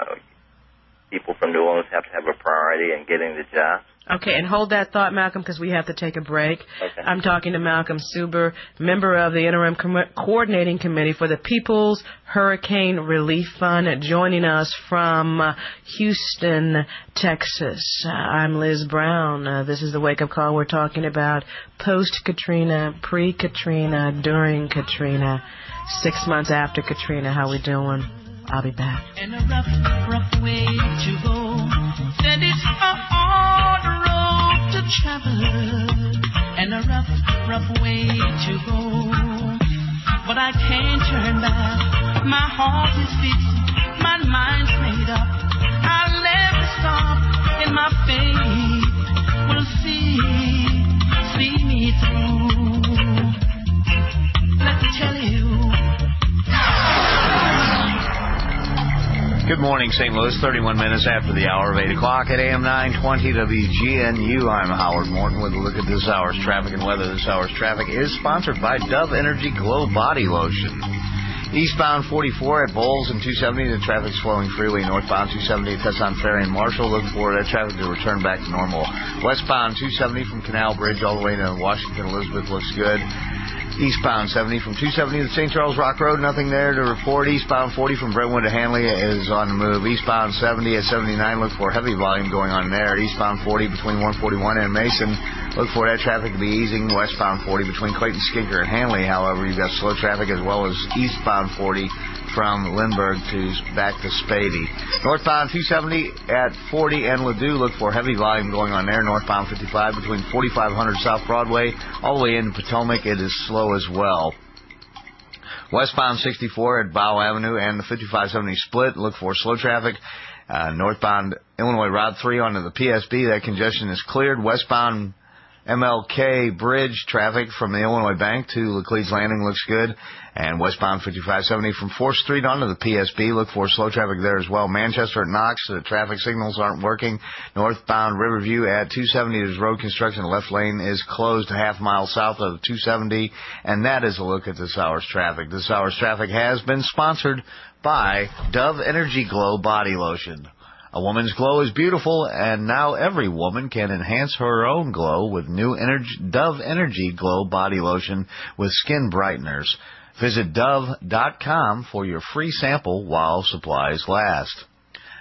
people from New Orleans have to have a priority in getting the jobs. Okay, and hold that thought, Malcolm, because we have to take a break. Okay. I'm talking to Malcolm Suber, member of the Interim Coordinating Committee for the People's Hurricane Relief Fund, joining us from Houston, Texas. I'm Liz Brown. This is the Wake Up Call. We're talking about post-Katrina, pre-Katrina, during Katrina, 6 months after Katrina. How we doing? I'll be back. And a rough way to go. Said it's a hard road to travel. And a rough way to go. But I can't turn back. My heart is fixed. My mind's made up. I'll never stop in my faith. Will see me through. Let me tell you. Good morning, St. Louis. 31 minutes after the hour of 8 o'clock at AM 920 WGNU. I'm Howard Morton with a look at this hour's traffic and weather. This hour's traffic is sponsored by Dove Energy Glow Body Lotion. Eastbound 44 at Bowles and 270, the traffic's flowing freely. Northbound 270 at Tesson Ferry and Marshall. Look for that traffic to return back to normal. Westbound 270 from Canal Bridge all the way to Washington Elizabeth looks good. Eastbound 70 from 270 to St. Charles Rock Road, nothing there to report. Eastbound 40 from Brentwood to Hanley is on the move. Eastbound 70 at 79, look for heavy volume going on there. Eastbound 40 between 141 and Mason, look for that traffic to be easing. Westbound 40 between Clayton, Skinker, and Hanley, however, you've got slow traffic, as well as eastbound 40 from Lindbergh to back to Spady. Northbound 270 at 40 and Ladue, look for heavy volume going on there. Northbound 55 between 4500 South Broadway all the way into Potomac, it is slow as well. Westbound 64 at Bow Avenue and the 5570 split, look for slow traffic. Northbound Illinois Route 3 onto the PSB, that congestion is cleared. Westbound MLK Bridge traffic from the Illinois Bank to Laclede's Landing looks good. And westbound 5570 from 4th Street onto the PSB, look for slow traffic there as well. Manchester at Knox, the traffic signals aren't working. Northbound Riverview at 270, there's road construction. The left lane is closed a half mile south of 270. And that is a look at this hour's traffic. This hour's traffic has been sponsored by Dove Energy Glow Body Lotion. A woman's glow is beautiful, and now every woman can enhance her own glow with new Dove Energy Glow Body Lotion with skin brighteners. Visit Dove.com for your free sample while supplies last.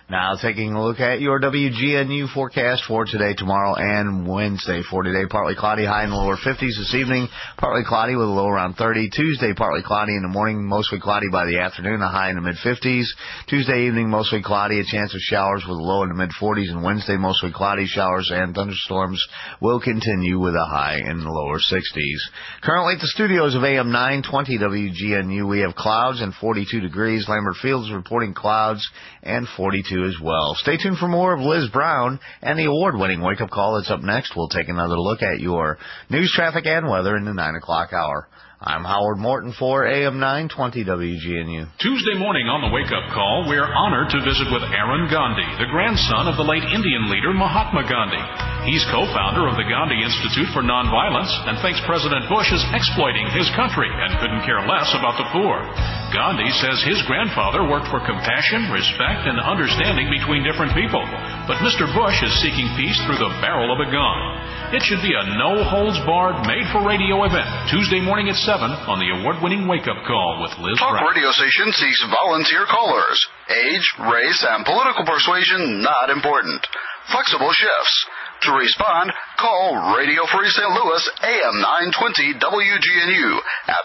Now taking a look at your WGNU forecast for today, tomorrow, and Wednesday. For today, partly cloudy, high in the lower 50s. This evening, partly cloudy with a low around 30. Tuesday, partly cloudy in the morning, mostly cloudy by the afternoon, a high in the mid-50s. Tuesday evening, mostly cloudy, a chance of showers with a low in the mid-40s. And Wednesday, mostly cloudy, showers and thunderstorms will continue with a high in the lower 60s. Currently at the studios of AM 920 WGNU, we have clouds and 42 degrees. Lambert Fields reporting clouds and 42 as well. Stay tuned for more of Liz Brown and the award-winning Wake Up Call that's up next. We'll take another look at your news, traffic, and weather in the 9 o'clock hour. I'm Howard Morton for AM 920 WGNU. Tuesday morning on the Wake Up Call, we're honored to visit with Aaron Gandhi, the grandson of the late Indian leader Mahatma Gandhi. He's co-founder of the Gandhi Institute for Nonviolence and thinks President Bush is exploiting his country and couldn't care less about the poor. Gandhi says his grandfather worked for compassion, respect, and understanding between different people. But Mr. Bush is seeking peace through the barrel of a gun. It should be a no-holds-barred, made-for-radio event, Tuesday morning at 7 on the award-winning Wake Up Call with Liz Talk Brown. radio station seeks volunteer callers. Age, race, and political persuasion not important. Flexible shifts. To respond, call Radio Free St. Louis AM 920 WGNU at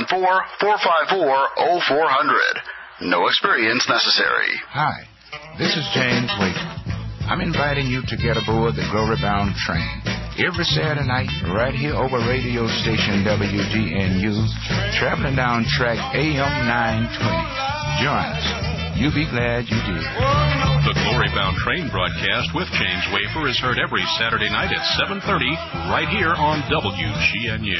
314-454-0400. No experience necessary. Hi, this is James Wakeman. I'm inviting you to get aboard the Glory Bound train every Saturday night right here over radio station WGNU, traveling down track AM 920. Join us. You'll be glad you did. The Glory Bound train broadcast with James Wafer is heard every Saturday night at 7:30 right here on WGNU.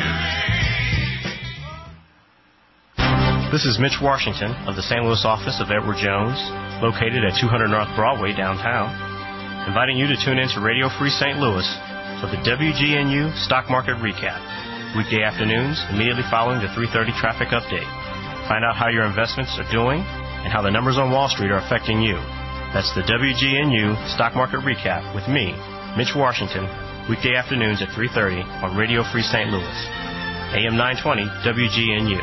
This is Mitch Washington of the St. Louis office of Edward Jones, located at 200 North Broadway downtown, inviting you to tune in to Radio Free St. Louis for the WGNU Stock Market Recap, weekday afternoons immediately following the 3:30 traffic update. Find out how your investments are doing and how the numbers on Wall Street are affecting you. That's the WGNU Stock Market Recap with me, Mitch Washington, weekday afternoons at 3:30 on Radio Free St. Louis, AM 920 WGNU.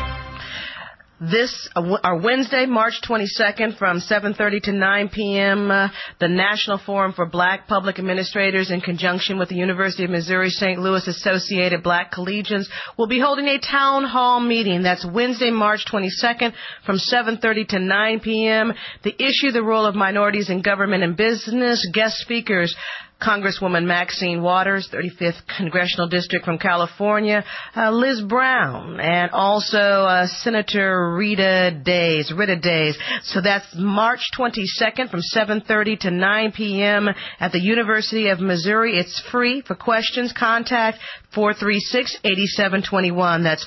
This, our Wednesday, March 22nd, from 7:30 to 9 p.m., the National Forum for Black Public Administrators, in conjunction with the University of Missouri St. Louis Associated Black Collegians, will be holding a town hall meeting. That's Wednesday, March 22nd, from 7:30 to 9 p.m. The issue, the role of minorities in government and business. Guest speakers, Congresswoman Maxine Waters, 35th Congressional District from California, Liz Brown, and also Senator Rita Days. So that's March 22nd from 7:30 to 9 p.m. at the University of Missouri. It's free. For questions, contact 436-8721. That's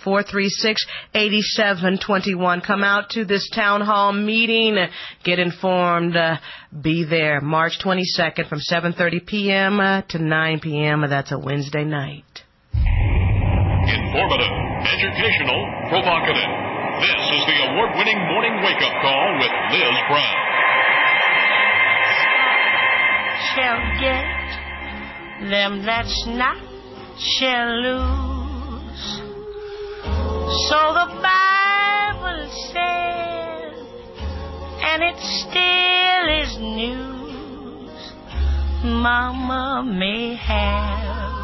436-8721. Come out to this town hall meeting. Get informed. Be there March 22nd from 7:30 p.m. to 9 p.m. That's a Wednesday night. Informative, educational, provocative. This is the award-winning morning wake-up call with Liz Brown. Shall get them that's not shall lose. So the Bible said, and it still is news. Mama may have,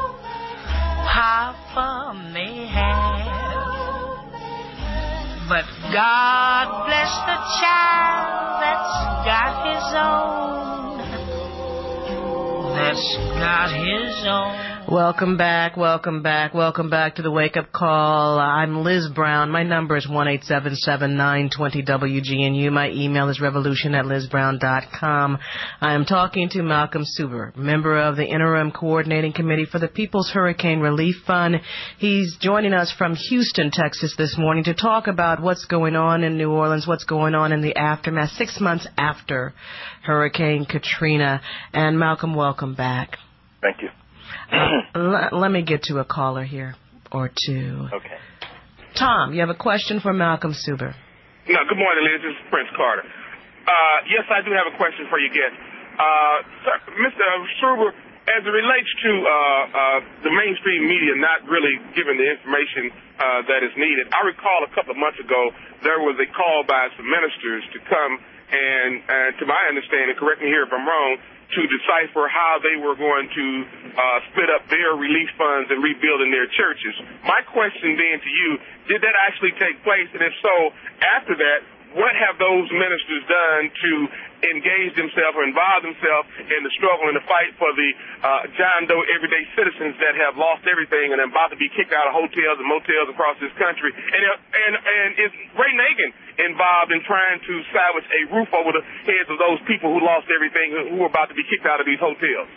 Papa may have, but God bless the child that's got his own. That's got his own. Welcome back to the Wake Up Call. I'm Liz Brown. My number is 1-877-920-WGNU. My email is revolution@lizbrown.com. I am talking to Malcolm Suber, member of the Interim Coordinating Committee for the People's Hurricane Relief Fund. He's joining us from Houston, Texas this morning to talk about what's going on in New Orleans, what's going on in the aftermath, 6 months after Hurricane Katrina. And Malcolm, welcome back. Thank you. Let me get to a caller here or two. Okay. Tom, you have a question for Malcolm Suber. No, good morning, Liz. This is Prince Carter. Yes, I do have a question for your guest. Sir, Mr. Suber, as it relates to the mainstream media not really giving the information that is needed, I recall a couple of months ago there was a call by some ministers to come and, to my understanding, correct me here if I'm wrong, to decipher how they were going to split up their relief funds and rebuilding their churches. My question being to you, did that actually take place? And if so, after that, what have those ministers done to engage themselves or involve themselves in the struggle and the fight for the John Doe everyday citizens that have lost everything and are about to be kicked out of hotels and motels across this country? And is Ray Nagin involved in trying to salvage a roof over the heads of those people who lost everything, who are about to be kicked out of these hotels?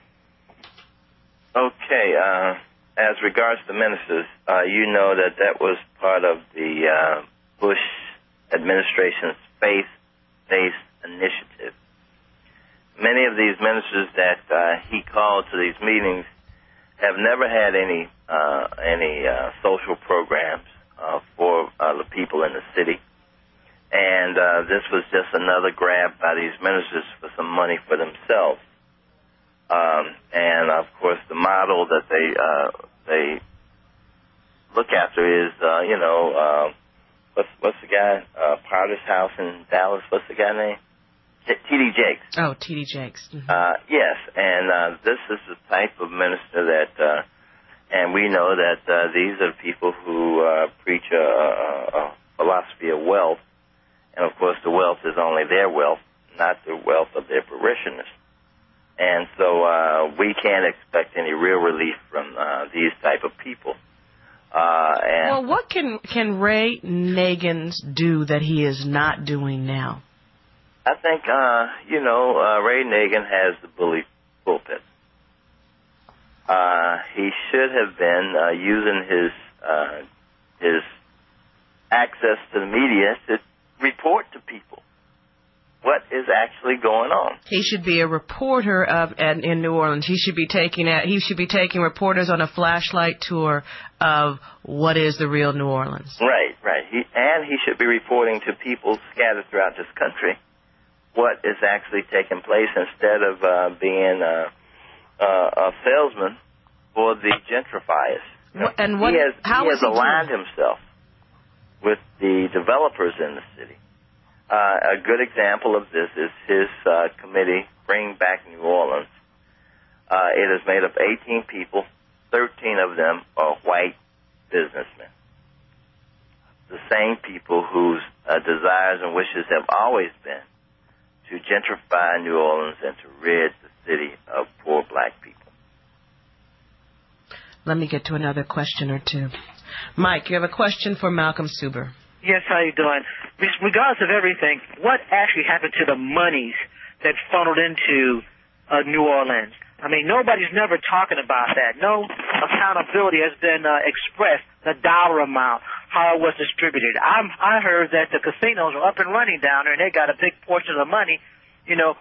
Okay. As regards to ministers, you know that was part of the Bush administration's faith-based initiative. Many of these ministers that he called to these meetings have never had any social programs for the people in the city, and this was just another grab by these ministers for some money for themselves. And of course, the model that they look after is, what's the guy? Potter's House in Dallas. What's the guy name? T.D. Jakes. Oh, T.D. Jakes. Mm-hmm. Yes, and this is the type of minister that, and we know that these are people who preach a philosophy of wealth, and of course the wealth is only their wealth, not the wealth of their parishioners. And so we can't expect any real relief from these type of people. Well, what can Ray Nagin do that he is not doing now? I think, Ray Nagin has the bully pulpit. He should have been using his access to the media to report to people what is actually going on. He should be a reporter in New Orleans. He should be taking reporters on a flashlight tour of what is the real New Orleans. Right. He should be reporting to people scattered throughout this country what is actually taking place instead of being a salesman for the gentrifiers. He has aligned himself with the developers in the city. A good example of this is his committee, Bring Back New Orleans. It is made of 18 people. 13 of them are white businessmen. The same people whose desires and wishes have always been to gentrify New Orleans and to rid the city of poor black people. Let me get to another question or two. Mike, you have a question for Malcolm Suber. Yes, how you doing? Regardless of everything, what actually happened to the monies that funneled into New Orleans? I mean, nobody's never talking about that. No accountability has been expressed, the dollar amount, how it was distributed. I heard that the casinos are up and running down there, and they got a big portion of the money. You know,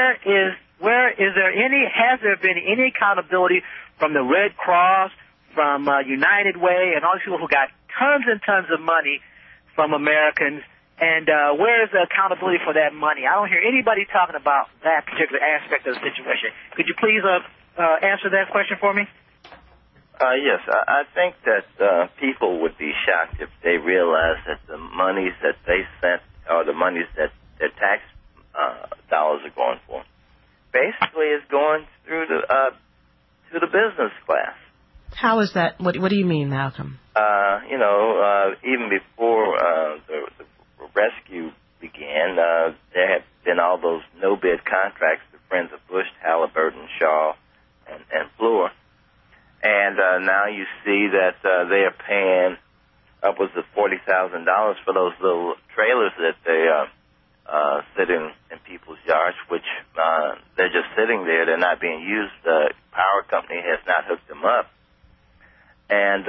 has there been any accountability from the Red Cross, from United Way, and all these people who got tons and tons of money from Americans, and where is the accountability for that money? I don't hear anybody talking about that particular aspect of the situation. Could you please answer that question for me? Yes, I think that people would be shocked if they realized that the monies that they sent or the monies that their tax dollars are going for basically is going through to the business class. How is that? What do you mean, Malcolm? Even before the rescue began, there had been all those no-bid contracts to Friends of Bush, Halliburton, Shaw, and Fluor. And now you see that they are paying upwards of $40,000 for those little trailers that they sit in people's yards, which they're just sitting there. They're not being used. The power company has not hooked them up. And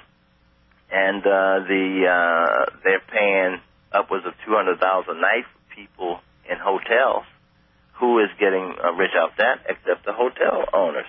they're paying upwards of $200 a night for people in hotels. Who is getting rich off that except the hotel owners?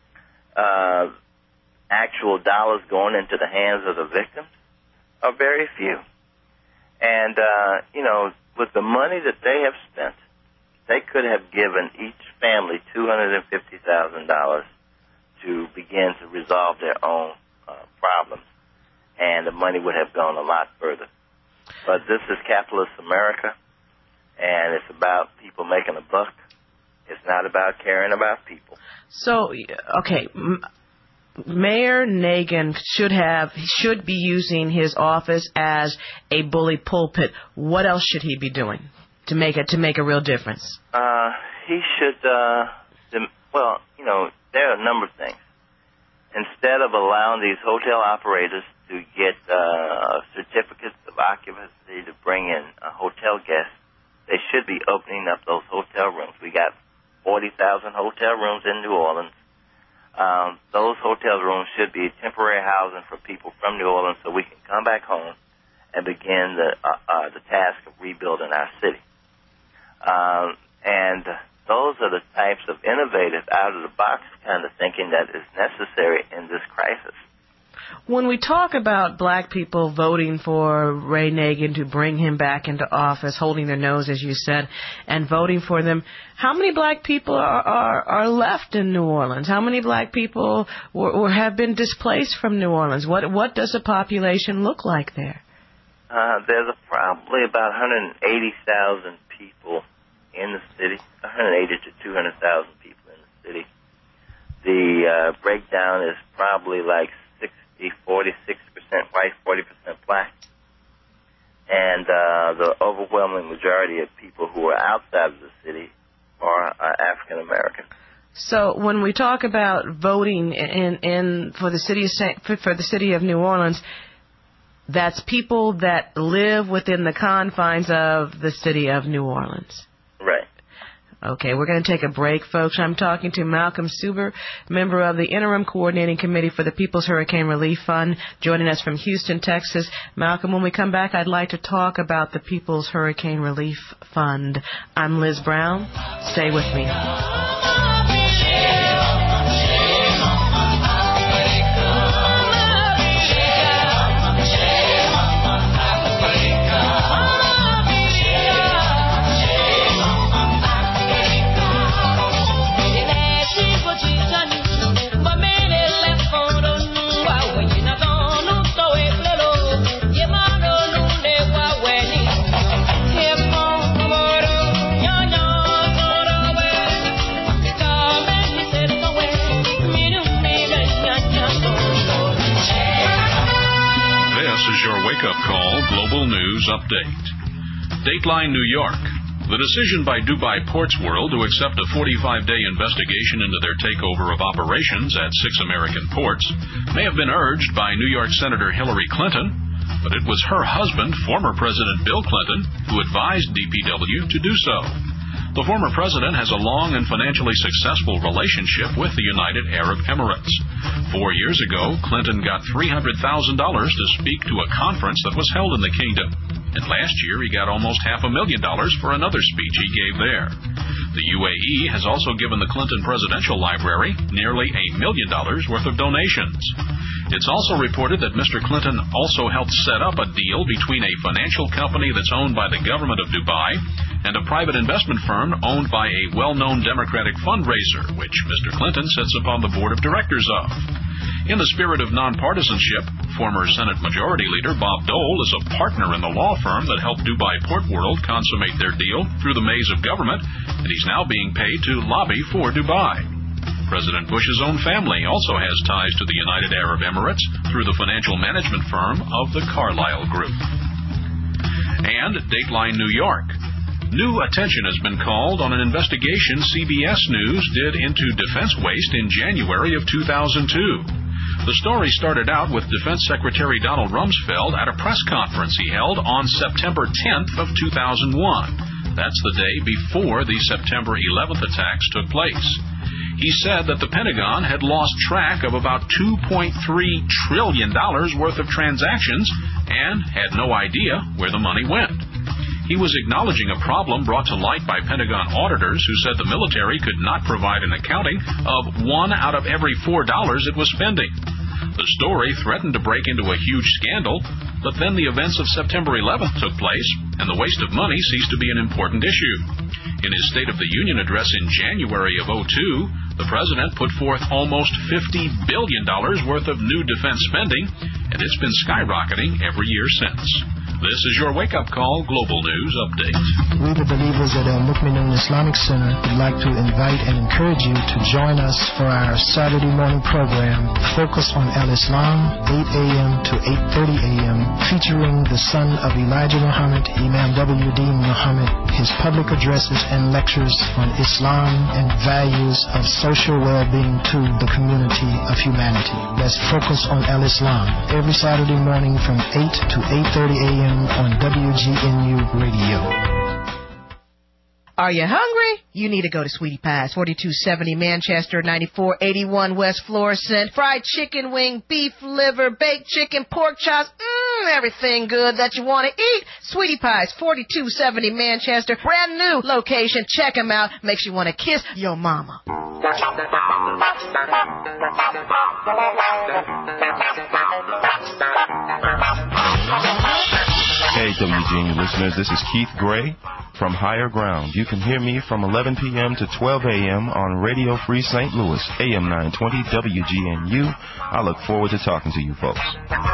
Actual dollars going into the hands of the victims are very few. And, with the money that they have spent, they could have given each family $250,000 to begin to resolve their own problems, and the money would have gone a lot further. But this is capitalist America, and it's about people making a buck. It's not about caring about people. So, okay, Mayor Nagin should be using his office as a bully pulpit. What else should he be doing to make a real difference? He should. Well, you know, there are a number of things. Instead of allowing these hotel operators to get certificates of occupancy to bring in hotel guests, they should be opening up those hotel rooms. We got 40,000 hotel rooms in New Orleans. Those hotel rooms should be temporary housing for people from New Orleans so we can come back home and begin the task of rebuilding our city. And those are the types of innovative, out-of-the-box kind of thinking that is necessary in this crisis. When we talk about black people voting for Ray Nagin to bring him back into office, holding their nose, as you said, and voting for them, how many black people are left in New Orleans? How many black people have been displaced from New Orleans? What does the population look like there? There's probably about 180,000 people in the city, 180 to 200,000 people in the city. The breakdown is probably like 46% white, 40% black. And the overwhelming majority of people who are outside of the city are African American. So when we talk about voting for the city of New Orleans, that's people that live within the confines of the city of New Orleans. Right. Okay, we're going to take a break, folks. I'm talking to Malcolm Suber, member of the Interim Coordinating Committee for the People's Hurricane Relief Fund, joining us from Houston, Texas. Malcolm, when we come back, I'd like to talk about the People's Hurricane Relief Fund. I'm Liz Brown. Stay with me. Your wake-up call global news update. Dateline New York. The decision by Dubai Ports World to accept a 45-day investigation into their takeover of operations at 6 American ports may have been urged by New York Senator Hillary Clinton, but it was her husband, former President Bill Clinton, who advised DPW to do so. The former president has a long and financially successful relationship with the United Arab Emirates. 4 years ago, Clinton got $300,000 to speak to a conference that was held in the kingdom. And last year, he got almost $500,000 for another speech he gave there. The UAE has also given the Clinton Presidential Library nearly $1 million worth of donations. It's also reported that Mr. Clinton also helped set up a deal between a financial company that's owned by the government of Dubai and a private investment firm owned by a well-known Democratic fundraiser, which Mr. Clinton sits upon the board of directors of. In the spirit of nonpartisanship, former Senate Majority Leader Bob Dole is a partner in the law firm that helped Dubai Port World consummate their deal through the maze of government, and he's now being paid to lobby for Dubai. President Bush's own family also has ties to the United Arab Emirates through the financial management firm of the Carlyle Group. And Dateline New York. New attention has been called on an investigation CBS News did into defense waste in January of 2002. The story started out with Defense Secretary Donald Rumsfeld at a press conference he held on September 10th of 2001. That's the day before the September 11th attacks took place. He said that the Pentagon had lost track of about $2.3 trillion worth of transactions and had no idea where the money went. He was acknowledging a problem brought to light by Pentagon auditors who said the military could not provide an accounting of 1 out of every $4 it was spending. The story threatened to break into a huge scandal, but then the events of September 11th took place, and the waste of money ceased to be an important issue. In his State of the Union address in January of 2002, the president put forth almost $50 billion worth of new defense spending, and it's been skyrocketing every year since. This is your wake-up call Global News Update. We, the believers at El Mu'minun Islamic Center, would like to invite and encourage you to join us for our Saturday morning program, Focus on Al-Islam, 8 a.m. to 8:30 a.m., featuring the son of Elijah Muhammad, Imam W.D. Muhammad, his public addresses and lectures on Islam and values of social well-being to the community of humanity. That's Focus on Al-Islam, every Saturday morning from 8 to 8:30 a.m. on WGNU Radio. Are you hungry? You need to go to Sweetie Pie's, 4270 Manchester, 9481 West Florissant. Fried chicken wing, beef liver, baked chicken, pork chops, everything good that you want to eat. Sweetie Pie's, 4270 Manchester. Brand new location. Check them out. Makes you want to kiss your mama. Hey, WGNU listeners, this is Keith Gray from Higher Ground. You can hear me from 11 p.m. to 12 a.m. on Radio Free St. Louis, AM 920 WGNU. I look forward to talking to you folks.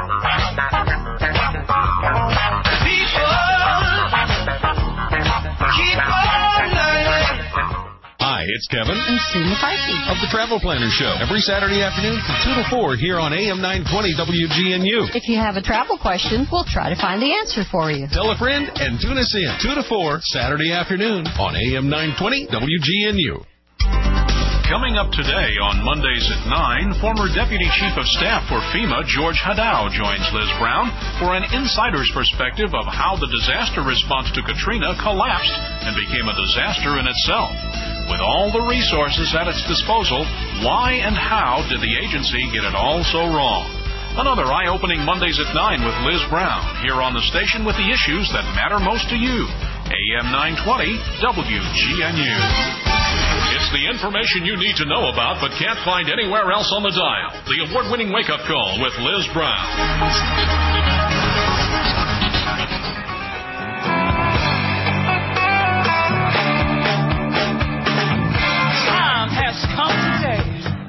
Hi, it's Kevin and Sue McCarthy of the Travel Planner Show. Every Saturday afternoon from 2 to 4 here on AM 920 WGNU. If you have a travel question, we'll try to find the answer for you. Tell a friend and tune us in 2 to 4 Saturday afternoon on AM 920 WGNU. Coming up today on Mondays at 9, former Deputy Chief of Staff for FEMA, George Hadow, joins Liz Brown for an insider's perspective of how the disaster response to Katrina collapsed and became a disaster in itself. With all the resources at its disposal, why and how did the agency get it all so wrong? Another eye-opening Mondays at 9 with Liz Brown, here on the station with the issues that matter most to you. AM 920 WGNU. It's the information you need to know about but can't find anywhere else on the dial. The award-winning wake-up call with Liz Brown. Time has come today.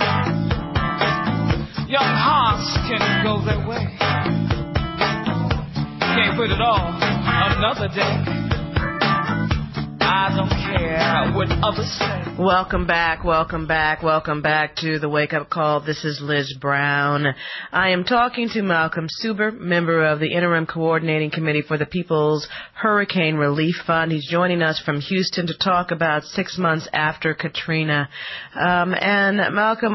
Young hearts can go their way. Can't put it off another day. I don't care what others say. Welcome back to the Wake Up Call. This is Liz Brown. I am talking to Malcolm Suber, member of the Interim Coordinating Committee for the People's Hurricane Relief Fund. He's joining us from Houston to talk about 6 months after Katrina. And Malcolm,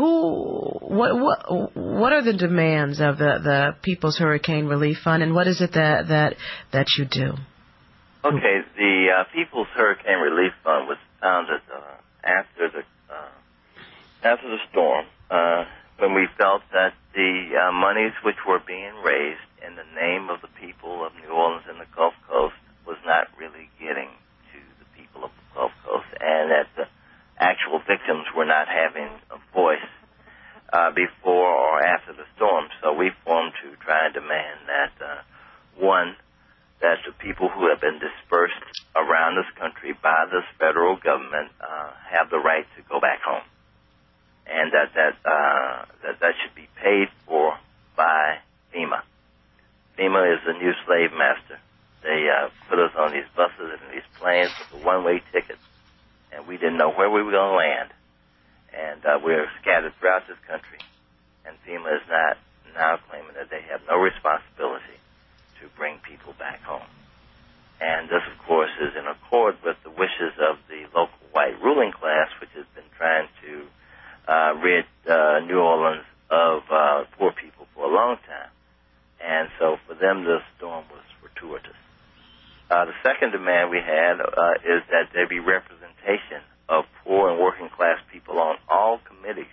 what are the demands of the People's Hurricane Relief Fund, and what is it that you do? Okay, the People's Hurricane Relief Fund was founded after the storm, when we felt that the monies which were being raised in the name of the people of New Orleans and the Gulf Coast was not really getting to the people of the Gulf Coast, and that the actual victims were not having a voice before or after the storm. So we formed to try and demand that, one, that the people who have been dispersed around this country by this federal government have the right to go back home, and that should be paid for by FEMA. FEMA is the new slave master. They put us on these buses and these planes with a one-way ticket, and we didn't know where we were going to land. And we're scattered throughout this country, and FEMA is not now claiming that they have no responsibility to bring people back home. And this, of course, is in accord with the wishes of the local white ruling class, which has been trying to rid New Orleans of poor people for a long time. And so for them, this storm was fortuitous. The second demand we had is that there be representation of poor and working class people on all committees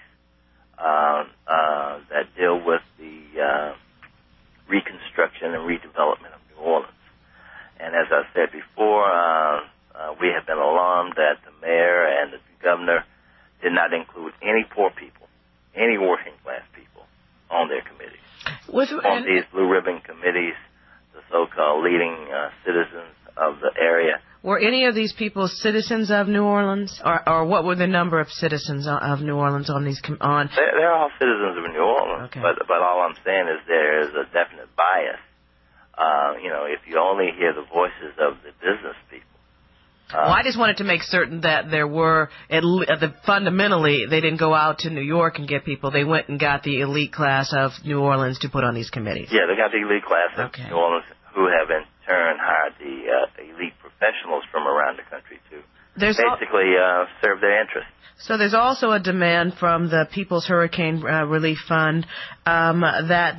that deal with the reconstruction and redevelopment of New Orleans. And as I said before, we have been alarmed that the mayor and the governor did not include any poor people, any working class people on their committees. On these blue ribbon committees, the so-called leading citizens of the area. Were any of these people citizens of New Orleans, or what were the number of citizens of New Orleans on these? They're all citizens of New Orleans, okay. but all I'm saying is there is a definite bias. If you only hear the voices of the business people. Well, I just wanted to make certain that there were, fundamentally, they didn't go out to New York and get people. They went and got the elite class of New Orleans to put on these committees. Yeah, they got the elite class of New Orleans, who have in turn hired the elite professionals from around the country to basically serve their interests. So there's also a demand from the People's Hurricane Relief Fund that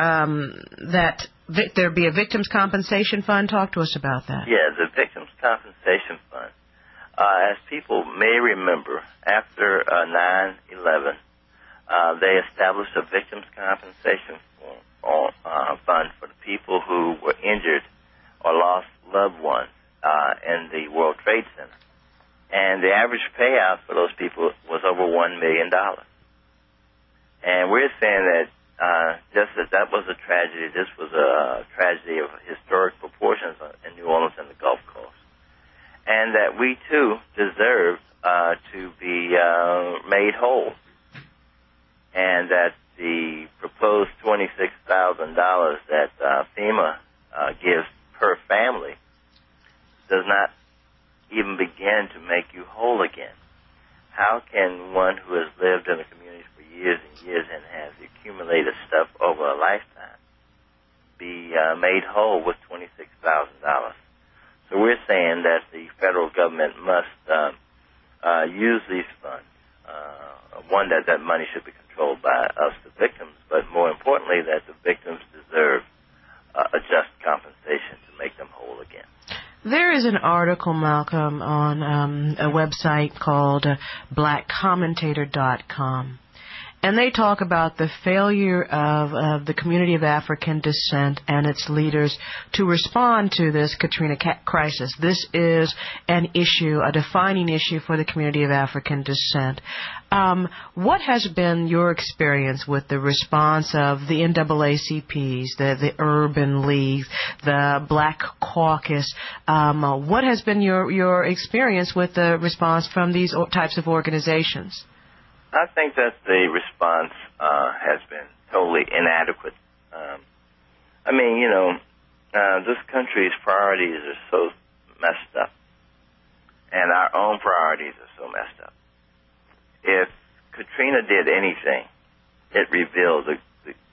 there be a victims' compensation fund. Talk to us about that. Yeah, the victims' compensation fund. As people may remember, after 9/11, they established a victims' compensation fund for the people who were injured or lost loved ones in the World Trade Center. And the average payout for those people was over $1 million. And we're saying that just as that was a tragedy, this was a tragedy of historic proportions in New Orleans and the Gulf Coast. And that we, too, deserve to be made whole. And that the proposed $26,000 that FEMA gives per family does not even begin to make you whole again. How can one who has lived in a community for years and years and has accumulated stuff over a lifetime be made whole with $26,000? So we're saying that the federal government must use these funds. One, that money should be controlled by us, the victims, but more importantly, that the victims deserve a just compensation to make them whole again. There is an article, Malcolm, on a website called blackcommentator.com. And they talk about the failure of the community of African descent and its leaders to respond to this Katrina crisis. This is an issue, a defining issue for the community of African descent. What has been your experience with the response of the NAACPs, the Urban League, the Black Caucus? What has been your experience with the response from these types of organizations? I think that the response has been totally inadequate. This country's priorities are so messed up, and our own priorities are so messed up. If Katrina did anything, it revealed the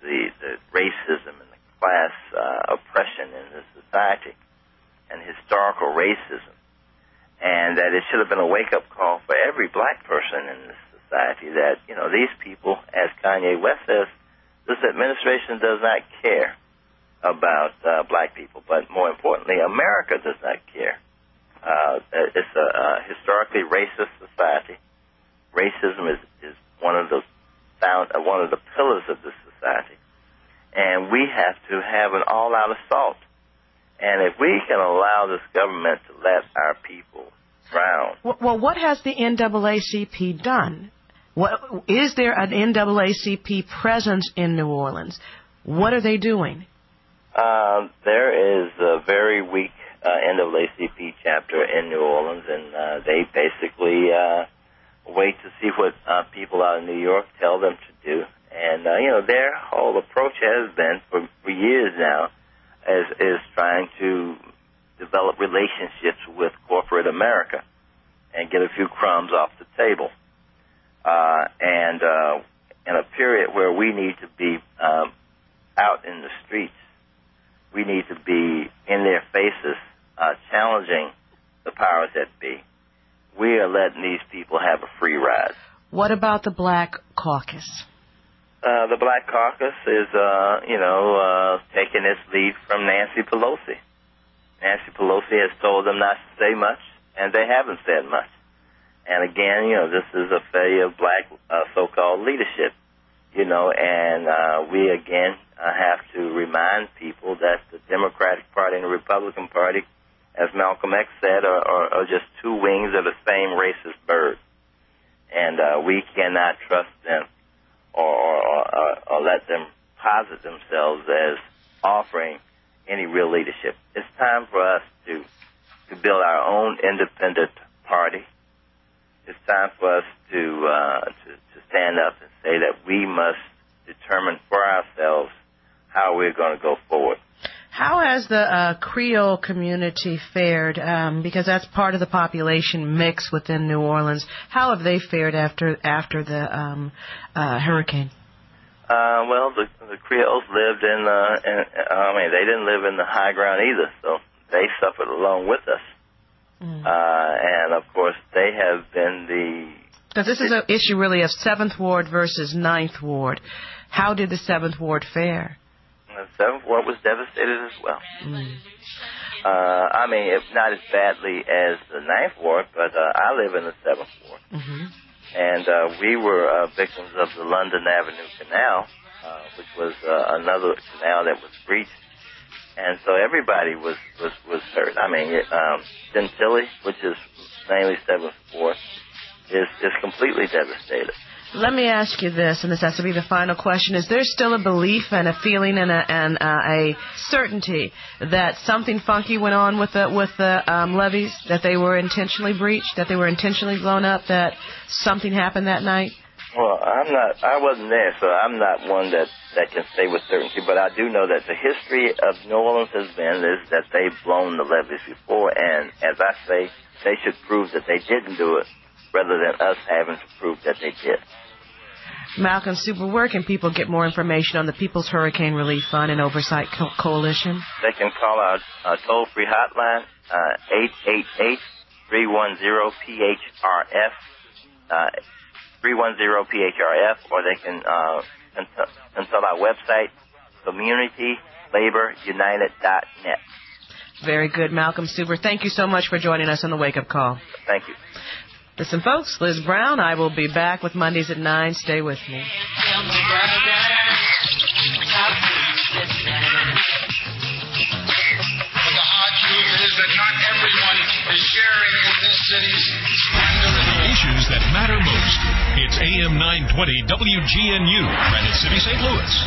racism and the class oppression in this society and historical racism, and that it should have been a wake-up call for every black person in this society that, these people, as Kanye West says, this administration does not care about black people, but more importantly, America does not care. It's a historically racist society. Racism is one of the pillars of this society, and we have to have an all-out assault. And if we can allow this government to let our people drown. Well, what has the NAACP done? Is there an NAACP presence in New Orleans? What are they doing? There is a very weak NAACP chapter in New Orleans, and they basically wait to see what people out in New York tell them to do. And, their whole approach has been, for years now, is trying to develop relationships with corporate America and get a few crumbs off the table. And in a period where we need to be out in the streets, we need to be in their faces, challenging the powers that be. We are letting these people have a free ride. What about the Black Caucus? The Black Caucus is, taking its lead from Nancy Pelosi. Nancy Pelosi has told them not to say much, and they haven't said much. And again, this is a failure of black so-called leadership, and we again have to remind people that the Democratic Party and the Republican Party, as Malcolm X said, are just two wings of the same racist bird. And we cannot trust them or let them posit themselves as offering any real leadership. It's time for us to build our own independent party. It's time for us to stand up and say that we must determine for ourselves how we're going to go forward. How has the Creole community fared? Because that's part of the population mix within New Orleans. How have they fared after the hurricane? Well, the Creoles lived they didn't live in the high ground either, so they suffered along with us. And, of course, they have been because this is an issue really of 7th Ward versus 9th Ward. How did the 7th Ward fare? The 7th Ward was devastated as well. If not as badly as the 9th Ward, but I live in the 7th Ward. And we were victims of the London Avenue Canal, which was another canal that was breached. And so everybody was hurt. Gentilly, which is mainly 7th Ward, is completely devastated. Let me ask you this, and this has to be the final question. Is there still a belief and a feeling and a certainty that something funky went on with the levees, that they were intentionally breached, that they were intentionally blown up, that something happened that night? Well, I wasn't there, so I'm not one that can say with certainty, but I do know that the history of New Orleans has been is that they've blown the levees before, and as I say, they should prove that they didn't do it rather than us having to prove that they did. Malcolm Super, where can people get more information on the People's Hurricane Relief Fund and Oversight Coalition? They can call our toll-free hotline, 888-310-PHRF, 310-PHRF, or they can consult our website, communitylaborunited.net. Very good, Malcolm Super. Thank you so much for joining us on the Wake Up Call. Thank you. Listen, folks, Liz Brown. I will be back with Mondays at 9. Stay with me. Issues that matter most. It's AM 920 WGNU, Granite City, St. Louis.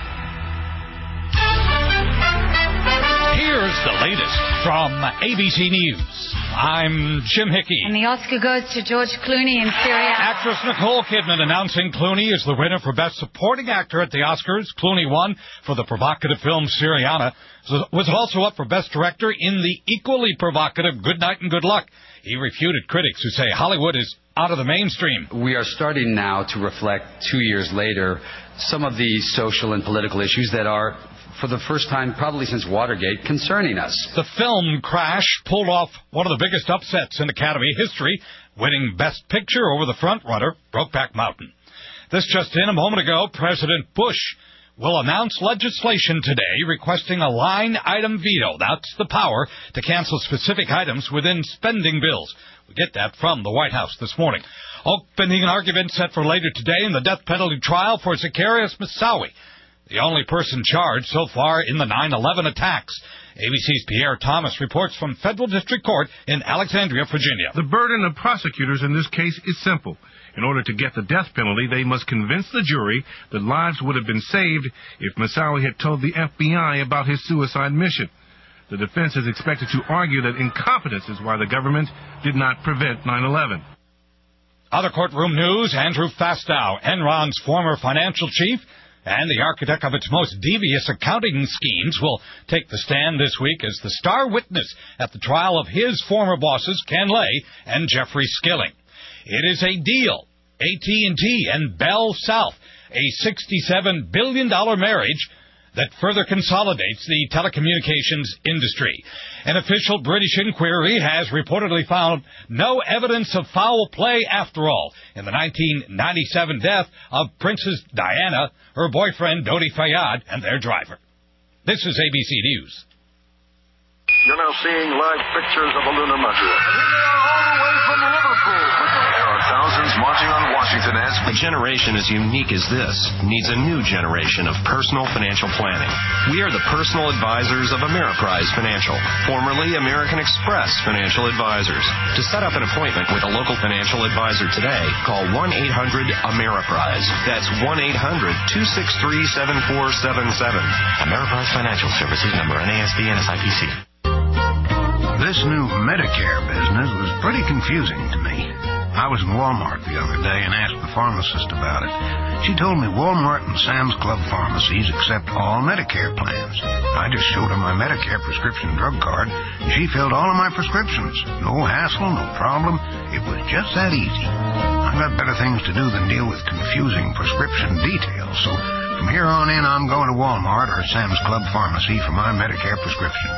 Here's the latest from ABC News. I'm Jim Hickey. And the Oscar goes to George Clooney in Syria. Actress Nicole Kidman announcing Clooney is the winner for Best Supporting Actor at the Oscars. Clooney won for the provocative film Syriana. Was also up for Best Director in the equally provocative Good Night and Good Luck. He refuted critics who say Hollywood is out of the mainstream. We are starting now to reflect 2 years later some of the social and political issues that are, for the first time probably since Watergate, concerning us. The film Crash pulled off one of the biggest upsets in Academy history, winning Best Picture over the frontrunner, Brokeback Mountain. This just in, a moment ago, President Bush will announce legislation today requesting a line item veto. That's the power to cancel specific items within spending bills. We get that from the White House this morning. Opening an argument set for later today in the death penalty trial for Zacarias Moussaoui, the only person charged so far in the 9/11 attacks. ABC's Pierre Thomas reports from Federal District Court in Alexandria, Virginia. The burden of prosecutors in this case is simple. In order to get the death penalty, they must convince the jury that lives would have been saved if Moussaoui had told the FBI about his suicide mission. The defense is expected to argue that incompetence is why the government did not prevent 9/11. Other courtroom news, Andrew Fastow, Enron's former financial chief and the architect of its most devious accounting schemes, will take the stand this week as the star witness at the trial of his former bosses, Ken Lay and Jeffrey Skilling. It is a deal. AT&T and Bell South, a $67 billion marriage that further consolidates the telecommunications industry. An official British inquiry has reportedly found no evidence of foul play after all in the 1997 death of Princess Diana, her boyfriend Dodi Fayed, and their driver. This is ABC News. You're now seeing live pictures of the lunar module. All the way from Liverpool. There are thousands marching on Washington as A generation as unique as this needs a new generation of personal financial planning. We are the personal advisors of Ameriprise Financial, formerly American Express Financial Advisors. To set up an appointment with a local financial advisor today, call 1-800-AMERIPRISE. That's 1-800-263-7477. Ameriprise Financial Services, member NASD and SIPC. This new Medicare business was pretty confusing to me. I was in Walmart the other day and asked the pharmacist about it. She told me Walmart and Sam's Club pharmacies accept all Medicare plans. I just showed her my Medicare prescription drug card, and she filled all of my prescriptions. No hassle, no problem. It was just that easy. I've got better things to do than deal with confusing prescription details, so from here on in, I'm going to Walmart or Sam's Club pharmacy for my Medicare prescriptions.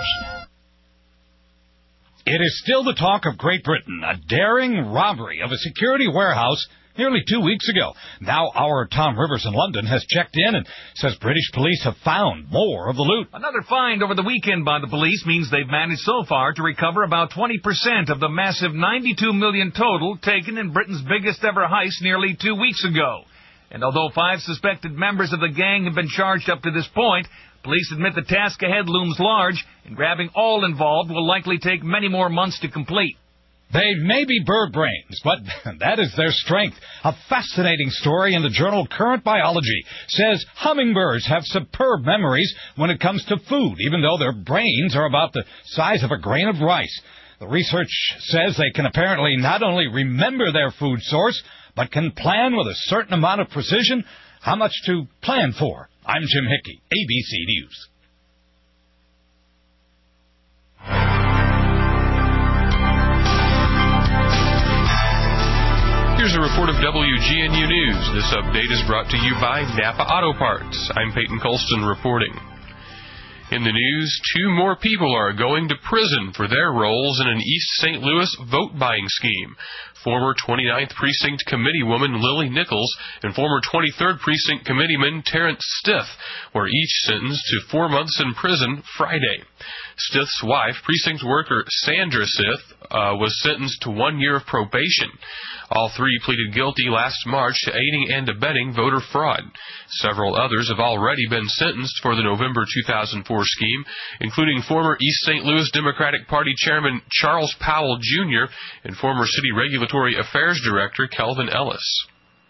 It is still the talk of Great Britain, a daring robbery of a security warehouse nearly 2 weeks ago. Now our Tom Rivers in London has checked in and says British police have found more of the loot. Another find over the weekend by the police means they've managed so far to recover about 20% of the massive $92 million total taken in Britain's biggest ever heist nearly 2 weeks ago. And although 5 suspected members of the gang have been charged up to this point, police admit the task ahead looms large, and grabbing all involved will likely take many more months to complete. They may be bird brains, but that is their strength. A fascinating story in the journal Current Biology says hummingbirds have superb memories when it comes to food, even though their brains are about the size of a grain of rice. The research says they can apparently not only remember their food source, but can plan with a certain amount of precision how much to plan for. I'm Jim Hickey, ABC News. Here's a report of WGNU News. This update is brought to you by Napa Auto Parts. I'm Peyton Colston reporting. In the news, 2 more people are going to prison for their roles in an East St. Louis vote-buying scheme. Former 29th Precinct Committee woman Lily Nichols and former 23rd Precinct Committeeman Terrence Stith were each sentenced to 4 months in prison Friday. Stith's wife, precinct worker Sandra Stith, was sentenced to 1 year of probation. All 3 pleaded guilty last March to aiding and abetting voter fraud. Several others have already been sentenced for the November 2004 scheme, including former East St. Louis Democratic Party Chairman Charles Powell, Jr. and former City Regulatory Affairs Director Kelvin Ellis.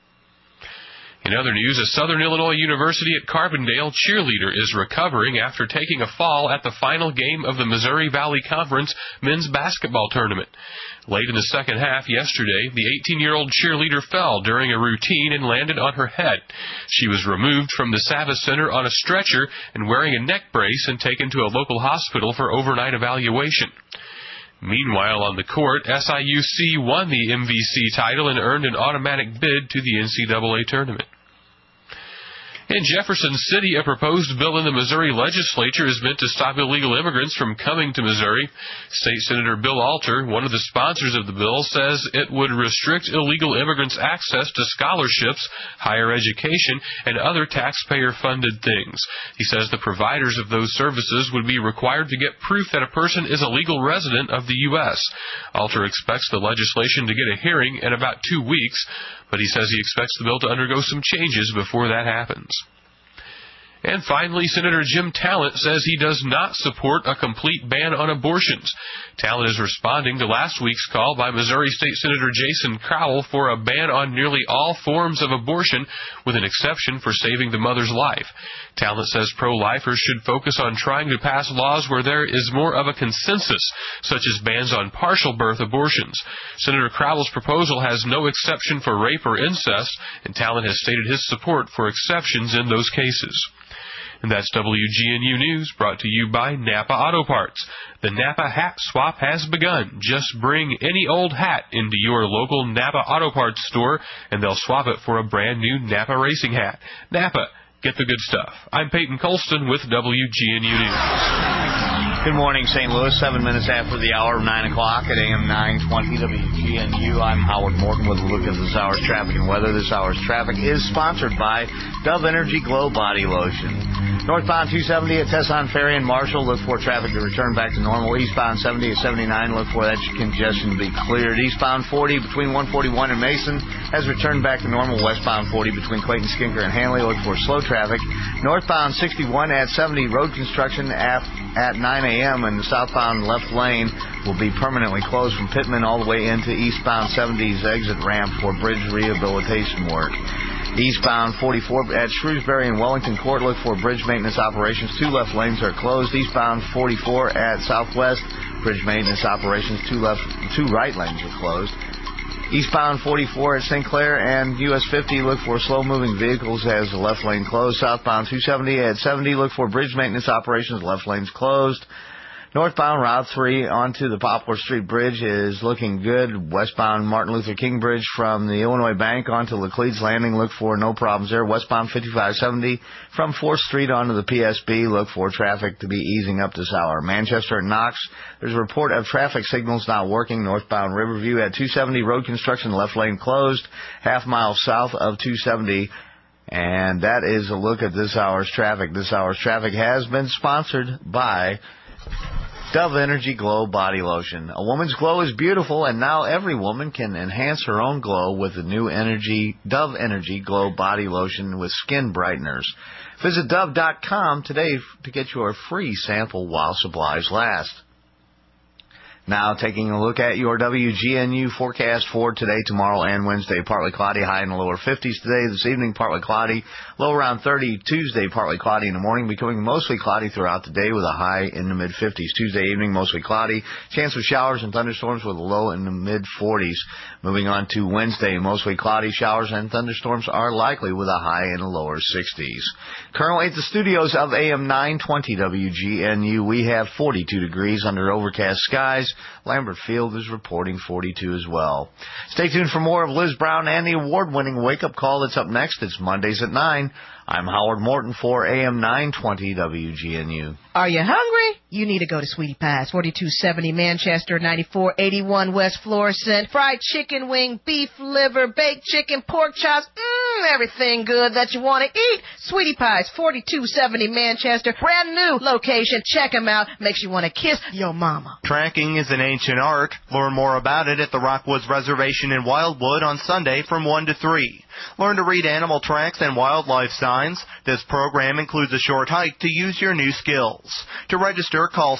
In other news, a Southern Illinois University at Carbondale cheerleader is recovering after taking a fall at the final game of the Missouri Valley Conference men's basketball tournament. Late in the second half yesterday, the 18-year-old cheerleader fell during a routine and landed on her head. She was removed from the Savas Center on a stretcher and wearing a neck brace and taken to a local hospital for overnight evaluation. Meanwhile, on the court, SIUC won the MVC title and earned an automatic bid to the NCAA tournament. In Jefferson City, a proposed bill in the Missouri legislature is meant to stop illegal immigrants from coming to Missouri. State Senator Bill Alter, one of the sponsors of the bill, says it would restrict illegal immigrants' access to scholarships, higher education, and other taxpayer-funded things. He says the providers of those services would be required to get proof that a person is a legal resident of the U.S. Alter expects the legislation to get a hearing in about 2 weeks, but he says he expects the bill to undergo some changes before that happens. And finally, Senator Jim Talent says he does not support a complete ban on abortions. Talent is responding to last week's call by Missouri State Senator Jason Crowell for a ban on nearly all forms of abortion, with an exception for saving the mother's life. Talent says pro-lifers should focus on trying to pass laws where there is more of a consensus, such as bans on partial birth abortions. Senator Crowell's proposal has no exception for rape or incest, and Talent has stated his support for exceptions in those cases. And that's WGNU News, brought to you by Napa Auto Parts. The Napa Hat Swap has begun. Just bring any old hat into your local Napa Auto Parts store, and they'll swap it for a brand new Napa racing hat. Napa, get the good stuff. I'm Peyton Colston with WGNU News. Good morning, St. Louis. 7 minutes after the hour of 9 o'clock at AM 920 WGNU. I'm Howard Morton with a look at this hour's traffic and weather. This hour's traffic is sponsored by Dove Energy Glow Body Lotion. Northbound 270 at Tesson Ferry and Marshall, look for traffic to return back to normal. Eastbound 70 at 79, look for that congestion to be cleared. Eastbound 40 between 141 and Mason has returned back to normal. Westbound 40 between Clayton, Skinker, and Hanley, look for slow traffic. Northbound 61 at 70, road construction at 9 a.m. and the southbound left lane will be permanently closed from Pittman all the way into eastbound 70's exit ramp for bridge rehabilitation work. Eastbound 44 at Shrewsbury and Wellington Court, look for bridge maintenance operations. 2 left lanes are closed. Eastbound 44 at Southwest, bridge maintenance operations. 2 right lanes are closed. Eastbound 44 at St. Clair and US 50, look for slow-moving vehicles as the left lane closed. Southbound 270 at 70, look for bridge maintenance operations. Left lane's closed. Northbound Route 3 onto the Poplar Street Bridge is looking good. Westbound Martin Luther King Bridge from the Illinois Bank onto Laclede's Landing, look for no problems there. Westbound 5570 from 4th Street onto the PSB, look for traffic to be easing up this hour. Manchester and Knox, there's a report of traffic signals not working. Northbound Riverview at 270, road construction, left lane closed, half-mile south of 270. And that is a look at this hour's traffic. This hour's traffic has been sponsored by Dove Energy Glow Body Lotion. A woman's glow is beautiful, and now every woman can enhance her own glow with the new Dove Energy Glow Body Lotion with skin brighteners. Visit Dove.com today to get your free sample while supplies last. Now taking a look at your WGNU forecast for today, tomorrow, and Wednesday. Partly cloudy, high in the lower 50s today. This evening, partly cloudy, low around 30. Tuesday, partly cloudy in the morning, becoming mostly cloudy throughout the day with a high in the mid-50s. Tuesday evening, mostly cloudy. Chance of showers and thunderstorms with a low in the mid-40s. Moving on to Wednesday, mostly cloudy, showers and thunderstorms are likely with a high in the lower 60s. Currently at the studios of AM 920 WGNU, we have 42 degrees under overcast skies. Lambert Field is reporting 42 as well. Stay tuned for more of Liz Brown and the award-winning Wake Up Call that's up next. It's Mondays at 9. I'm Howard Morton for AM 920 WGNU. Are you hungry? You need to go to Sweetie Pie's, 4270 Manchester, 9481 West Florissant. Fried chicken wing, beef liver, baked chicken, pork chops, everything good that you want to eat. Sweetie Pie's, 4270 Manchester, brand new location. Check them out. Makes you want to kiss your mama. Tracking is an ancient art. Learn more about it at the Rockwoods Reservation in Wildwood on Sunday from 1 to 3. Learn to read animal tracks and wildlife signs. This program includes a short hike to use your new skills. To register, call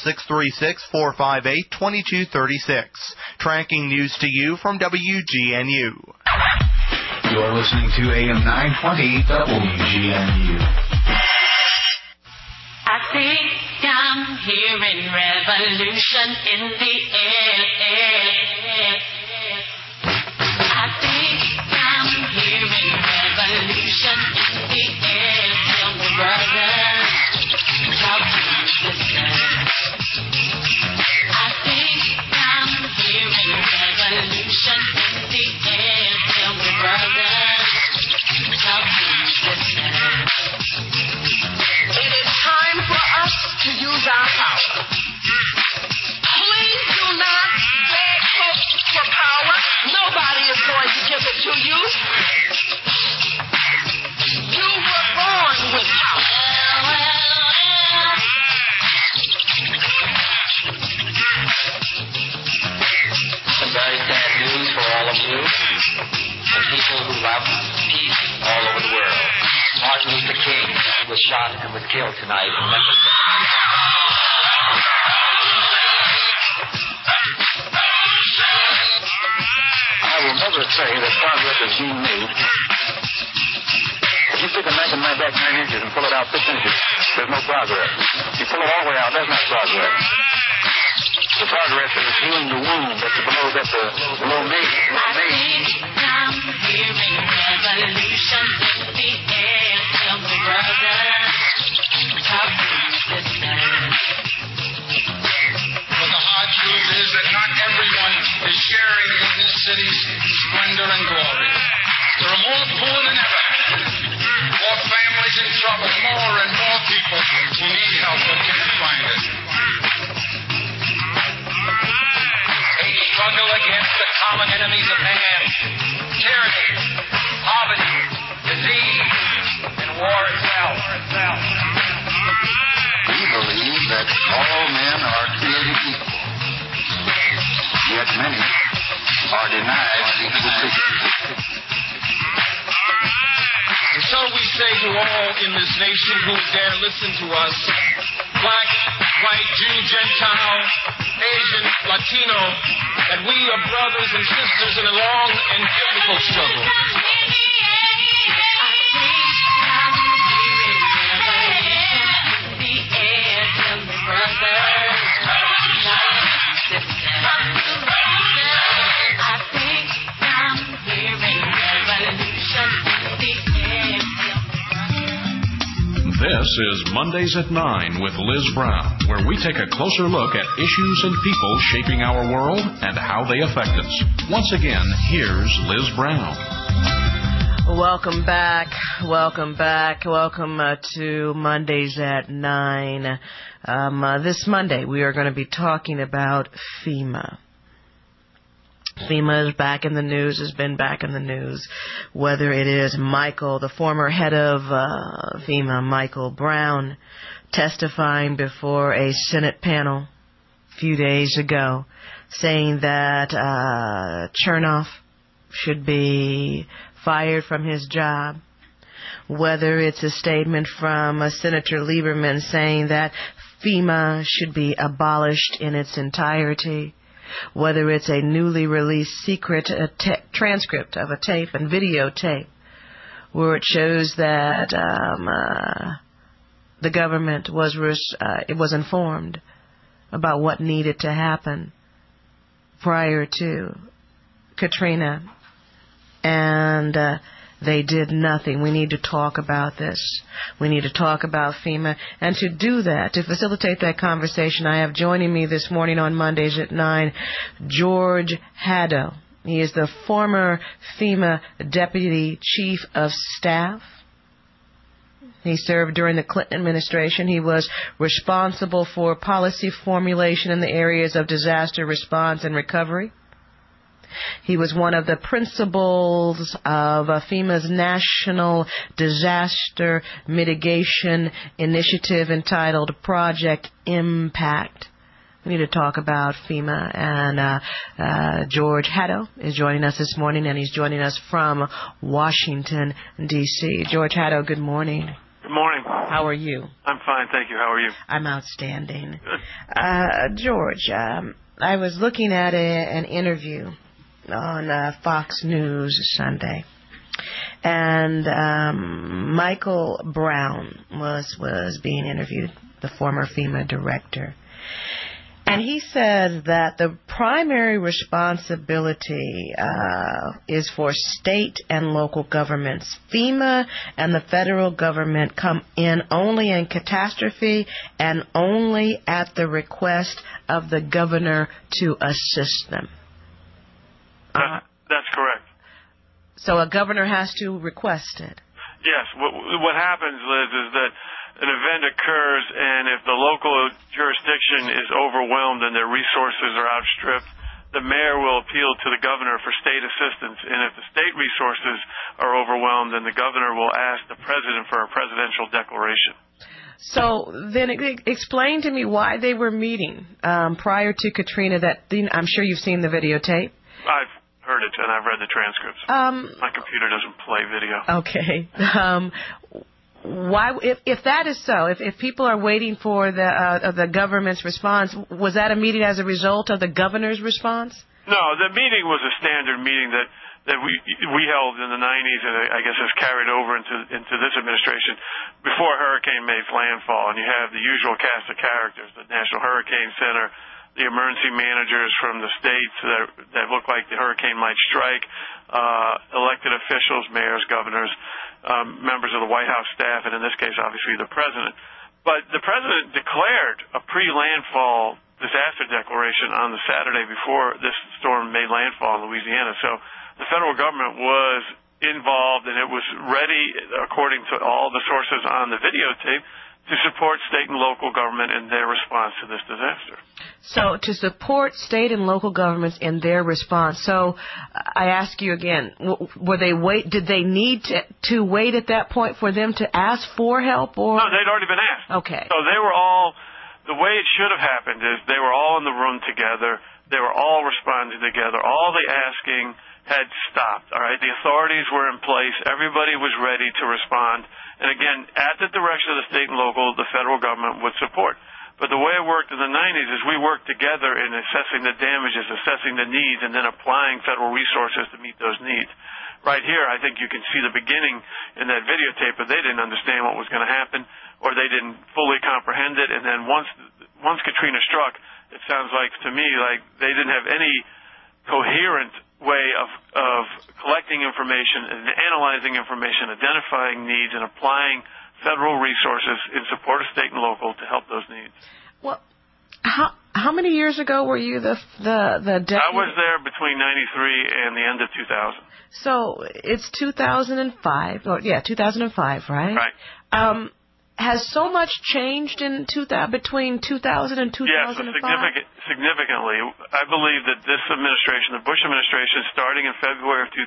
636-458-2236. Tracking news to you from WGNU. You're listening to AM 920 WGNU. I think I'm hearing revolution in the air. I think I'm hearing revolution in the air. Tell me, brother, talk to me, sister. I think I'm hearing revolution in the air. Tell me, brother, talk to me, sister. It is time for us to use our power. Please do not beg for power. Nobody is going to give it to you. You were born with power. Some very sad news for all of you and people who love peace all over the world. Martin Luther King was shot and was killed tonight in Memphis. I will never say that progress is being made. If you stick a knife in my back 9 inches and pull it out 6 inches, there's no progress. You pull it all the way out, that's not progress. The progress is healing the wound that's below me. I think I'm hearing revolution in the air. Tell me, brother, talk to me, sister. But the hard truth is that not everyone is sharing in this city's splendor and glory. There are more poor than ever, more families in trouble, more and more people who need help but can't find it. struggle against the common enemies of man, tyranny, poverty, disease, and war itself. We believe that all men are created equal, yet many are denied equal treatment. And so we say to all in this nation who dare listen to us, black, white, Jew, Gentile, Asian, Latino, that we are brothers and sisters in a long and difficult struggle. This is Mondays at 9 with Liz Brown, where we take a closer look at issues and people shaping our world and how they affect us. Once again, here's Liz Brown. Welcome back. Welcome to Mondays at 9. This Monday, we are going to be talking about FEMA. FEMA is back in the news, has been back in the news, whether it is Michael, the former head of FEMA, Michael Brown, testifying before a Senate panel a few days ago, saying that Chernoff should be fired from his job, whether it's a statement from Senator Lieberman saying that FEMA should be abolished in its entirety, whether it's a newly released secret transcript of a tape and videotape where it shows that the government was informed about what needed to happen prior to Katrina, and they did nothing. We need to talk about this. We need to talk about FEMA. And to do that, to facilitate that conversation, I have joining me this morning on Mondays at 9, George Hadow. He is the former FEMA Deputy Chief of Staff. He served during the Clinton administration. He was responsible for policy formulation in the areas of disaster response and recovery. He was one of the principals of FEMA's National Disaster Mitigation Initiative entitled Project Impact. We need to talk about FEMA, and George Hadow is joining us this morning, and he's joining us from Washington, D.C. George Hadow, good morning. Good morning. How are you? I'm fine, thank you. How are you? I'm outstanding. George, I was looking at an interview on Fox News Sunday, and Michael Brown was being interviewed, the former FEMA director, and he says that the primary responsibility is for state and local governments. FEMA and the federal government come in only in catastrophe and only at the request of the governor to assist them. That's correct. So a governor has to request it. Yes. What happens, Liz, is that an event occurs, and if the local jurisdiction is overwhelmed and their resources are outstripped, the mayor will appeal to the governor for state assistance. And if the state resources are overwhelmed, then the governor will ask the president for a presidential declaration. So then explain to me why they were meeting prior to Katrina. I'm sure you've seen the videotape. I've heard it, and I've read the transcripts. My computer doesn't play video. Okay. Why, if that is so, if people are waiting for the government's response, was that a meeting as a result of the governor's response? No, the meeting was a standard meeting that we held in the 90s, and I guess has carried over into this administration before hurricane made landfall. And you have the usual cast of characters: the National Hurricane Center, the emergency managers from the states that look like the hurricane might strike, elected officials, mayors, governors, members of the White House staff, and in this case, obviously, the president. But the president declared a pre-landfall disaster declaration on the Saturday before this storm made landfall in Louisiana. So the federal government was involved, and it was ready, according to all the sources on the videotape, to support state and local government in their response to this disaster. So to support state and local governments in their response. So I ask you again, did they need to wait at that point for them to ask for help? Or? No, they'd already been asked. Okay. So they were all, the way it should have happened is they were all in the room together. They were all responding together. All the asking had stopped, all right? The authorities were in place. Everybody was ready to respond. And again, at the direction of the state and local, the federal government would support. But the way it worked in the 90s is we worked together in assessing the damages, assessing the needs, and then applying federal resources to meet those needs. Right here, I think you can see the beginning in that videotape, but they didn't understand what was going to happen, or they didn't fully comprehend it. And then once Katrina struck, it sounds like to me like they didn't have any coherent way of collecting information and analyzing information, identifying needs, and applying federal resources in support of state and local to help those needs. Well, how many years ago were you the deputy? I was there between 93 and the end of 2000. So it's 2005. Oh, yeah, 2005, right? Right. Has so much changed in between 2000 and 2005? Yes, significantly. I believe that this administration, the Bush administration, starting in February of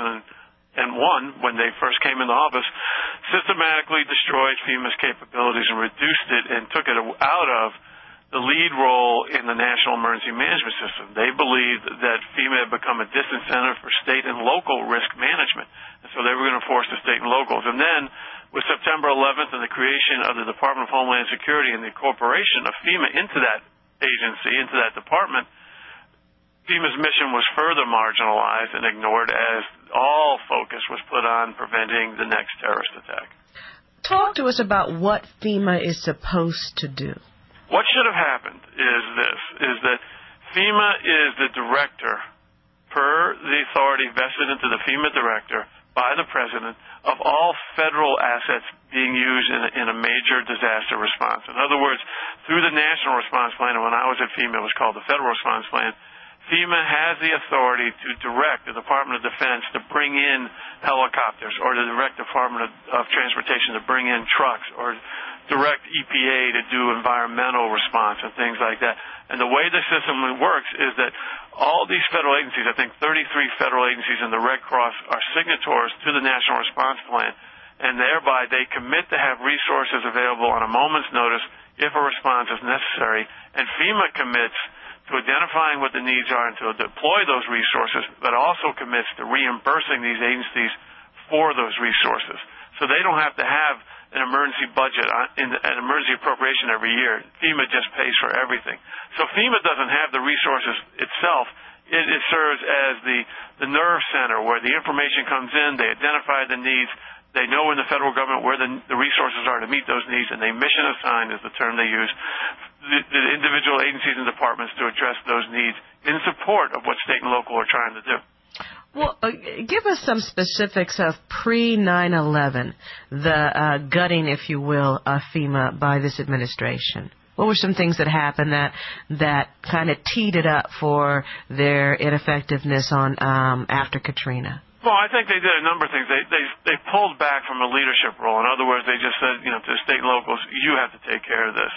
2001, when they first came into office, systematically destroyed FEMA's capabilities and reduced it and took it out of the lead role in the National Emergency Management System. They believed that FEMA had become a disincentive for state and local risk management, and so they were going to force the state and locals. And then, with September 11th and the creation of the Department of Homeland Security and the incorporation of FEMA into that agency, into that department, FEMA's mission was further marginalized and ignored as all focus was put on preventing the next terrorist attack. Talk to us about what FEMA is supposed to do. What should have happened is that FEMA is the director, per the authority vested into the FEMA director by the president, of all federal assets being used in a major disaster response. In other words, through the National Response Plan, and when I was at FEMA, it was called the Federal Response Plan, FEMA has the authority to direct the Department of Defense to bring in helicopters, or to direct the Department of Transportation to bring in trucks, or direct EPA to do environmental response and things like that. And the way the system works is that all these federal agencies, I think 33 federal agencies and the Red Cross, are signatories to the National Response Plan, and thereby they commit to have resources available on a moment's notice if a response is necessary. And FEMA commits to identifying what the needs are and to deploy those resources, but also commits to reimbursing these agencies for those resources. So they don't have to have an emergency budget, an emergency appropriation every year. FEMA just pays for everything. So FEMA doesn't have the resources itself. It serves as the nerve center where the information comes in, they identify the needs, they know in the federal government where the resources are to meet those needs, and they mission assign is the term they use, the individual agencies and departments to address those needs in support of what state and local are trying to do. Well, give us some specifics of pre-9/11, the gutting, if you will, of FEMA by this administration. What were some things that happened that kind of teed it up for their ineffectiveness on after Katrina? Well, I think they did a number of things. They pulled back from a leadership role. In other words, they just said, to the state and locals, you have to take care of this.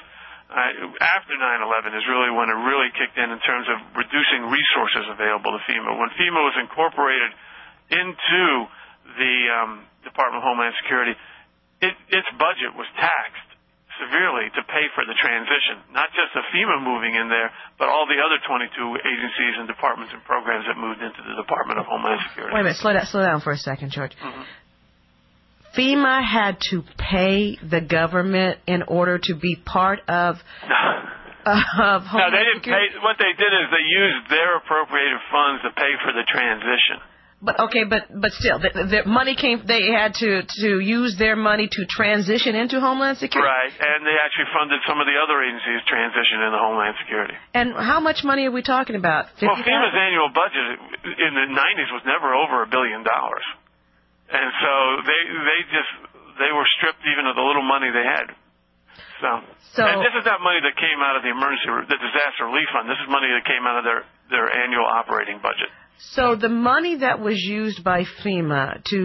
After 9/11 is really when it really kicked in terms of reducing resources available to FEMA. When FEMA was incorporated into the Department of Homeland Security, its budget was taxed severely to pay for the transition, not just the FEMA moving in there, but all the other 22 agencies and departments and programs that moved into the Department of Homeland Security. Wait a minute, slow down for a second, George. Mm-hmm. FEMA had to pay the government in order to be part of Homeland No, they didn't Security? pay. What they did is they used their appropriated funds to pay for the transition. But still, the money came. They had to use their money to transition into Homeland Security. Right, and they actually funded some of the other agencies' transition into Homeland Security. And how much money are we talking about? Well, FEMA's annual budget in the 90s was never over $1 billion. And so they were stripped even of the little money they had. So and this is not money that came out of the disaster relief fund. This is money that came out of their annual operating budget. So the money that was used by FEMA to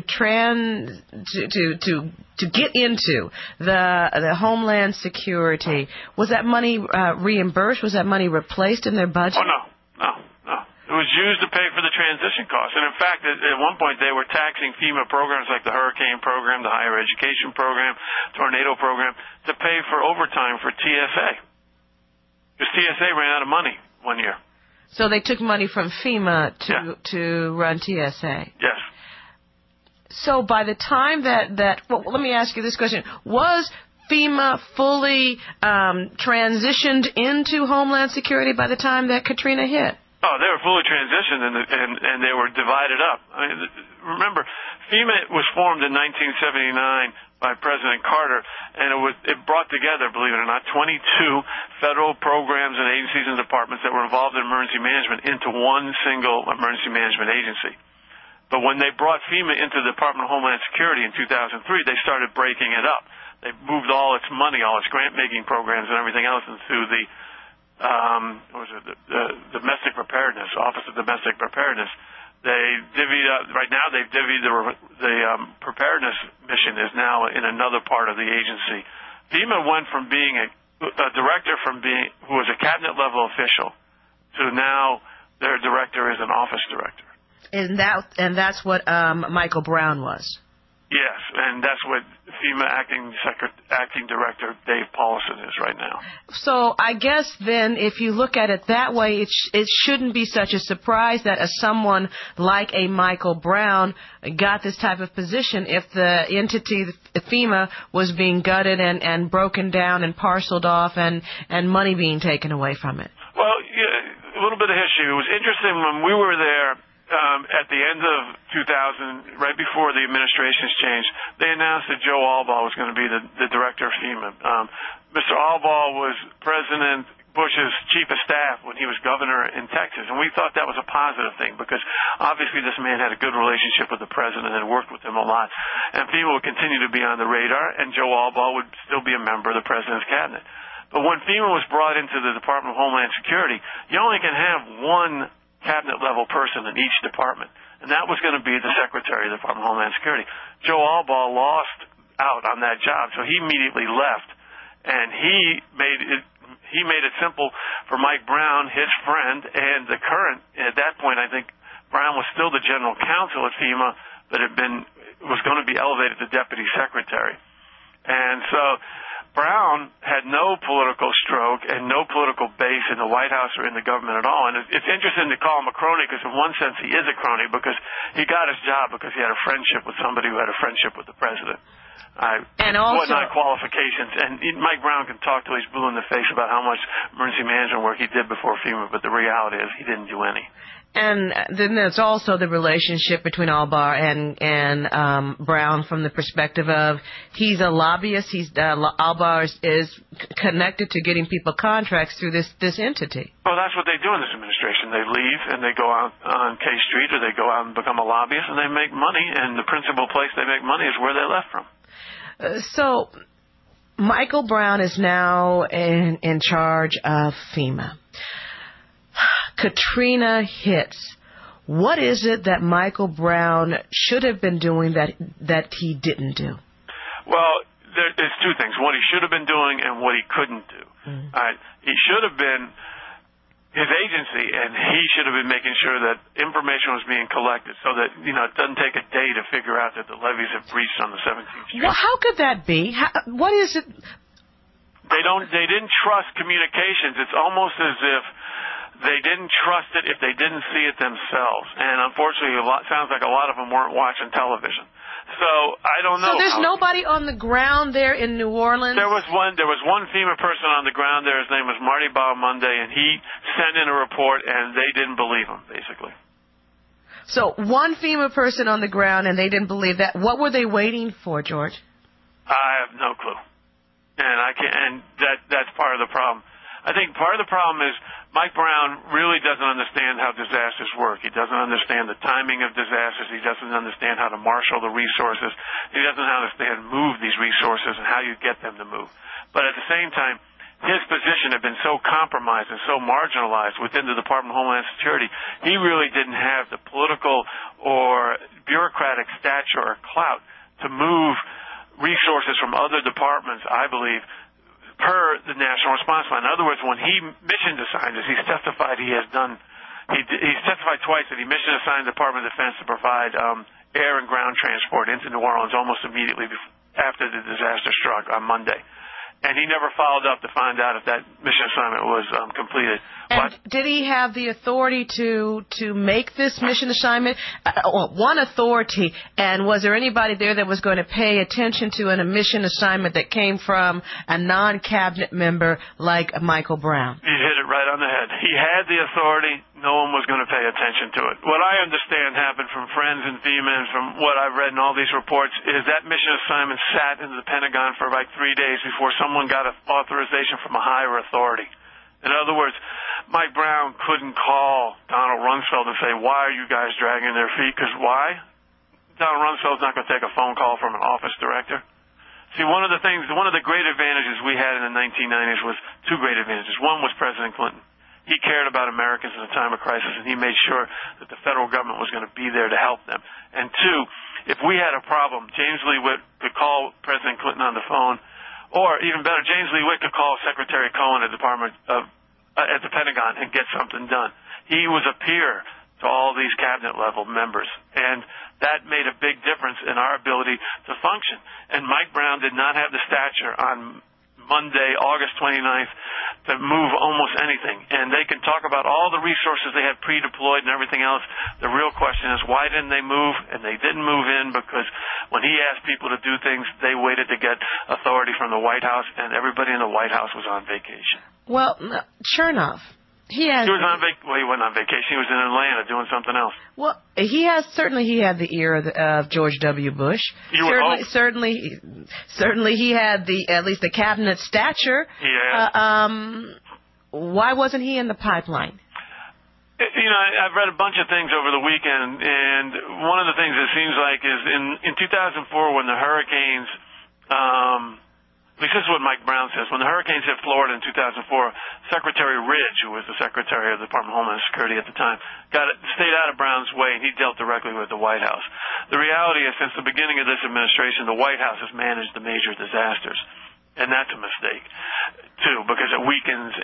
get into the Homeland Security, was that money reimbursed? Was that money replaced in their budget? Oh, no. It was used to pay for the transition costs. And in fact, at one point they were taxing FEMA programs like the hurricane program, the higher education program, tornado program, to pay for overtime for TSA. Because TSA ran out of money one year. So they took money from FEMA to run TSA. Yes. So by the time well, let me ask you this question. Was FEMA fully transitioned into Homeland Security by the time that Katrina hit? Oh, they were fully transitioned and they were divided up. I mean, remember, FEMA was formed in 1979 by President Carter, and it brought together, believe it or not, 22 federal programs and agencies and departments that were involved in emergency management into one single emergency management agency. But when they brought FEMA into the Department of Homeland Security in 2003, they started breaking it up. They moved all its money, all its grant-making programs and everything else into the Domestic Preparedness, Office of Domestic Preparedness. They divvied up, right now they've divvied the preparedness mission is now in another part of the agency. FEMA went from being a director who was a cabinet level official to now their director is an office director. And that's what Michael Brown was. Yes, and that's what FEMA acting director Dave Paulson is right now. So I guess then, if you look at it that way, it shouldn't be such a surprise that someone like a Michael Brown got this type of position if the entity, the FEMA, was being gutted and broken down and parceled off and money being taken away from it. Well, yeah, a little bit of history. It was interesting when we were there. At the end of 2000, right before the administrations changed, they announced that Joe Albaugh was going to be the director of FEMA. Mr. Albaugh was President Bush's chief of staff when he was governor in Texas, and we thought that was a positive thing because obviously this man had a good relationship with the president and worked with him a lot, and FEMA would continue to be on the radar, and Joe Albaugh would still be a member of the president's cabinet. But when FEMA was brought into the Department of Homeland Security, you only can have one cabinet-level person in each department, and that was going to be the Secretary of the Department of Homeland Security. Joe Albaugh lost out on that job, so he immediately left, and he made it simple for Mike Brown, his friend, and the current, at that point, I think Brown was still the general counsel at FEMA, but was going to be elevated to deputy secretary. And so Brown had no political stroke and no political base in the White House or in the government at all. And it's interesting to call him a crony because in one sense he is a crony because he got his job because he had a friendship with somebody who had a friendship with the president. And also whatnot qualifications. And Mike Brown can talk till he's blue in the face about how much emergency management work he did before FEMA, but the reality is he didn't do any. And then there's also the relationship between Albaugh and Brown from the perspective of he's a lobbyist. Albaugh is connected to getting people contracts through this entity. Well, that's what they do in this administration. They leave and they go out on K Street or they go out and become a lobbyist and they make money. And the principal place they make money is where they left from. So Michael Brown is now in charge of FEMA. Katrina hits. What is it that Michael Brown should have been doing that he didn't do? Well, there's two things. What he should have been doing and what he couldn't do. Mm-hmm. He should have been his agency, and he should have been making sure that information was being collected so that, it doesn't take a day to figure out that the levees have breached on the 17th Street. Well, how could that be? What is it? They didn't trust communications. It's almost as if they didn't trust it if they didn't see it themselves. And unfortunately, sounds like a lot of them weren't watching television. So I don't know. So there's nobody on the ground there in New Orleans? There was one FEMA person on the ground there. His name was Marty Bahamonde, and he sent in a report, and they didn't believe him, basically. So one FEMA person on the ground, and they didn't believe that. What were they waiting for, George? I have no clue. And that's part of the problem. I think part of the problem is Mike Brown really doesn't understand how disasters work. He doesn't understand the timing of disasters. He doesn't understand how to marshal the resources. He doesn't understand move these resources and how you get them to move. But at the same time, his position had been so compromised and so marginalized within the Department of Homeland Security, he really didn't have the political or bureaucratic stature or clout to move resources from other departments, I believe, per the National Response Plan. In other words, when he mission assigned us, he's testified he's testified twice that he mission assigned the Department of Defense to provide air and ground transport into New Orleans almost immediately after the disaster struck on Monday. And he never followed up to find out if that mission assignment was completed. And did he have the authority to make this mission assignment? One authority, and was there anybody there that was going to pay attention to a mission assignment that came from a non-cabinet member like Michael Brown? You hit it right on the head. He had the authority. No one was going to pay attention to it. What I understand happened from friends and FEMA and from what I've read in all these reports is that mission assignment sat in the Pentagon for like 3 days before someone got an authorization from a higher authority. In other words, Mike Brown couldn't call Donald Rumsfeld and say, why are you guys dragging their feet? Because why? Donald Rumsfeld's not going to take a phone call from an office director. See, one of the great advantages we had in the 1990s was two great advantages. One was President Clinton. He cared about Americans in a time of crisis, and he made sure that the federal government was going to be there to help them. And two, if we had a problem, James Lee Witt could call President Clinton on the phone, or even better, James Lee Witt could call Secretary Cohen at the Pentagon and get something done. He was a peer to all these cabinet level members, and that made a big difference in our ability to function. And Mike Brown did not have the stature on Monday, August 29th, to move almost anything. And they can talk about all the resources they had pre-deployed and everything else. The real question is, why didn't they move? And they didn't move in because when he asked people to do things, they waited to get authority from the White House, and everybody in the White House was on vacation. Well, sure enough. He wasn't on vacation. He was in Atlanta doing something else. Well, he had the ear of George W. Bush. Certainly he had at least the cabinet stature. Yeah. Why wasn't he in the pipeline? I've read a bunch of things over the weekend, and one of the things it seems like is in 2004 when the hurricanes. At least this is what Mike Brown says. When the hurricanes hit Florida in 2004, Secretary Ridge, who was the Secretary of the Department of Homeland Security at the time, stayed out of Brown's way, and he dealt directly with the White House. The reality is, since the beginning of this administration, the White House has managed the major disasters. And that's a mistake, too, because it weakens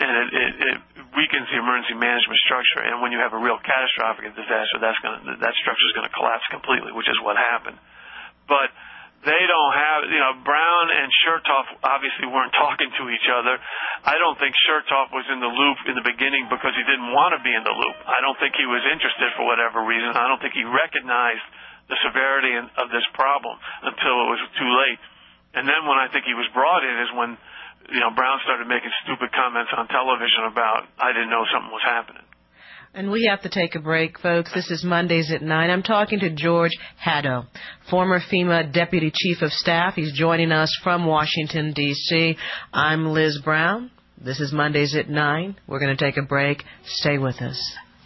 the emergency management structure. And when you have a real catastrophic disaster, that structure is going to collapse completely, which is what happened. But they don't have, Brown and Chertoff obviously weren't talking to each other. I don't think Chertoff was in the loop in the beginning because he didn't want to be in the loop. I don't think he was interested for whatever reason. I don't think he recognized the severity of this problem until it was too late. And then when I think he was brought in is when, Brown started making stupid comments on television about, I didn't know something was happening. And we have to take a break, folks. This is Mondays at 9. I'm talking to George Hadow, former FEMA Deputy Chief of Staff. He's joining us from Washington, D.C. I'm Liz Brown. This is Mondays at 9. We're going to take a break. Stay with us.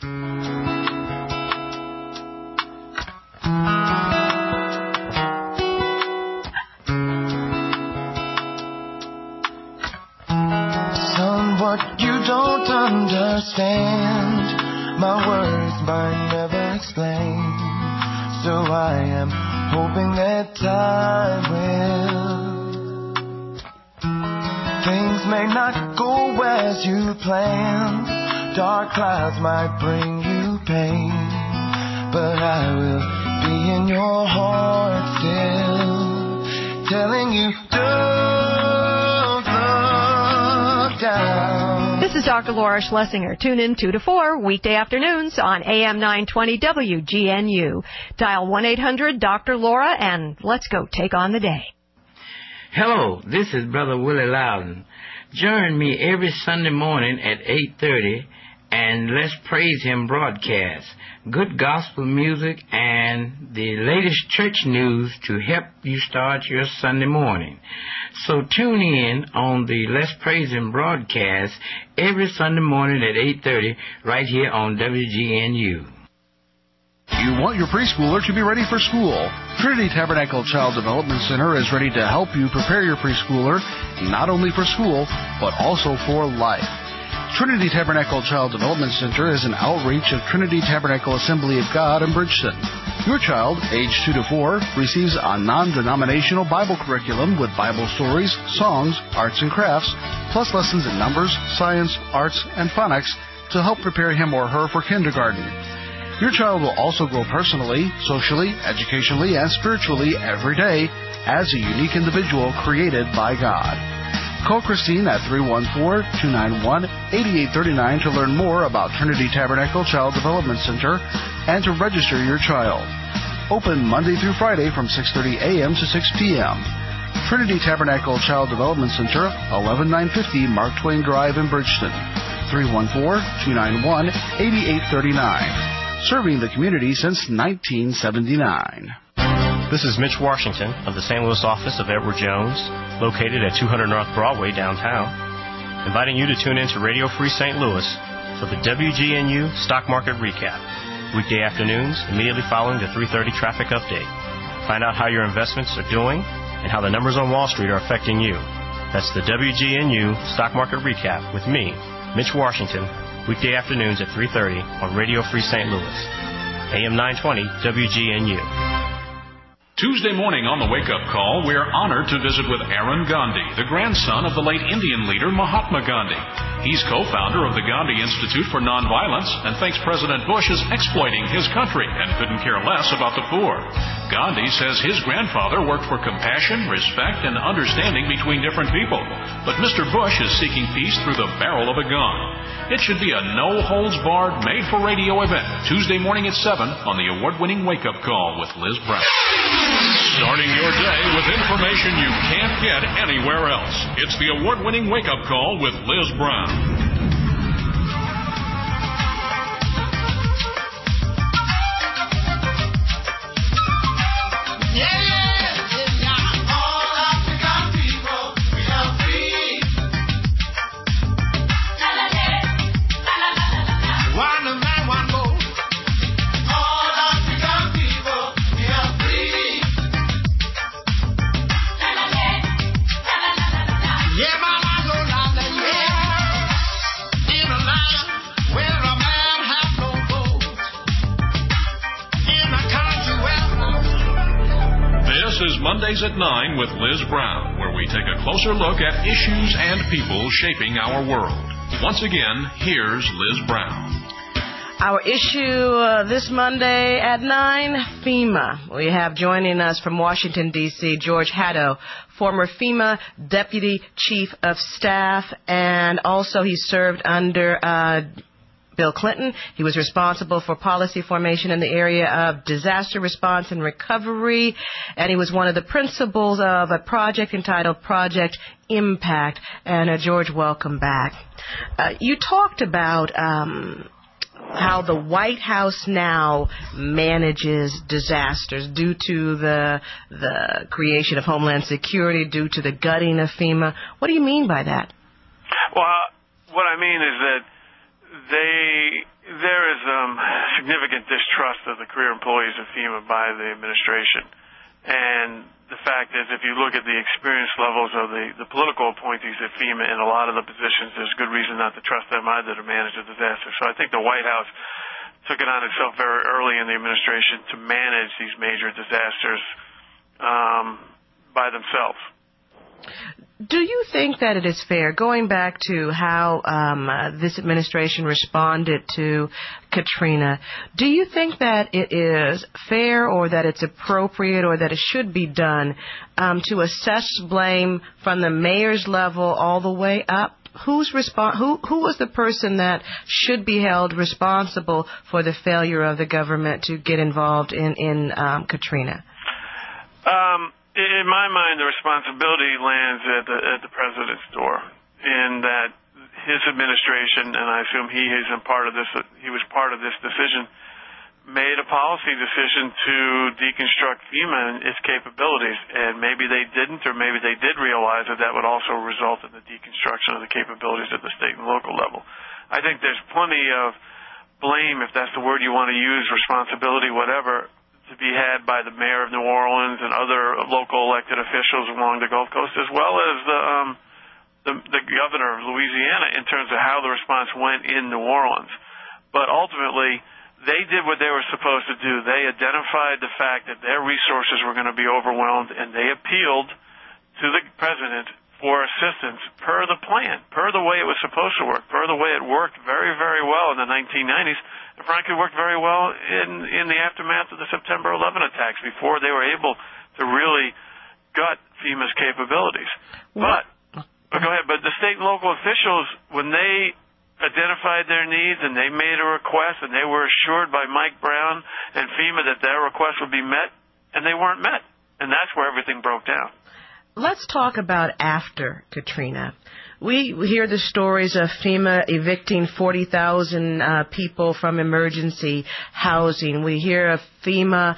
Son, what you don't understand, my words might never explain. So I am hoping that time will. Things may not go as you planned. Dark clouds might bring you pain, but I will be in your heart still, telling you don't look down. This is Dr. Laura Schlesinger. Tune in 2 to 4 weekday afternoons on AM 920 WGNU. Dial 1-800-Dr. Laura and let's go take on the day. Hello, this is Brother Willie Loudon. Join me every Sunday morning at 8:30 and Let's Praise Him broadcast. Good gospel music and the latest church news to help you start your Sunday morning. So tune in on the Let's Praise Him broadcast every Sunday morning at 8:30 right here on WGNU. You want your preschooler to be ready for school. Trinity Tabernacle Child Development Center is ready to help you prepare your preschooler, not only for school, but also for life. Trinity Tabernacle Child Development Center is an outreach of Trinity Tabernacle Assembly of God in Bridgeton. Your child, age 2 to 4, receives a non-denominational Bible curriculum with Bible stories, songs, arts and crafts, plus lessons in numbers, science, arts, and phonics to help prepare him or her for kindergarten. Your child will also grow personally, socially, educationally, and spiritually every day as a unique individual created by God. Call Christine at 314-291-8839 to learn more about Trinity Tabernacle Child Development Center and to register your child. Open Monday through Friday from 6:30 a.m. to 6 p.m. Trinity Tabernacle Child Development Center, 11950 Mark Twain Drive in Bridgeton. 314-291-8839. Serving the community since 1979. This is Mitch Washington of the St. Louis office of Edward Jones, located at 200 North Broadway downtown, inviting you to tune in to Radio Free St. Louis for the WGNU Stock Market Recap, weekday afternoons immediately following the 3:30 traffic update. Find out how your investments are doing and how the numbers on Wall Street are affecting you. That's the WGNU Stock Market Recap with me, Mitch Washington, weekday afternoons at 3:30 on Radio Free St. Louis, AM 920 WGNU. Tuesday morning on the Wake Up Call, we're honored to visit with Aaron Gandhi, the grandson of the late Indian leader Mahatma Gandhi. He's co-founder of the Gandhi Institute for Nonviolence and thinks President Bush is exploiting his country and couldn't care less about the poor. Gandhi says his grandfather worked for compassion, respect, and understanding between different people. But Mr. Bush is seeking peace through the barrel of a gun. It should be a no-holds-barred, made-for-radio event, Tuesday morning at 7 on the award-winning Wake Up Call with Liz Brown. Starting your day with information you can't get anywhere else. It's the award-winning Wake Up Call with Liz Brown. Mondays at 9 with Liz Brown, where we take a closer look at issues and people shaping our world. Once again, here's Liz Brown. Our issue this Monday at 9, FEMA. We have joining us from Washington, D.C., George Haddo, former FEMA Deputy Chief of Staff, and also he served under Bill Clinton. He was responsible for policy formation in the area of disaster response and recovery, and he was one of the principals of a project entitled Project Impact. And George, welcome back. You talked about how the White House now manages disasters due to the creation of Homeland Security, due to the gutting of FEMA. What do you mean by that? Well, what I mean is that there is significant distrust of the career employees of FEMA by the administration. And the fact is, if you look at the experience levels of the political appointees at FEMA in a lot of the positions, there's good reason not to trust them either to manage a disaster. So I think the White House took it on itself very early in the administration to manage these major disasters by themselves. Do you think that it is fair, going back to how this administration responded to Katrina, do you think that it is fair or that it's appropriate or that it should be done to assess blame from the mayor's level all the way up? Who was the person that should be held responsible for the failure of the government to get involved in Katrina? In my mind, the responsibility lands at the president's door, in that his administration, and I assume he was part of this decision, made a policy decision to deconstruct FEMA and its capabilities, and maybe they didn't, or maybe they did realize that would also result in the deconstruction of the capabilities at the state and local level. I think there's plenty of blame, if that's the word you want to use, responsibility, whatever, to be had by the mayor of New Orleans and other local elected officials along the Gulf Coast, as well as the governor of Louisiana in terms of how the response went in New Orleans. But ultimately, they did what they were supposed to do. They identified the fact that their resources were going to be overwhelmed, and they appealed to the president for assistance per the plan, per the way it was supposed to work, per the way it worked very, very well in the 1990s, and frankly worked very well in the aftermath of the September 11 attacks before they were able to really gut FEMA's capabilities. But go ahead. But the state and local officials, when they identified their needs and they made a request and they were assured by Mike Brown and FEMA that their request would be met, and they weren't met. And that's where everything broke down. Let's talk about after Katrina. We hear the stories of FEMA evicting 40,000 people from emergency housing. We hear of FEMA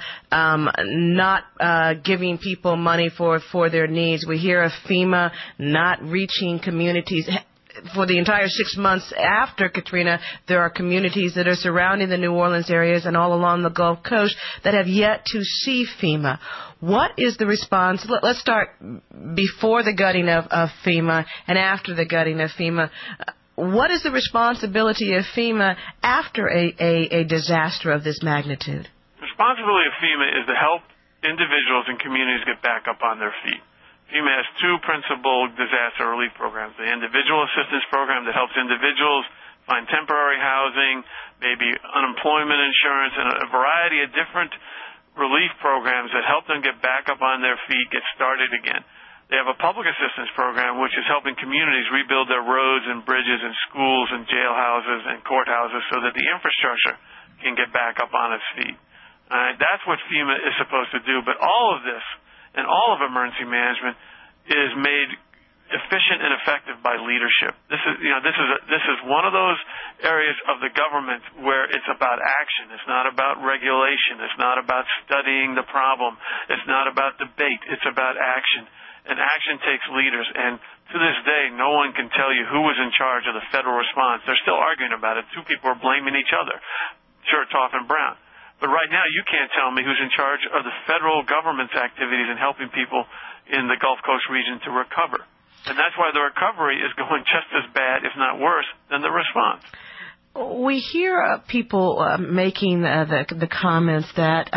not giving people money for their needs. We hear of FEMA not reaching communities. For the entire 6 months after Katrina, there are communities that are surrounding the New Orleans areas and all along the Gulf Coast that have yet to see FEMA. What is the response? Let's start before the gutting of FEMA and after the gutting of FEMA. What is the responsibility of FEMA after a disaster of this magnitude? The responsibility of FEMA is to help individuals and communities get back up on their feet. FEMA has two principal disaster relief programs. The individual assistance program that helps individuals find temporary housing, maybe unemployment insurance, and a variety of different relief programs that help them get back up on their feet, get started again. They have a public assistance program which is helping communities rebuild their roads and bridges and schools and jailhouses and courthouses so that the infrastructure can get back up on its feet. That's what FEMA is supposed to do. But all of this and all of emergency management is made efficient and effective by leadership. This is one of those areas of the government where it's about action. It's not about regulation. It's not about studying the problem. It's not about debate. It's about action. And action takes leaders. And to this day, no one can tell you who was in charge of the federal response. They're still arguing about it. Two people are blaming each other, Chertoff and Brown. But right now, you can't tell me who's in charge of the federal government's activities in helping people in the Gulf Coast region to recover. And that's why the recovery is going just as bad, if not worse, than the response. We hear people making the comments that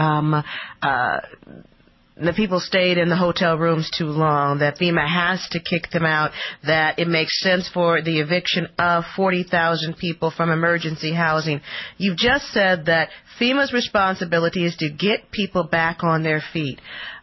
the people stayed in the hotel rooms too long, that FEMA has to kick them out, that it makes sense for the eviction of 40,000 people from emergency housing. You've just said that FEMA's responsibility is to get people back on their feet.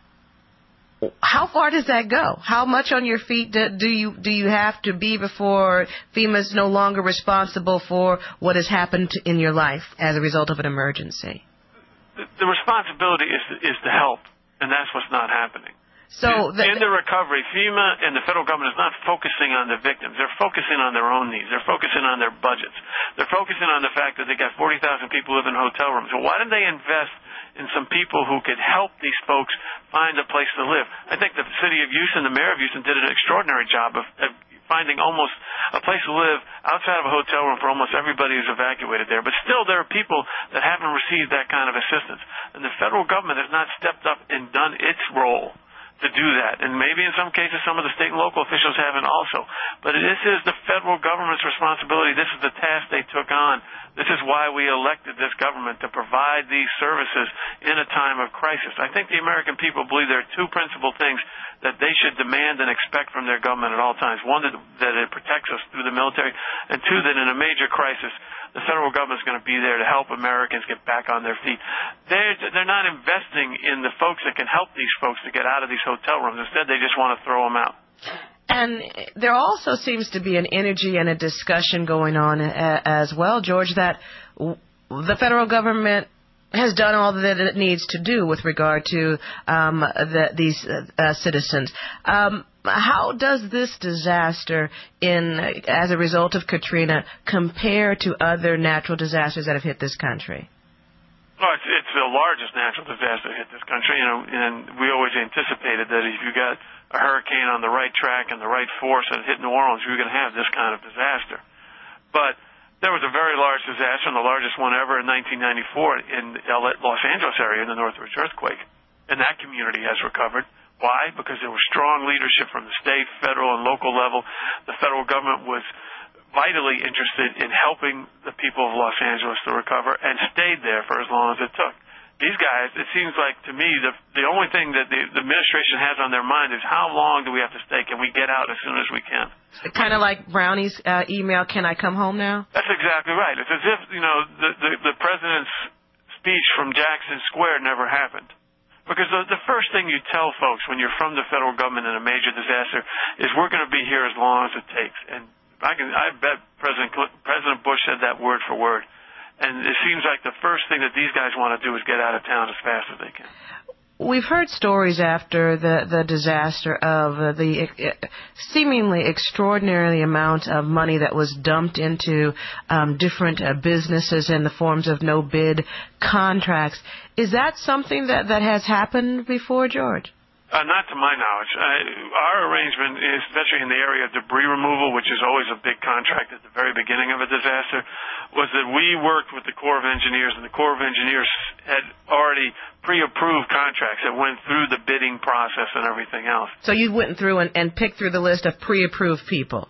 How far does that go? How much on your feet do you have to be before FEMA's no longer responsible for what has happened in your life as a result of an emergency? The responsibility is to help. And that's what's not happening. So in the recovery, FEMA and the federal government is not focusing on the victims. They're focusing on their own needs. They're focusing on their budgets. They're focusing on the fact that they got 40,000 people living in hotel rooms. So why didn't they invest in some people who could help these folks find a place to live? I think the city of Houston, the mayor of Houston, did an extraordinary job of finding almost a place to live outside of a hotel room for almost everybody who's evacuated there. But still, there are people that haven't received that kind of assistance. And the federal government has not stepped up and done its role to do that. And maybe in some cases some of the state and local officials haven't also. But this is the federal government's responsibility. This is the task they took on. This is why we elected this government, to provide these services in a time of crisis. I think the American people believe there are two principal things that they should demand and expect from their government at all times. One, that it protects us through the military, and two, that in a major crisis, the federal government is going to be there to help Americans get back on their feet. They're not investing in the folks that can help these folks to get out of these hotel rooms. Instead, they just want to throw them out. And there also seems to be an energy and a discussion going on as well, George, that the federal government has done all that it needs to do with regard to these citizens. How does this disaster, as a result of Katrina, compare to other natural disasters that have hit this country? Well, it's the largest natural disaster that hit this country, and we always anticipated that if you got a hurricane on the right track and the right force and hit New Orleans, you were going to have this kind of disaster. But there was a very large disaster, and the largest one ever in 1994 in the Los Angeles area in the Northridge earthquake. And that community has recovered. Why? Because there was strong leadership from the state, federal, and local level. The federal government was vitally interested in helping the people of Los Angeles to recover and stayed there for as long as it took. These guys, it seems like to me, the only thing that the administration has on their mind is how long do we have to stay? Can we get out as soon as we can? Kind of like Brownie's email, "Can I come home now?" That's exactly right. It's as if, the president's speech from Jackson Square never happened. Because the first thing you tell folks when you're from the federal government in a major disaster is we're going to be here as long as it takes. And I bet President Bush said that word for word. And it seems like the first thing that these guys want to do is get out of town as fast as they can. We've heard stories after the disaster of the seemingly extraordinary amount of money that was dumped into different businesses in the forms of no-bid contracts. Is that something that has happened before, George? Not to my knowledge. Our arrangement is, especially in the area of debris removal, which is always a big contract at the very beginning of a disaster, was that we worked with the Corps of Engineers, and the Corps of Engineers had already pre-approved contracts that went through the bidding process and everything else. So you went through and picked through the list of pre-approved people.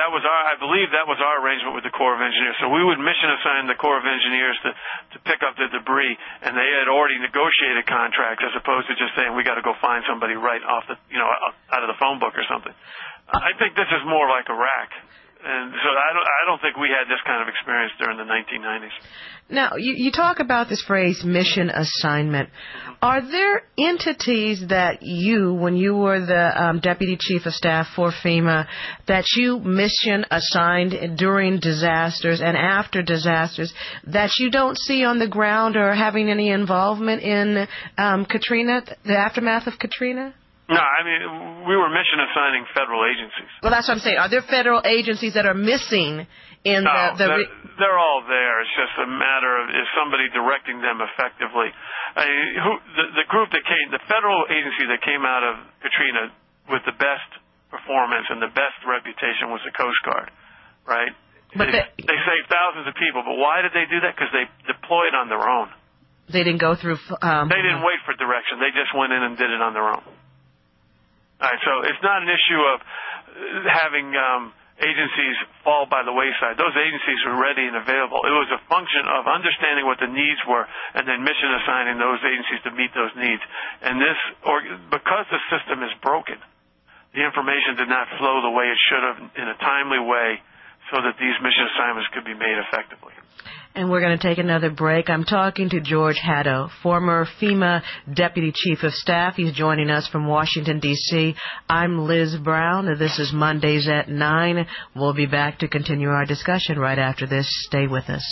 I believe that was our arrangement with the Corps of Engineers. So we would mission assign the Corps of Engineers to pick up the debris, and they had already negotiated contracts as opposed to just saying we got to go find somebody right off out of the phone book or something. I think this is more like Iraq. And so I don't think we had this kind of experience during the 1990s. Now, you talk about this phrase, mission assignment. Are there entities that you, when you were the Deputy Chief of Staff for FEMA, that you mission assigned during disasters and after disasters that you don't see on the ground or having any involvement in Katrina, the aftermath of Katrina? No, I mean, we were mission assigning federal agencies. Well, that's what I'm saying. Are there federal agencies that are missing in they're all there. It's just a matter of is somebody directing them effectively. The group that came, the federal agency that came out of Katrina with the best performance and the best reputation was the Coast Guard, right? But they saved thousands of people, but why did they do that? Because they deployed on their own. They didn't go through... they didn't wait for direction. They just went in and did it on their own. All right, so it's not an issue of having agencies fall by the wayside. Those agencies were ready and available. It was a function of understanding what the needs were and then mission assigning those agencies to meet those needs. And because the system is broken, the information did not flow the way it should have in a timely way so that these mission assignments could be made effectively. And we're going to take another break. I'm talking to George Haddo, former FEMA Deputy Chief of Staff. He's joining us from Washington, D.C. I'm Liz Brown. This is Mondays at 9. We'll be back to continue our discussion right after this. Stay with us.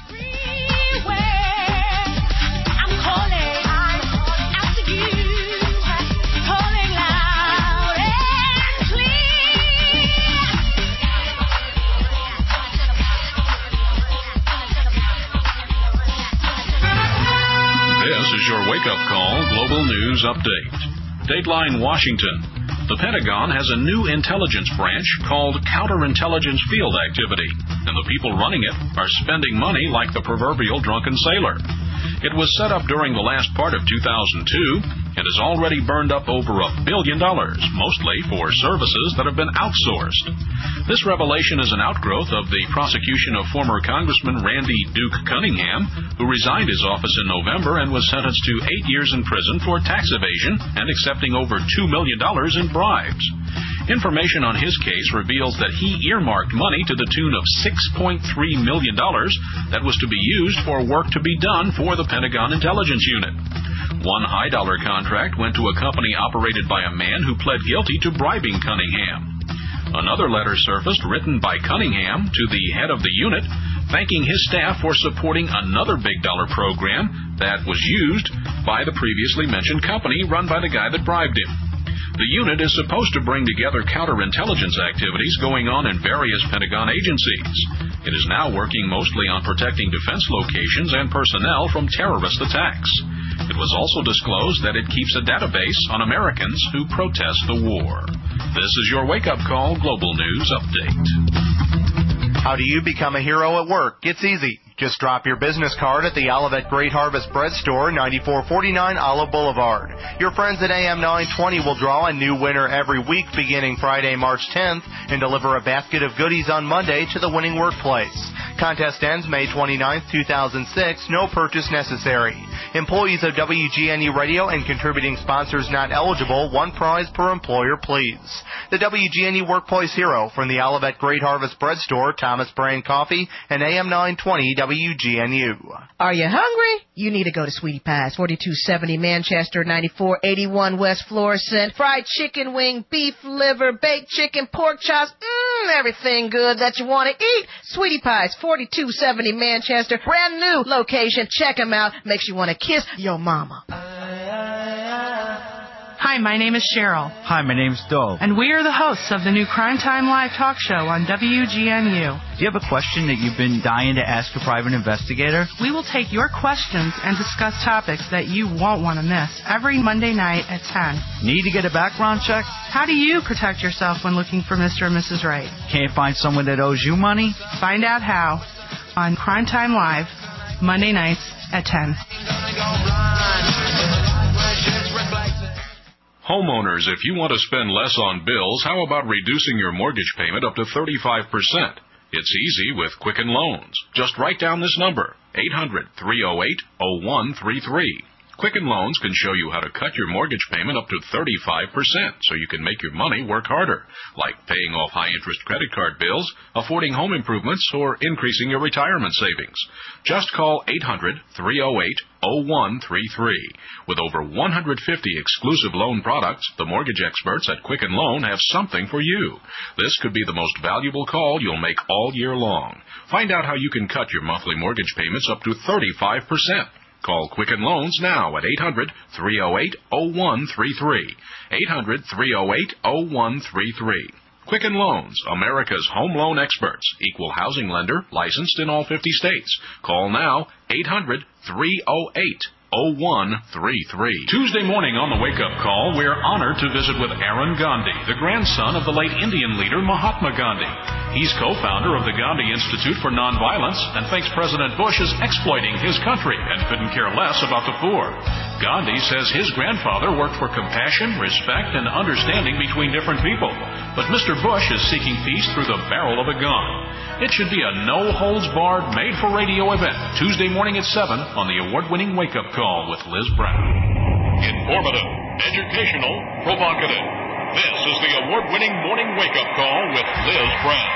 This is your wake-up call global news update. Dateline Washington. The Pentagon has a new intelligence branch called Counterintelligence Field Activity, and the people running it are spending money like the proverbial drunken sailor. It was set up during the last part of 2002 and has already burned up over $1 billion, mostly for services that have been outsourced. This revelation is an outgrowth of the prosecution of former Congressman Randy Duke Cunningham, who resigned his office in November and was sentenced to 8 years in prison for tax evasion and accepting over $2 million in bribes. Information on his case reveals that he earmarked money to the tune of $6.3 million that was to be used for work to be done for the Pentagon Intelligence Unit. One high-dollar contract went to a company operated by a man who pled guilty to bribing Cunningham. Another letter surfaced written by Cunningham to the head of the unit, thanking his staff for supporting another big-dollar program that was used by the previously mentioned company run by the guy that bribed him. The unit is supposed to bring together counterintelligence activities going on in various Pentagon agencies. It is now working mostly on protecting defense locations and personnel from terrorist attacks. It was also disclosed that it keeps a database on Americans who protest the war. This is your wake-up call global news update. How do you become a hero at work? It's easy. Just drop your business card at the Olivet Great Harvest Bread Store, 9449 Olive Boulevard. Your friends at AM 920 will draw a new winner every week beginning Friday, March 10th, and deliver a basket of goodies on Monday to the winning workplace. Contest ends May 29th, 2006. No purchase necessary. Employees of WGNU Radio and contributing sponsors not eligible. One prize per employer, please. The WGNU Workplace Hero from the Olivet Great Harvest Bread Store, Thomas Brand Coffee, and AM 920 WGNU. Are you hungry? You need to go to Sweetie Pie's, 4270 Manchester, 9481 West Florissant. Fried chicken wing, beef liver, baked chicken, pork chops, everything good that you want to eat. Sweetie Pie's, 4270 Manchester, brand new location. Check them out. Makes you want to kiss your mama. Hi, my name is Cheryl. Hi, my name's Dove. And we are the hosts of the new Crime Time Live talk show on WGNU. Do you have a question that you've been dying to ask a private investigator? We will take your questions and discuss topics that you won't want to miss every Monday night at 10. Need to get a background check? How do you protect yourself when looking for Mr. and Mrs. Right? Can't find someone that owes you money? Find out how on Crime Time Live, Monday nights at 10. Homeowners, if you want to spend less on bills, how about reducing your mortgage payment up to 35%? It's easy with Quicken Loans. Just write down this number, 800-308-0133. Quicken Loans can show you how to cut your mortgage payment up to 35% so you can make your money work harder, like paying off high-interest credit card bills, affording home improvements, or increasing your retirement savings. Just call 800-308-0133. With over 150 exclusive loan products, the mortgage experts at Quicken Loan have something for you. This could be the most valuable call you'll make all year long. Find out how you can cut your monthly mortgage payments up to 35%. Call Quicken Loans now at 800-308-0133. 800-308-0133. Quicken Loans, America's home loan experts. Equal housing lender, licensed in all 50 states. Call now, 800-308-0133. Tuesday morning on the Wake Up Call, we're honored to visit with Aaron Gandhi, the grandson of the late Indian leader Mahatma Gandhi. He's co-founder of the Gandhi Institute for Nonviolence and thinks President Bush is exploiting his country and couldn't care less about the poor. Gandhi says his grandfather worked for compassion, respect, and understanding between different people. But Mr. Bush is seeking peace through the barrel of a gun. It should be a no-holds-barred, made-for-radio event, Tuesday morning at 7 on the award-winning Wake Up Call with Liz Brown. Informative, educational, provocative. This is the award-winning morning Wake Up Call with Liz Brown.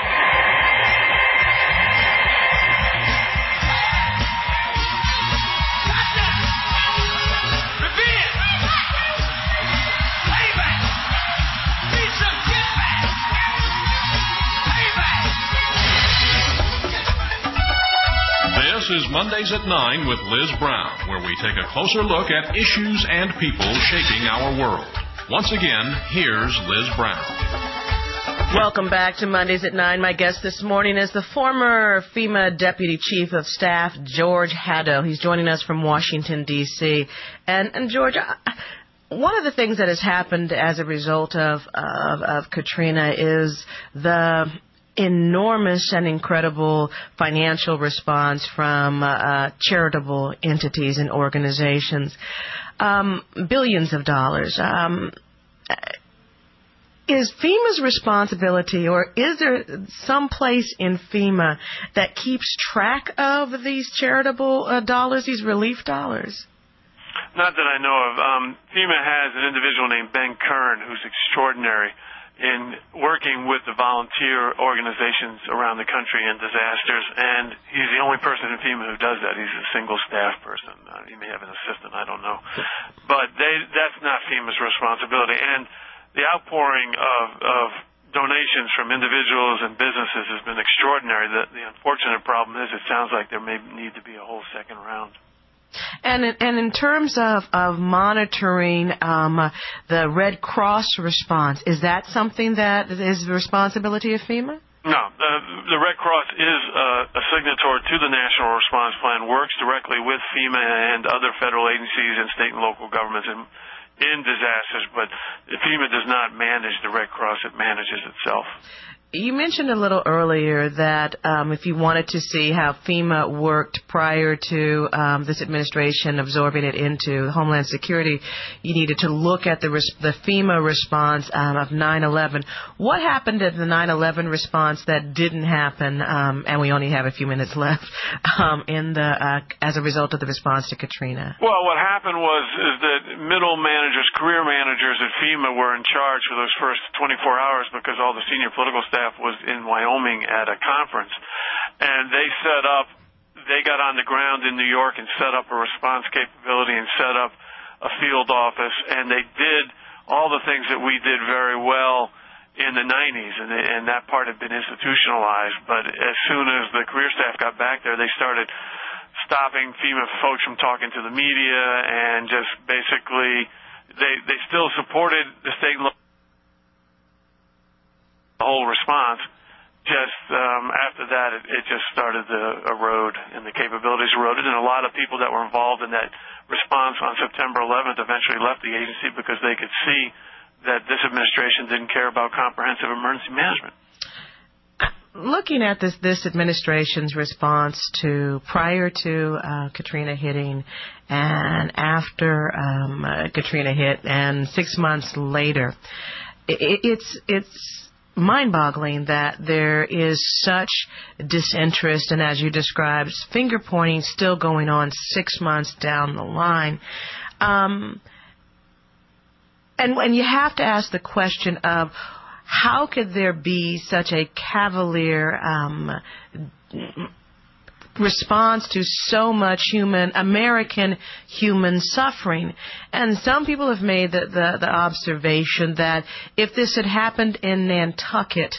This is Mondays at 9 with Liz Brown, where we take a closer look at issues and people shaping our world. Once again, here's Liz Brown. Welcome back to Mondays at 9. My guest this morning is the former FEMA Deputy Chief of Staff, George Hadow. He's joining us from Washington, D.C. And George, one of the things that has happened as a result of Katrina is the enormous and incredible financial response from charitable entities and organizations. Billions of dollars. Is FEMA's responsibility, or is there some place in FEMA that keeps track of these charitable dollars, these relief dollars? Not that I know of. FEMA has an individual named Ben Kern who's extraordinary in working with the volunteer organizations around the country in disasters, and he's the only person in FEMA who does that. He's a single staff person. He may have an assistant, I don't know. But that's not FEMA's responsibility. And the outpouring of donations from individuals and businesses has been extraordinary. The unfortunate problem is it sounds like there may need to be a whole second round. And in terms of monitoring the Red Cross response, is that something that is the responsibility of FEMA? No. The Red Cross is a signatory to the National Response Plan, works directly with FEMA and other federal agencies and state and local governments in disasters, but FEMA does not manage the Red Cross. It manages itself. You mentioned a little earlier that if you wanted to see how FEMA worked prior to this administration absorbing it into Homeland Security, you needed to look at the FEMA response of 9/11. What happened at the 9/11 response that didn't happen, and we only have a few minutes left, as a result of the response to Katrina? Well, what happened is that middle managers, career managers at FEMA were in charge for those first 24 hours because all the senior political staff was in Wyoming at a conference, and they got on the ground in New York and set up a response capability and set up a field office, and they did all the things that we did very well in the 90s, and that part had been institutionalized. But as soon as the career staff got back there, they started stopping FEMA folks from talking to the media, and just basically they still supported the state and local the whole response. Just after that, it just started to erode, and the capabilities eroded, and a lot of people that were involved in that response on September 11th eventually left the agency because they could see that this administration didn't care about comprehensive emergency management. Looking at this administration's response to prior to Katrina hitting and after Katrina hit and 6 months later, it's mind-boggling that there is such disinterest and, as you described, finger-pointing still going on 6 months down the line. And you have to ask the question of how could there be such a cavalier response to so much American human suffering. And some people have made the observation that if this had happened in Nantucket,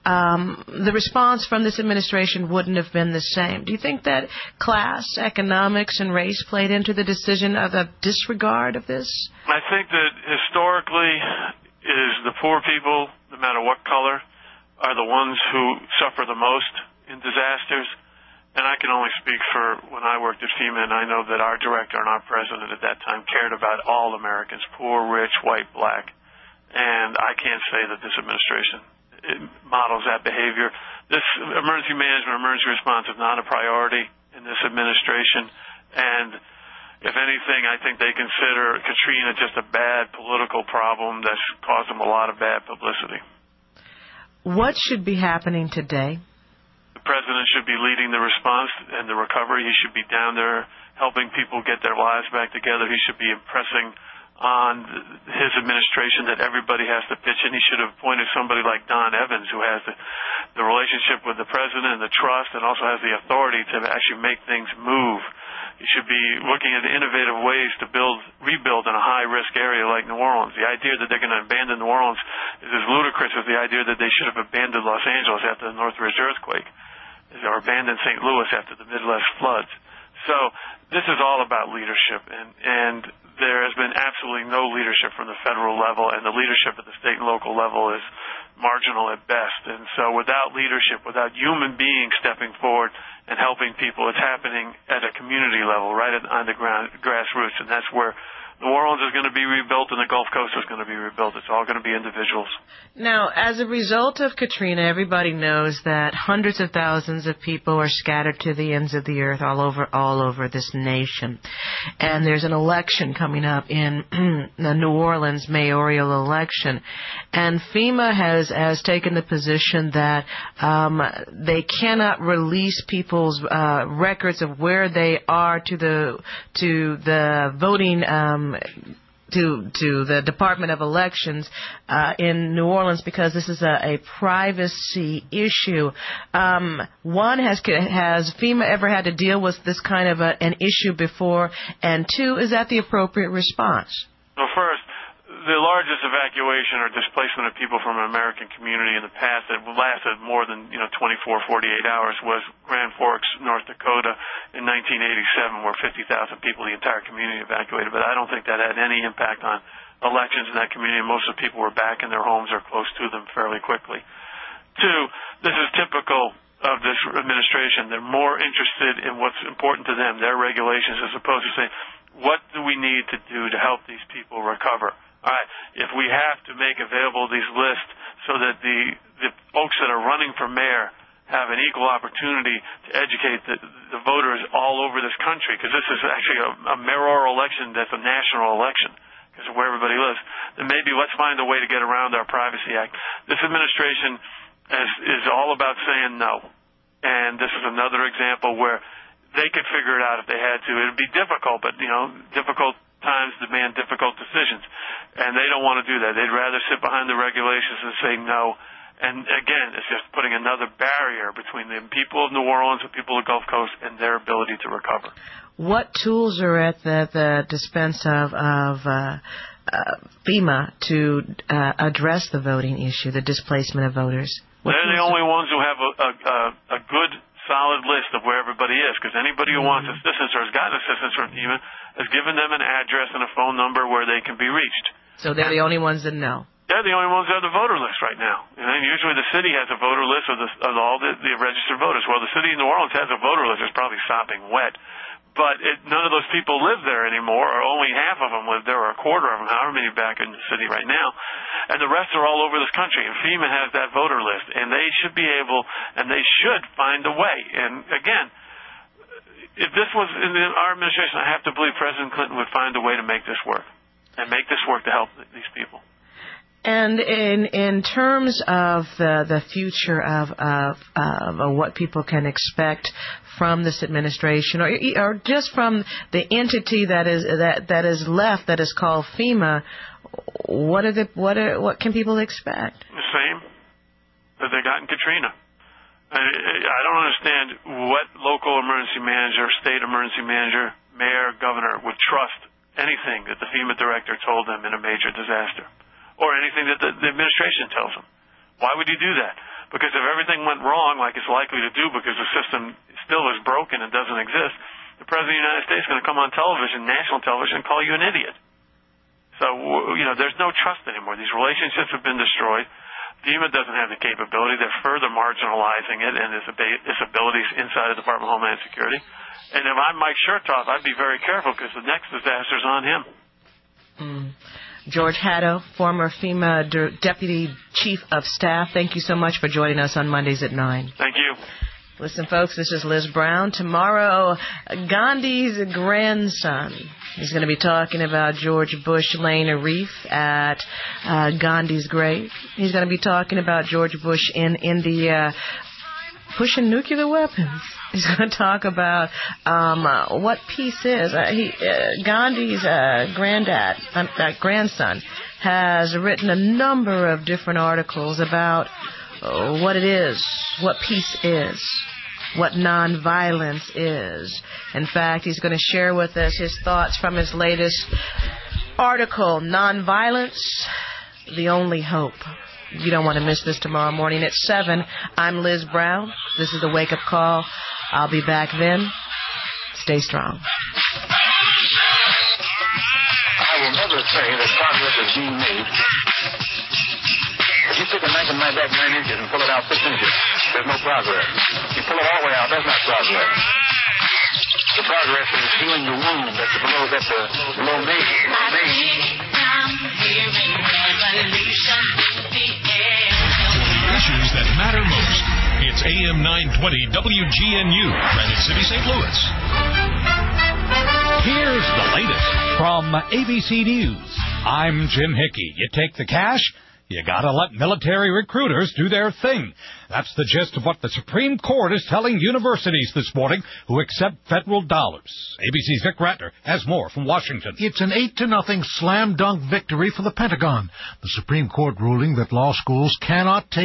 the response from this administration wouldn't have been the same. Do you think that class, economics, and race played into the decision of the disregard of this? I think that historically it is the poor people, no matter what color, are the ones who suffer the most in disasters. And I can only speak for when I worked at FEMA, and I know that our director and our president at that time cared about all Americans, poor, rich, white, black. And I can't say that this administration models that behavior. This emergency management, emergency response is not a priority in this administration. And if anything, I think they consider Katrina just a bad political problem that's caused them a lot of bad publicity. What should be happening today? The president should be leading the response and the recovery. He should be down there helping people get their lives back together. He should be impressing on his administration that everybody has to pitch in. He should have appointed somebody like Don Evans, who has the relationship with the president and the trust, and also has the authority to actually make things move. He should be looking at innovative ways to rebuild in a high-risk area like New Orleans. The idea that they're going to abandon New Orleans is as ludicrous as the idea that they should have abandoned Los Angeles after the Northridge earthquake, or abandoned St. Louis after the Midwest floods. So this is all about leadership, and there has been absolutely no leadership from the federal level, and the leadership at the state and local level is marginal at best. And so without leadership, without human beings stepping forward and helping people, it's happening at a community level, right on the grassroots, and that's where New Orleans is going to be rebuilt and the Gulf Coast is going to be rebuilt. It's all going to be individuals. Now, as a result of Katrina, everybody knows that hundreds of thousands of people are scattered to the ends of the earth all over this nation. And there's an election coming up in the New Orleans mayoral election. And FEMA has taken the position that they cannot release people's records of where they are to the voting to the Department of Elections in New Orleans, because this is a privacy issue. One, has FEMA ever had to deal with this kind of an issue before? And two, is that the appropriate response? Well, first, the largest evacuation or displacement of people from an American community in the past that lasted more than 24, 48 hours was Grand Forks, North Dakota in 1987, where 50,000 people, the entire community evacuated. But I don't think that had any impact on elections in that community. Most of the people were back in their homes or close to them fairly quickly. Two, this is typical of this administration. They're more interested in what's important to them, their regulations, as opposed to saying, what do we need to do to help these people recover? All right, if we have to make available these lists so that the folks that are running for mayor have an equal opportunity to educate the voters all over this country, because this is actually a mayoral election that's a national election because of where everybody lives. Then maybe let's find a way to get around our Privacy Act. This administration is all about saying no. And this is another example where they could figure it out if they had to. It would be difficult, but, difficult times demand difficult decisions. And they don't want to do that. They'd rather sit behind the regulations and say no. And again, it's just putting another barrier between the people of New Orleans, the people of the Gulf Coast, and their ability to recover. What tools are at the dispense of FEMA to address the voting issue, the displacement of voters? They're the only ones who have a good, solid list of where everybody is, because anybody who wants assistance or has gotten assistance from FEMA has given them an address and a phone number where they can be reached. So they're the only ones that know. They're the only ones that have the voter list right now. And usually the city has a voter list of all the registered voters. Well, the city of New Orleans has a voter list. It's probably sopping wet. But none of those people live there anymore, or only half of them live there, or a quarter of them, however many back in the city right now. And the rest are all over this country. And FEMA has that voter list. And they should be able, and they should find a way. And again, if this was in our administration, I have to believe President Clinton would find a way to make this work. And make this work to help these people. And in terms of the future of what people can expect from this administration, or just from the entity that is left, that is called FEMA, what can people expect? The same that they got in Katrina. I don't understand what local emergency manager, state emergency manager, mayor, governor would trust anything that the FEMA director told them in a major disaster, or anything that the administration tells them. Why would you do that? Because if everything went wrong, like it's likely to do because the system still is broken and doesn't exist, the President of the United States is going to come on television, national television, and call you an idiot. So, there's no trust anymore. These relationships have been destroyed. FEMA doesn't have the capability. They're further marginalizing it and its abilities inside the Department of Homeland Security. And if I'm Mike Chertoff, I'd be very careful because the next disaster's on him. George Haddo, former FEMA Deputy Chief of Staff, thank you so much for joining us on Mondays at 9. Thank you. Listen, folks, this is Liz Brown. Tomorrow, Gandhi's grandson is going to be talking about George Bush laying a wreath at Gandhi's grave. He's going to be talking about George Bush in India pushing nuclear weapons. He's going to talk about what peace is. Gandhi's grandson has written a number of different articles about what it is, what peace is, what nonviolence is. In fact, he's going to share with us his thoughts from his latest article, Nonviolence, the Only Hope. You don't want to miss this tomorrow morning at 7. I'm Liz Brown. This is the Wake Up Call. I'll be back then. Stay strong. I will never say that progress is being made. If you take a knife and knife back 9 inches and pull it out 6 inches, there's no progress. If you pull it all the way out, that's not progress. The progress is healing the wound that's below me. Issues that matter most. It's AM 920 WGNU, Granite City, St. Louis. Here's the latest from ABC News. I'm Jim Hickey. You take the cash, you gotta let military recruiters do their thing. That's the gist of what the Supreme Court is telling universities this morning who accept federal dollars. ABC's Vic Ratner has more from Washington. It's an 8-0 slam dunk victory for the Pentagon. The Supreme Court ruling that law schools cannot take